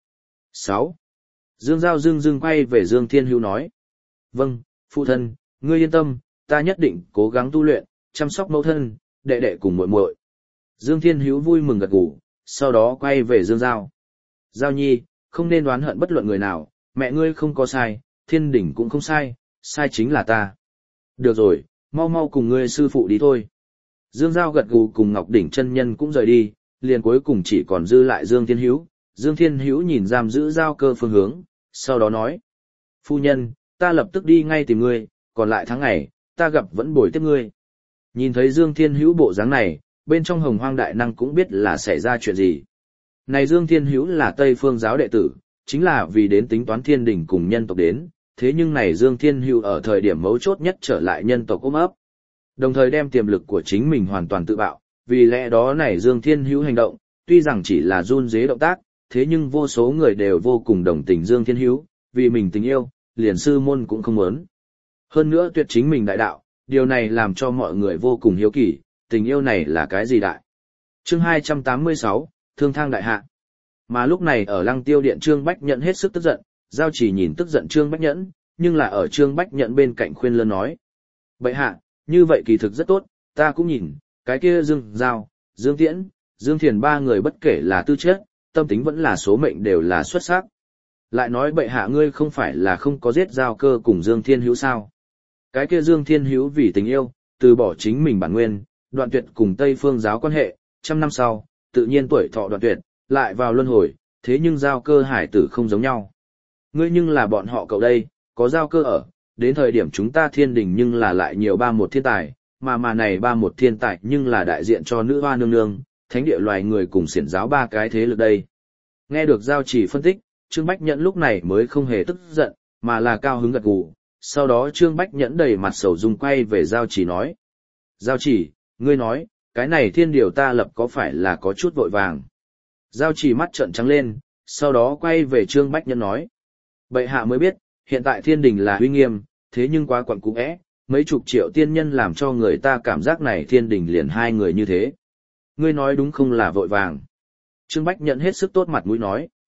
6. Dương Giao dưng quay về Dương Thiên Hữu nói. Vâng, phụ thân, ngươi yên tâm, ta nhất định cố gắng tu luyện, chăm sóc mẫu thân, đệ đệ cùng muội muội. Dương Thiên Hữu vui mừng gật gù, sau đó quay về Dương Giao. Giao nhi, không nên oán hận bất luận người nào, mẹ ngươi không có sai, thiên đỉnh cũng không sai, sai chính là ta. Được rồi, mau cùng ngươi sư phụ đi thôi. Dương Giao gật gù cùng Ngọc Đỉnh chân nhân cũng rời đi, liền cuối cùng chỉ còn dư lại Dương Thiên Hữu. Dương Thiên Hữu nhìn giam giữ Giao Cơ phương hướng, sau đó nói. Phu nhân, ta lập tức đi ngay tìm ngươi, còn lại tháng ngày, ta gặp vẫn bồi tiếp ngươi. Nhìn thấy Dương Thiên Hữu bộ dáng này, bên trong Hồng Hoang Đại Năng cũng biết là xảy ra chuyện gì. Này Dương Thiên Hữu là Tây Phương giáo đệ tử, chính là vì đến tính toán thiên đình cùng nhân tộc đến, thế nhưng này Dương Thiên Hữu ở thời điểm mấu chốt nhất trở lại nhân tộc ôm ấp. Đồng thời đem tiềm lực của chính mình hoàn toàn tự bạo, vì lẽ đó này Dương Thiên Hữu hành động, tuy rằng chỉ là run rế động tác, thế nhưng vô số người đều vô cùng đồng tình Dương Thiên Hữu, vì mình tình yêu, liền sư môn cũng không muốn. Hơn nữa tuyệt chính mình đại đạo, điều này làm cho mọi người vô cùng hiếu kỳ, tình yêu này là cái gì đại? Chương 286, Thương Thang Đại Hạ. Mà lúc này ở Lăng Tiêu Điện Trương Bách Nhẫn hết sức tức giận, Giao Chỉ nhìn tức giận Trương Bách Nhẫn, nhưng là ở Trương Bách Nhẫn bên cạnh khuyên lơn nói. Bệ hạ, như vậy kỳ thực rất tốt, ta cũng nhìn, cái kia Dương Giao, Dương Tiễn, Dương Thiền ba người bất kể là tư chất, tâm tính vẫn là số mệnh đều là xuất sắc. Lại nói bệ hạ ngươi không phải là không có giết Giao Cơ cùng Dương Thiên Hữu sao? Cái kia Dương Thiên Hữu vì tình yêu, từ bỏ chính mình bản nguyên, đoạn tuyệt cùng Tây Phương giáo quan hệ, 100 năm sau, tự nhiên tuổi thọ đoạn tuyệt, lại vào luân hồi, thế nhưng Giao Cơ hải tử không giống nhau. Ngươi nhưng là bọn họ cậu đây, có Giao Cơ ở, đến thời điểm chúng ta thiên đình nhưng là lại nhiều ba một thiên tài, mà này ba một thiên tài nhưng là đại diện cho nữ hoa nương nương, thánh địa loài người cùng xiển giáo ba cái thế lực đây. Nghe được Giao Chỉ phân tích, Trương Bách Nhẫn lúc này mới không hề tức giận, mà là cao hứng gật gù. Sau đó Trương Bách Nhẫn đầy mặt sầu dung quay về Giao Chỉ nói. Giao Chỉ, ngươi nói, cái này thiên điều ta lập có phải là có chút vội vàng? Giao Chỉ mắt trợn trắng lên, sau đó quay về Trương Bách Nhẫn nói. Bệ hạ mới biết, hiện tại thiên đình là uy nghiêm, thế nhưng quá quặn cũ é, mấy chục triệu tiên nhân làm cho người ta cảm giác này thiên đình liền hai người như thế. Ngươi nói đúng không là vội vàng? Trương Bách Nhẫn hết sức tốt mặt mũi nói.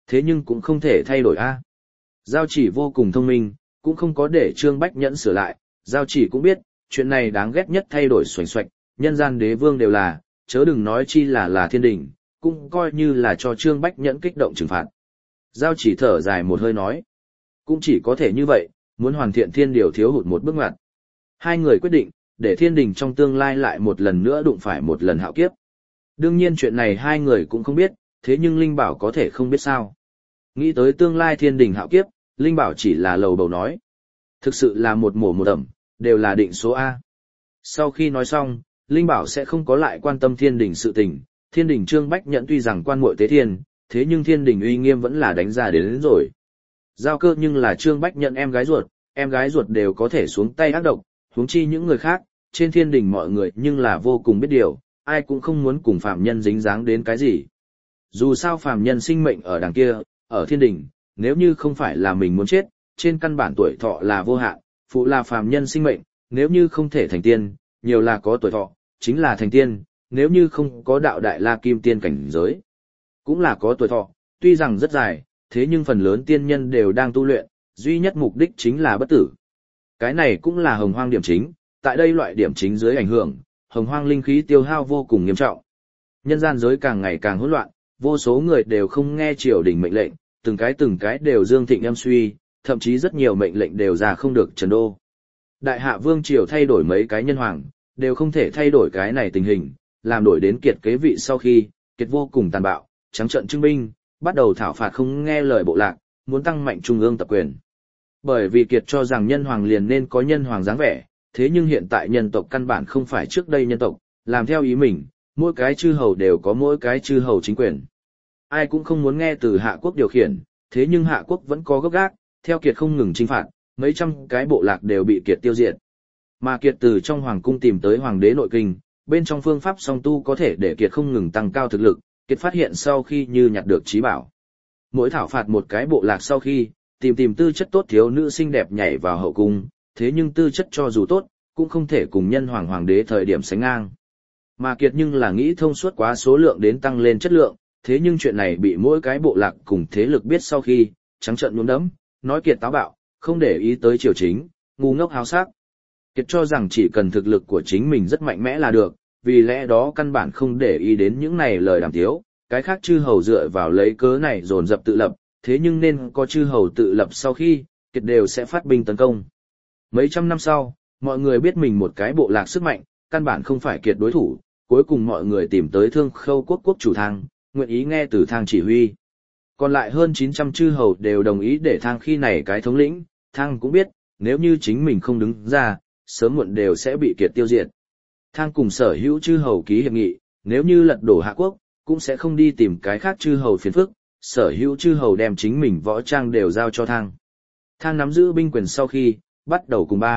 Thế nhưng cũng không thể thay đổi a. Giao chỉ vô cùng thông minh, cũng không có để Trương Bách Nhẫn sửa lại, Giao chỉ cũng biết, chuyện này đáng ghét nhất thay đổi xoành xoạch, nhân gian đế vương đều là, chớ đừng nói chi là thiên đình, cũng coi như là cho Trương Bách Nhẫn kích động trừng phạt. Giao chỉ thở dài một hơi nói, cũng chỉ có thể như vậy, muốn hoàn thiện thiên điều thiếu hụt một bước ngoặt. Hai người quyết định, để thiên đình trong tương lai lại một lần nữa đụng phải một lần hạo kiếp. Đương nhiên chuyện này hai người cũng không biết, thế nhưng Linh Bảo có thể không biết sao. Nghĩ tới tương lai thiên đình hạo kiếp, Linh Bảo chỉ là lầu bầu nói. Thực sự là một mổ một ẩm, đều là định số A. Sau khi nói xong, Linh Bảo sẽ không có lại quan tâm thiên đình sự tình. Thiên đình Trương Bách Nhẫn tuy rằng quan muội tế thiên, thế nhưng thiên đình uy nghiêm vẫn là đánh ra đến rồi. Giao Cơ nhưng là Trương Bách Nhẫn em gái ruột đều có thể xuống tay ác độc, huống chi những người khác, trên thiên đình mọi người nhưng là vô cùng biết điều, ai cũng không muốn cùng phạm nhân dính dáng đến cái gì. Dù sao phạm nhân sinh mệnh ở đằng kia, ở thiên đình, nếu như không phải là mình muốn chết, trên căn bản tuổi thọ là vô hạn, phụ là phạm nhân sinh mệnh, nếu như không thể thành tiên, nhiều là có tuổi thọ, chính là thành tiên, nếu như không có đạo đại la kim tiên cảnh giới, cũng là có tuổi thọ, tuy rằng rất dài, thế nhưng phần lớn tiên nhân đều đang tu luyện, duy nhất mục đích chính là bất tử. Cái này cũng là hồng hoang điểm chính, tại đây loại điểm chính dưới ảnh hưởng, hồng hoang linh khí tiêu hao vô cùng nghiêm trọng. Nhân gian giới càng ngày càng hỗn loạn, vô số người đều không nghe triều đình mệnh lệnh, từng cái đều dương thịnh âm suy, thậm chí rất nhiều mệnh lệnh đều ra không được trần đô. Đại hạ vương triều thay đổi mấy cái nhân hoàng, đều không thể thay đổi cái này tình hình, làm đổi đến Kiệt kế vị sau khi, Kiệt vô cùng tàn bạo, trắng trợn trưng binh, bắt đầu thảo phạt không nghe lời bộ lạc, muốn tăng mạnh trung ương tập quyền. Bởi vì Kiệt cho rằng nhân hoàng liền nên có nhân hoàng dáng vẻ, thế nhưng hiện tại nhân tộc căn bản không phải trước đây nhân tộc, làm theo ý mình, mỗi cái chư hầu đều có mỗi cái chư hầu chính quyền. Ai cũng không muốn nghe từ Hạ quốc điều khiển, thế nhưng Hạ quốc vẫn có gốc gác, theo Kiệt không ngừng chinh phạt, mấy trăm cái bộ lạc đều bị Kiệt tiêu diệt. Mà Kiệt từ trong hoàng cung tìm tới hoàng đế nội kinh, bên trong phương pháp song tu có thể để Kiệt không ngừng tăng cao thực lực, Kiệt phát hiện sau khi như nhặt được trí bảo. Mỗi thảo phạt một cái bộ lạc sau khi, tìm tư chất tốt thiếu nữ xinh đẹp nhảy vào hậu cung, thế nhưng tư chất cho dù tốt, cũng không thể cùng nhân hoàng đế thời điểm sánh ngang. Mà Kiệt nhưng là nghĩ thông suốt quá số lượng đến tăng lên chất lượng, thế nhưng chuyện này bị mỗi cái bộ lạc cùng thế lực biết sau khi, trắng trợn nhuốm đẫm, nói Kiệt táo bạo, không để ý tới triều chính, ngu ngốc háo sắc. Kiệt cho rằng chỉ cần thực lực của chính mình rất mạnh mẽ là được, vì lẽ đó căn bản không để ý đến những này lời đàm tiếu, cái khác chư hầu dựa vào lấy cớ này dồn dập tự lập, thế nhưng nên có chư hầu tự lập sau khi, Kiệt đều sẽ phát binh tấn công. Mấy trăm năm sau, mọi người biết mình một cái bộ lạc sức mạnh, căn bản không phải Kiệt đối thủ, cuối cùng mọi người tìm tới Thương Khâu quốc quốc chủ Thang, nguyện ý nghe từ Thang chỉ huy. Còn lại hơn 900 chư hầu đều đồng ý để Thang khi này cái thống lĩnh, Thang cũng biết, nếu như chính mình không đứng ra, sớm muộn đều sẽ bị Kiệt tiêu diệt. Thang cùng sở hữu chư hầu ký hiệp nghị, nếu như lật đổ Hạ quốc, cũng sẽ không đi tìm cái khác chư hầu phiền phức, sở hữu chư hầu đem chính mình võ trang đều giao cho Thang. Thang nắm giữ binh quyền sau khi, bắt đầu cùng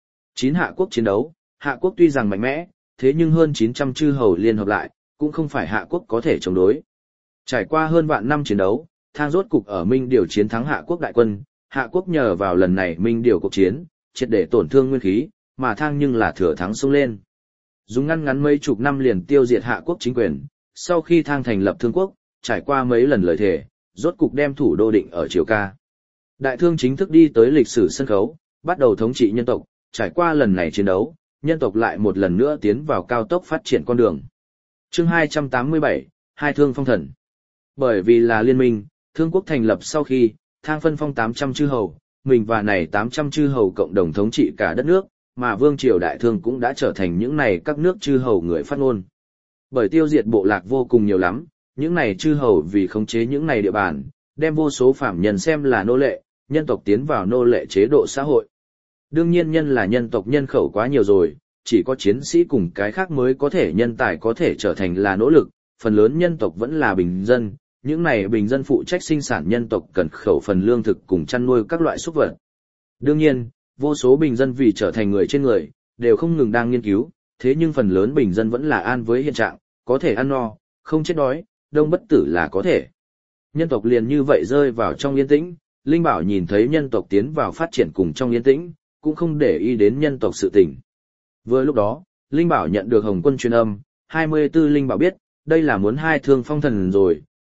9 Hạ quốc chiến đấu, Hạ quốc tuy rằng mạnh mẽ, thế nhưng hơn 900 chư hầu liên hợp lại, cũng không phải Hạ quốc có thể chống đối. Trải qua hơn vạn năm chiến đấu, Thang rốt cục ở Minh Điều chiến thắng Hạ quốc đại quân, Hạ quốc nhờ vào lần này Minh Điều cuộc chiến, triệt để tổn thương nguyên khí, mà Thang nhưng là thừa thắng xông lên. Dùng ngắn mấy chục năm liền tiêu diệt Hạ quốc chính quyền, sau khi Thang thành lập Thương quốc, trải qua mấy lần lời thề, rốt cục đem thủ đô định ở Triều Ca. Đại Thương chính thức đi tới lịch sử sân khấu, bắt đầu thống trị nhân tộc, trải qua lần này chiến đấu, nhân tộc lại một lần nữa tiến vào cao tốc phát triển con đường. Chương 287, Hai Thương phong thần. Bởi vì là liên minh, Thương quốc thành lập sau khi, Thang phân phong 800 chư hầu, mình và này 800 chư hầu cộng đồng thống trị cả đất nước, mà Vương triều Đại Thương cũng đã trở thành những này các nước chư hầu người phát ngôn. Bởi tiêu diệt bộ lạc vô cùng nhiều lắm, những này chư hầu vì khống chế những này địa bàn, đem vô số phạm nhân xem là nô lệ, nhân tộc tiến vào nô lệ chế độ xã hội. Đương nhiên nhân là nhân tộc nhân khẩu quá nhiều rồi, chỉ có chiến sĩ cùng cái khác mới có thể nhân tài có thể trở thành là nỗ lực, phần lớn nhân tộc vẫn là bình dân, những này bình dân phụ trách sinh sản nhân tộc cần khẩu phần lương thực cùng chăn nuôi các loại súc vật. Đương nhiên, vô số bình dân vì trở thành người trên người, đều không ngừng đang nghiên cứu, thế nhưng phần lớn bình dân vẫn là an với hiện trạng, có thể ăn no, không chết đói, đông bất tử là có thể. Nhân tộc liền như vậy rơi vào trong yên tĩnh, Linh Bảo nhìn thấy nhân tộc tiến vào phát triển cùng trong yên tĩnh, cũng không để ý đến nhân tộc sự tình. Vừa lúc đó, Linh Bảo nhận được Hồng Quân truyền âm, 24 Linh Bảo biết, đây là muốn Hai Thương phong thần rồi,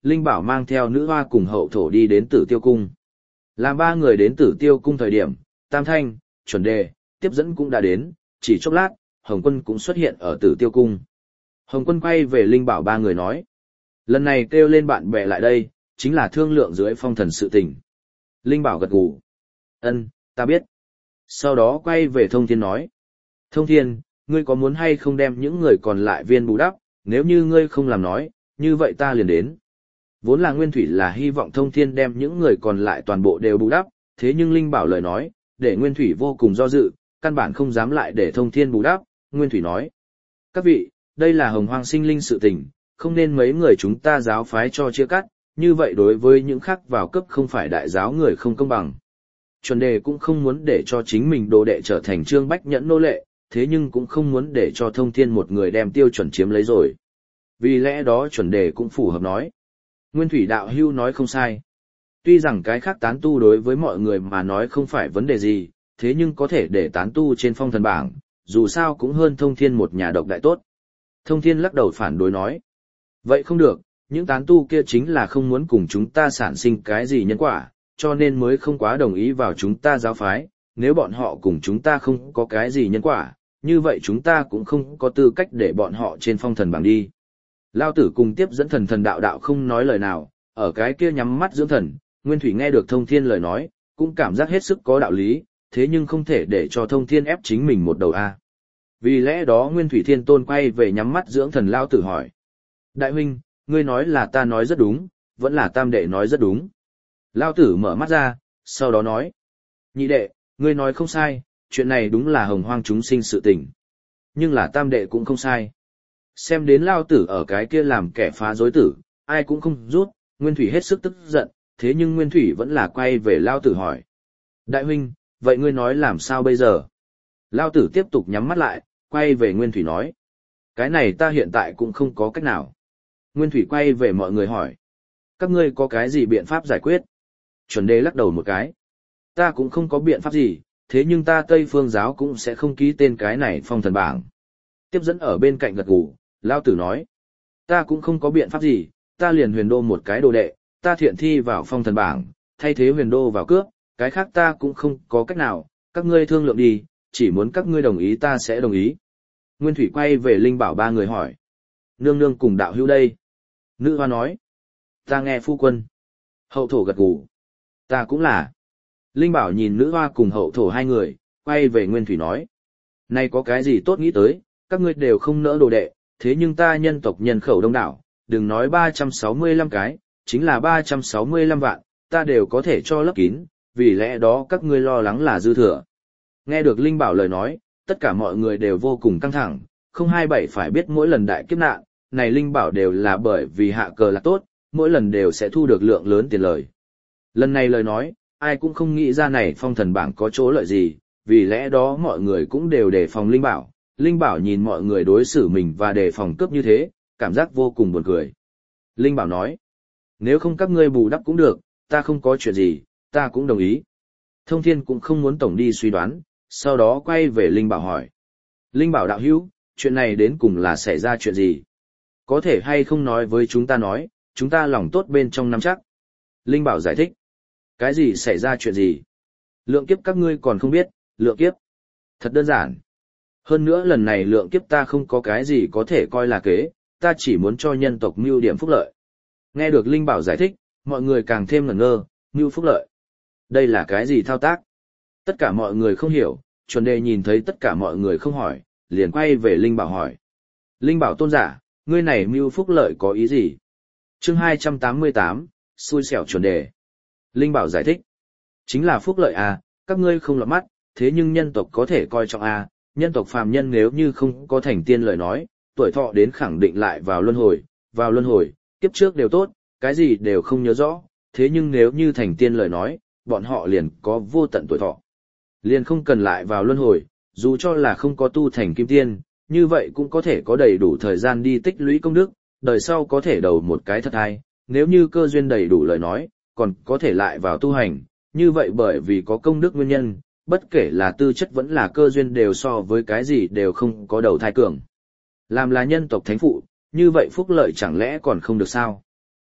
Linh Bảo mang theo nữ hoa cùng hậu thổ đi đến Tử Tiêu Cung. Làm ba người đến Tử Tiêu Cung thời điểm, Tam Thanh, Chuẩn Đề, tiếp dẫn cũng đã đến, chỉ chốc lát, Hồng Quân cũng xuất hiện ở Tử Tiêu Cung. Hồng Quân quay về Linh Bảo ba người nói. Lần này kêu lên bạn bè lại đây, chính là thương lượng dưới phong thần sự tình. Linh Bảo gật gù. Ân, ta biết. Sau đó quay về Thông Thiên nói. Thông Thiên, ngươi có muốn hay không đem những người còn lại viên bù đắp, nếu như ngươi không làm nói, như vậy ta liền đến. Vốn là Nguyên Thủy là hy vọng Thông Thiên đem những người còn lại toàn bộ đều bù đắp, thế nhưng Linh Bảo lời nói, để Nguyên Thủy vô cùng do dự, căn bản không dám lại để Thông Thiên bù đắp. Nguyên Thủy nói. Các vị, đây là hồng hoang sinh linh sự tình, không nên mấy người chúng ta giáo phái cho chia cắt, như vậy đối với những khác vào cấp không phải đại giáo người không công bằng. Chuẩn Đề cũng không muốn để cho chính mình đồ đệ trở thành Trương Bách Nhẫn nô lệ, thế nhưng cũng không muốn để cho Thông Thiên một người đem tiêu chuẩn chiếm lấy rồi. Vì lẽ đó Chuẩn Đề cũng phù hợp nói. Nguyên Thủy đạo hưu nói không sai. Tuy rằng cái khác tán tu đối với mọi người mà nói không phải vấn đề gì, thế nhưng có thể để tán tu trên phong thần bảng, dù sao cũng hơn Thông Thiên một nhà độc đại tốt. Thông Thiên lắc đầu phản đối nói. Vậy không được, những tán tu kia chính là không muốn cùng chúng ta sản sinh cái gì nhân quả, cho nên mới không quá đồng ý vào chúng ta giáo phái, nếu bọn họ cùng chúng ta không có cái gì nhân quả, như vậy chúng ta cũng không có tư cách để bọn họ trên phong thần bảng đi. Lao tử cùng tiếp dẫn thần đạo đạo không nói lời nào, ở cái kia nhắm mắt dưỡng thần, Nguyên Thủy nghe được Thông Thiên lời nói, cũng cảm giác hết sức có đạo lý, thế nhưng không thể để cho Thông Thiên ép chính mình một đầu A. Vì lẽ đó Nguyên Thủy Thiên Tôn quay về nhắm mắt dưỡng thần Lao tử hỏi. Đại huynh, ngươi nói là ta nói rất đúng, vẫn là tam đệ nói rất đúng. Lao tử mở mắt ra, sau đó nói. Nhị đệ, ngươi nói không sai, chuyện này đúng là hồng hoang chúng sinh sự tình. Nhưng là tam đệ cũng không sai. Xem đến Lao tử ở cái kia làm kẻ phá rối tử, ai cũng không rút, Nguyên Thủy hết sức tức giận, thế nhưng Nguyên Thủy vẫn là quay về Lao tử hỏi. Đại huynh, vậy ngươi nói làm sao bây giờ? Lao tử tiếp tục nhắm mắt lại, quay về Nguyên Thủy nói. Cái này ta hiện tại cũng không có cách nào. Nguyên Thủy quay về mọi người hỏi. Các ngươi có cái gì biện pháp giải quyết? Chuẩn Đề lắc đầu một cái. Ta cũng không có biện pháp gì, thế nhưng ta Tây Phương giáo cũng sẽ không ký tên cái này phong thần bảng. Tiếp dẫn ở bên cạnh gật gù, Lao tử nói. Ta cũng không có biện pháp gì, ta liền huyền đô một cái đồ đệ, ta thiện thi vào phong thần bảng, thay thế huyền đô vào cướp, cái khác ta cũng không có cách nào, các ngươi thương lượng đi, chỉ muốn các ngươi đồng ý ta sẽ đồng ý. Nguyên Thủy quay về Linh Bảo ba người hỏi. Nương nương cùng đạo hữu đây. Nữ hoa nói. Ta nghe phu quân. Hậu thổ gật gù. Ta cũng là. Linh Bảo nhìn nữ hoa cùng hậu thổ hai người, quay về Nguyên Thủy nói. Này có cái gì tốt nghĩ tới, các ngươi đều không nỡ đồ đệ, thế nhưng ta nhân tộc nhân khẩu đông đảo, đừng nói 365 cái, chính là 365 vạn, ta đều có thể cho lấp kín, vì lẽ đó các ngươi lo lắng là dư thừa. Nghe được Linh Bảo lời nói, tất cả mọi người đều vô cùng căng thẳng, không hai bảy phải biết mỗi lần đại kiếp nạn, này Linh Bảo đều là bởi vì hạ cờ là tốt, mỗi lần đều sẽ thu được lượng lớn tiền lời. Lần này lời nói, ai cũng không nghĩ ra này phong thần bảng có chỗ lợi gì, vì lẽ đó mọi người cũng đều đề phòng Linh Bảo. Linh Bảo nhìn mọi người đối xử mình và đề phòng cướp như thế, cảm giác vô cùng buồn cười. Linh Bảo nói, nếu không các ngươi bù đắp cũng được, ta không có chuyện gì, ta cũng đồng ý. Thông Thiên cũng không muốn tổng đi suy đoán, sau đó quay về Linh Bảo hỏi. Linh Bảo đạo hữu, chuyện này đến cùng là xảy ra chuyện gì? Có thể hay không nói với chúng ta nói, chúng ta lòng tốt bên trong nắm chắc. Linh Bảo giải thích. Cái gì xảy ra chuyện gì? Lượng kiếp các ngươi còn không biết, lượng kiếp. Thật đơn giản. Hơn nữa lần này lượng kiếp ta không có cái gì có thể coi là kế, ta chỉ muốn cho nhân tộc mưu điểm phúc lợi. Nghe được Linh Bảo giải thích, mọi người càng thêm ngẩn ngơ, mưu phúc lợi. Đây là cái gì thao tác? Tất cả mọi người không hiểu, Chuẩn Đề nhìn thấy tất cả mọi người không hỏi, liền quay về Linh Bảo hỏi. Linh Bảo tôn giả, ngươi này mưu phúc lợi có ý gì? Chương 288, xui xẻo Chuẩn Đề. Linh Bảo giải thích. Chính là phúc lợi à, các ngươi không lọt mắt, thế nhưng nhân tộc có thể coi trọng à, nhân tộc phàm nhân nếu như không có thành tiên lời nói, tuổi thọ đến khẳng định lại vào luân hồi, kiếp trước đều tốt, cái gì đều không nhớ rõ, thế nhưng nếu như thành tiên lời nói, bọn họ liền có vô tận tuổi thọ. Liền không cần lại vào luân hồi, dù cho là không có tu thành kim tiên, như vậy cũng có thể có đầy đủ thời gian đi tích lũy công đức, đời sau có thể đầu một cái thật hay, nếu như cơ duyên đầy đủ lời nói, còn có thể lại vào tu hành, như vậy bởi vì có công đức nguyên nhân, bất kể là tư chất vẫn là cơ duyên đều so với cái gì đều không có đầu thai cường. Làm là nhân tộc thánh phụ, như vậy phúc lợi chẳng lẽ còn không được sao?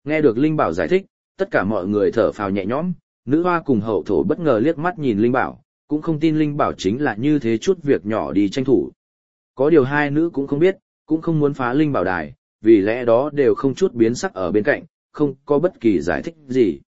Nghe được Linh Bảo giải thích, tất cả mọi người thở phào nhẹ nhõm, nữ hoa cùng hậu thổ bất ngờ liếc mắt nhìn Linh Bảo, cũng không tin Linh Bảo chính là như thế chút việc nhỏ đi tranh thủ. Có điều hai nữ cũng không biết, cũng không muốn phá Linh Bảo đài, vì lẽ đó đều không chút biến sắc ở bên cạnh, không có bất kỳ giải thích gì.